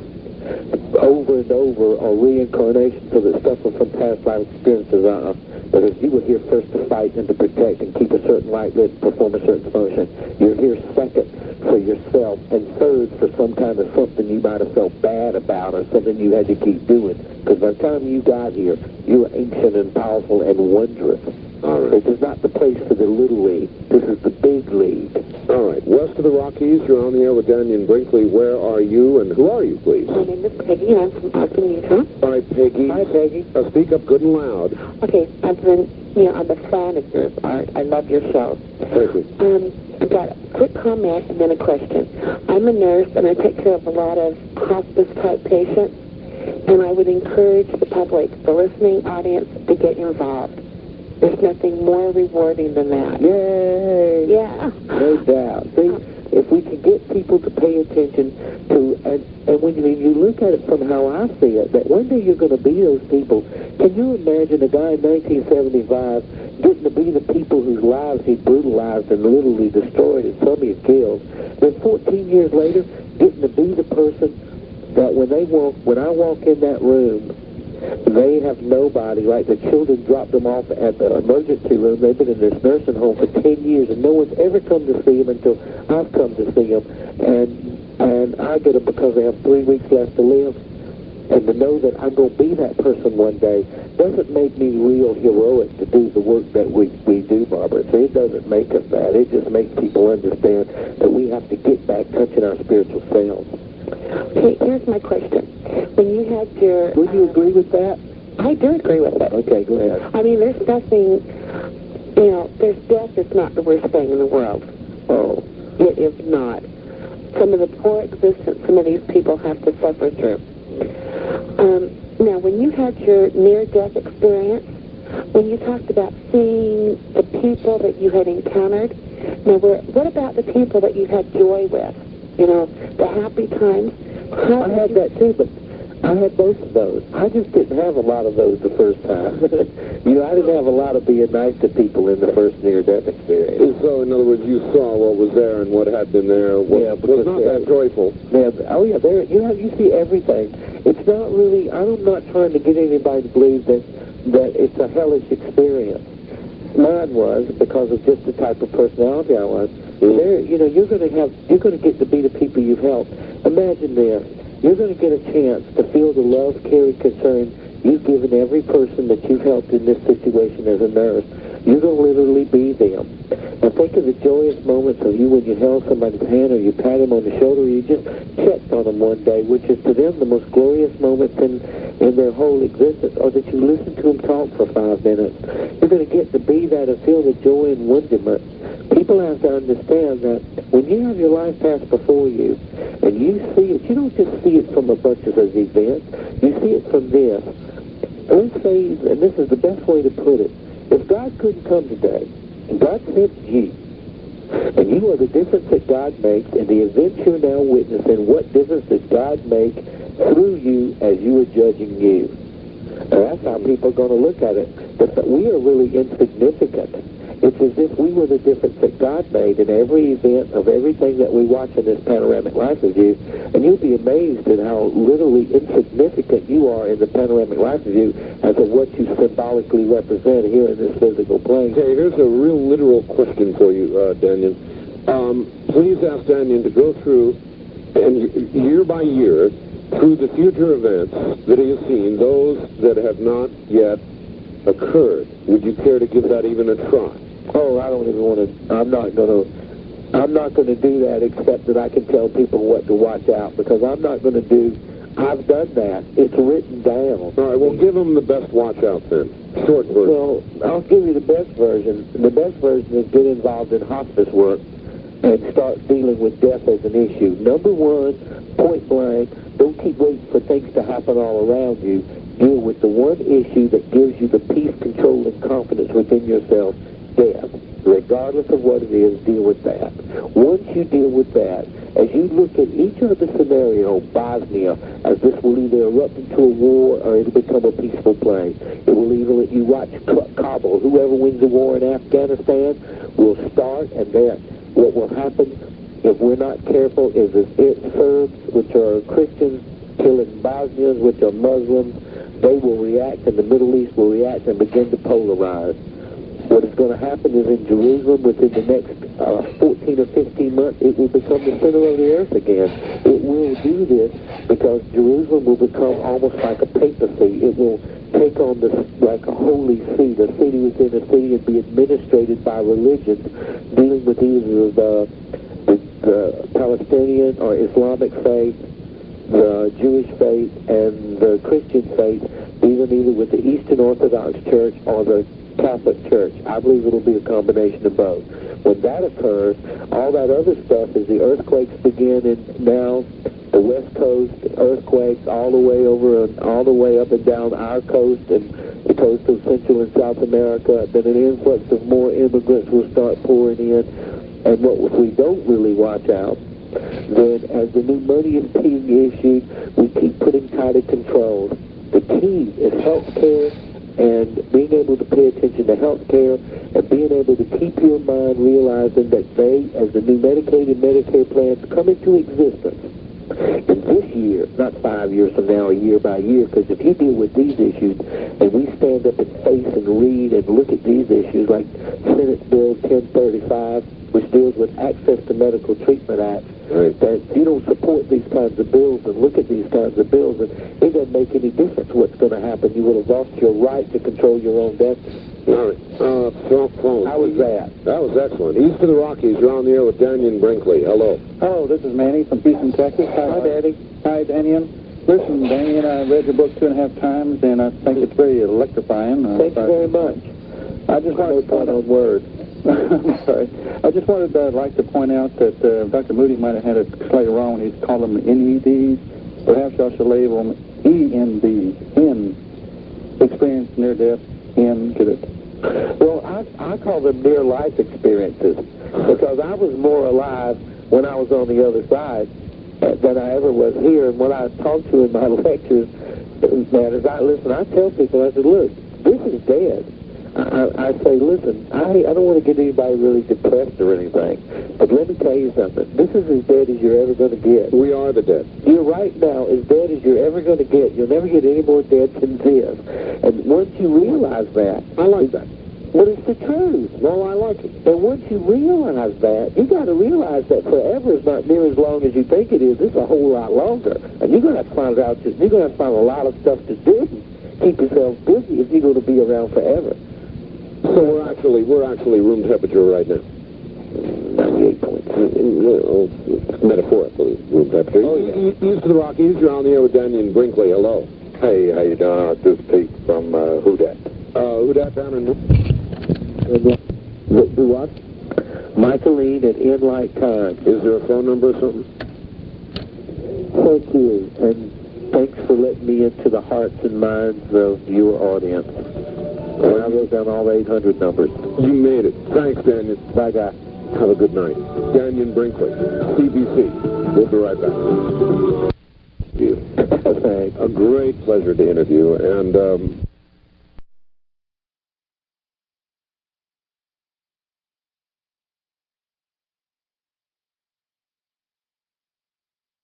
over and over, or reincarnation, so that stuff from past life experiences, uh-uh. Because you were here first to fight and to protect and keep a certain light lit, perform a certain function. You're here second for yourself, and third for some kind of something you might have felt bad about, or something you had to keep doing. Because by the time you got here, you were ancient and powerful and wondrous. All right. This is not the place for the little league. This is the big league. All right. West to the Rockies. You're on the air with Daniel Brinkley. Where are you, and who are you, please? My name is Peggy, and I'm from Ogden, Utah. Hi, Peggy. Hi, Peggy. Uh, speak up good and loud. Okay, I've been, you know, I'm a fan of yours, Art. I love your show. Thank you. Um, I've got a quick comment and then a question. I'm a nurse, and I take care of a lot of hospice-type patients, and I would encourage the public, the listening audience, to get involved. There's nothing more rewarding than that. Yay! Yeah. No doubt. See, if we can get people to pay attention to, and, and when you, you look at it from how I see it, that one day you're going to be those people. Can you imagine a guy in nineteen seventy-five getting to be the people whose lives he brutalized and literally destroyed and some he killed? Then fourteen years later, getting to be the person that when they walk, when I walk in that room, they have nobody, like the children dropped them off at the emergency room. They've been in this nursing home for ten years, and no one's ever come to see them until I've come to see them. And and I get them because they have three weeks left to live. And to know that I'm going to be that person one day doesn't make me real heroic to do the work that we, we do, Barbara. So it doesn't make us bad. It just makes people understand that we have to get back touching our spiritual selves. Okay, here's my question. When you had your... Would you uh, agree with that? I do agree with it. Okay, go ahead. I mean, there's nothing, you know, there's death is not the worst thing in the world. Oh. It is not. Some of the poor existence some of these people have to suffer through. Um, now, when you had your near-death experience, when you talked about seeing the people that you had encountered, now, were, what about the people that you had joy with? You know, the happy times? How I had that too, but I had both of those. I just didn't have a lot of those the first time. You know, I didn't have a lot of being nice to people in the first near-death experience. So, in other words, you saw what was there and what had been there. What Yeah, was not that joyful. Yeah, oh yeah, there you have you see everything. It's not really. I'm not trying to get anybody to believe that that it's a hellish experience. Mine was because of just the type of personality I was. Mm. There, you know, you're going to have you're going to get to be the people you've helped. Imagine this. You're going to get a chance to feel the love, care, and concern you've given every person that you've helped in this situation as a nurse. You're going to literally be them. And think of the joyous moments of you when you held somebody's hand or you pat him on the shoulder or you just checked on them one day, which is to them the most glorious moments in, in their whole existence, or that you listen to them talk for five minutes. You're going to get to be that and feel the joy and wonderment. People have to understand that when you have your life pass before you and you see it, you don't just see it from a bunch of those events. You see it from this. Let's say, and this is the best way to put it, if God couldn't come today, and God sent you, and you are the difference that God makes in the events you're now witnessing, what difference does God make through you as you are judging you? And that's how people are going to look at it. That we are really insignificant. It's as if we were the difference that God made in every event of everything that we watch in this panoramic life review. And you'll be amazed at how literally insignificant you are in the panoramic life review as of what you symbolically represent here in this physical plane. Okay, here's a real literal question for you, uh, Daniel. Um, please ask Daniel to go through, and year by year, through the future events that he has seen, those that have not yet occurred. Would you care to give that even a try? Oh, I don't even want to. I'm not going to. I'm not going to do that, except that I can tell people what to watch out, because I'm not going to do. I've done that. It's written down. All right. Well, give them the best watch out then. Short version. Well, I'll give you the best version. The best version is get involved in hospice work and start dealing with death as an issue. Number one, point blank. Don't keep waiting for things to happen all around you. Deal with the one issue that gives you the peace, control, and confidence within yourself. Death. Regardless of what it is, deal with that. Once you deal with that, as you look at each of the scenario, Bosnia, as this will either erupt into a war or it'll become a peaceful place. It will either, you watch Kabul, whoever wins the war in Afghanistan will start, and then what will happen if we're not careful is that it Serbs, which are Christians, killing Bosnians, which are Muslims, they will react, and the Middle East will react and begin to polarize. What is going to happen is in Jerusalem within the next uh, fourteen or fifteen months, it will become the center of the earth again. It will do this because Jerusalem will become almost like a papacy. It will take on this like a holy see, a city within a city, and be administrated by religions, dealing with either the, the the Palestinian or Islamic faith, the Jewish faith, and the Christian faith, dealing either with the Eastern Orthodox Church or the Catholic Church. I believe it'll be a combination of both. When that occurs, all that other stuff, as the earthquakes begin, and now the West Coast earthquakes all the way over and all the way up and down our coast and the coast of Central and South America, then an influx of more immigrants will start pouring in. And what if we don't really watch out, then as the new money is being issued, we keep putting tighter controls. The key is health care and being able to pay attention to health care and being able to keep your mind realizing that they, as the new Medicaid and Medicare plans come into existence, in this year, not five years from now, year by year, because if you deal with these issues and we stand up and face and read and look at these issues like Senate Bill ten thirty-five, which deals with Access to Medical Treatment Act, right, that if you don't support these kinds of bills and look at these kinds of bills, and it doesn't make any difference what's going to happen. You will have lost your right to control your own destiny. All right. Uh, phone, phone. How was that? That was excellent. East of the Rockies, you're on the air with Daniel Brinkley. Hello. Hello, this is Manny from Houston, Texas. Hi, Hi Manny. Hi, Daniel. Listen, Daniel, I read your book two and a half times, and I think it's very electrifying. Uh, Thank you very much. I just wanted to point on words. I'm sorry. I just wanted to uh, like to point out that uh, Doctor Moody might have had it slightly wrong. He's called them N E Ds. Perhaps I should label them E N D. N. Experience near death. N. Get it? Well, I, I call them near-life experiences because I was more alive when I was on the other side than I ever was here. And when I talk to in my lectures, matters, I listen, I tell people, I said, look, this is dead. I, I say, listen, I, I don't want to get anybody really depressed or anything, but let me tell you something. This is as dead as you're ever going to get. We are the dead. You're right now as dead as you're ever going to get. You'll never get any more dead than this. And once you realize that... I like that. But it's the truth. Well, I like it. And once you realize that, you got to realize that forever is not near as long as you think it is. It's a whole lot longer. And you're going to have to find out, just, you're going to have to find a lot of stuff to do. Keep yourself busy if you're going to be around forever. So we're actually we're actually room temperature right now. ninety-eight point six. Metaphorically, room temperature. Oh, yeah. East of the Rockies, you're on the air with Daniel Brinkley. Hello. Hey, how you doing? Uh, this is Pete from uh, Who Dat. Uh, Who Dat down in... Do what? Michaeline at In Light Time. Is there a phone number or something? Thank you, and thanks for letting me into the hearts and minds of your audience. When I wrote down all the eight hundred numbers. You made it. Thanks, Daniel. Bye, guy. Have a good night. Daniel Brinkley, C B C. We'll be right back. You. Thanks. A great pleasure to interview, and um,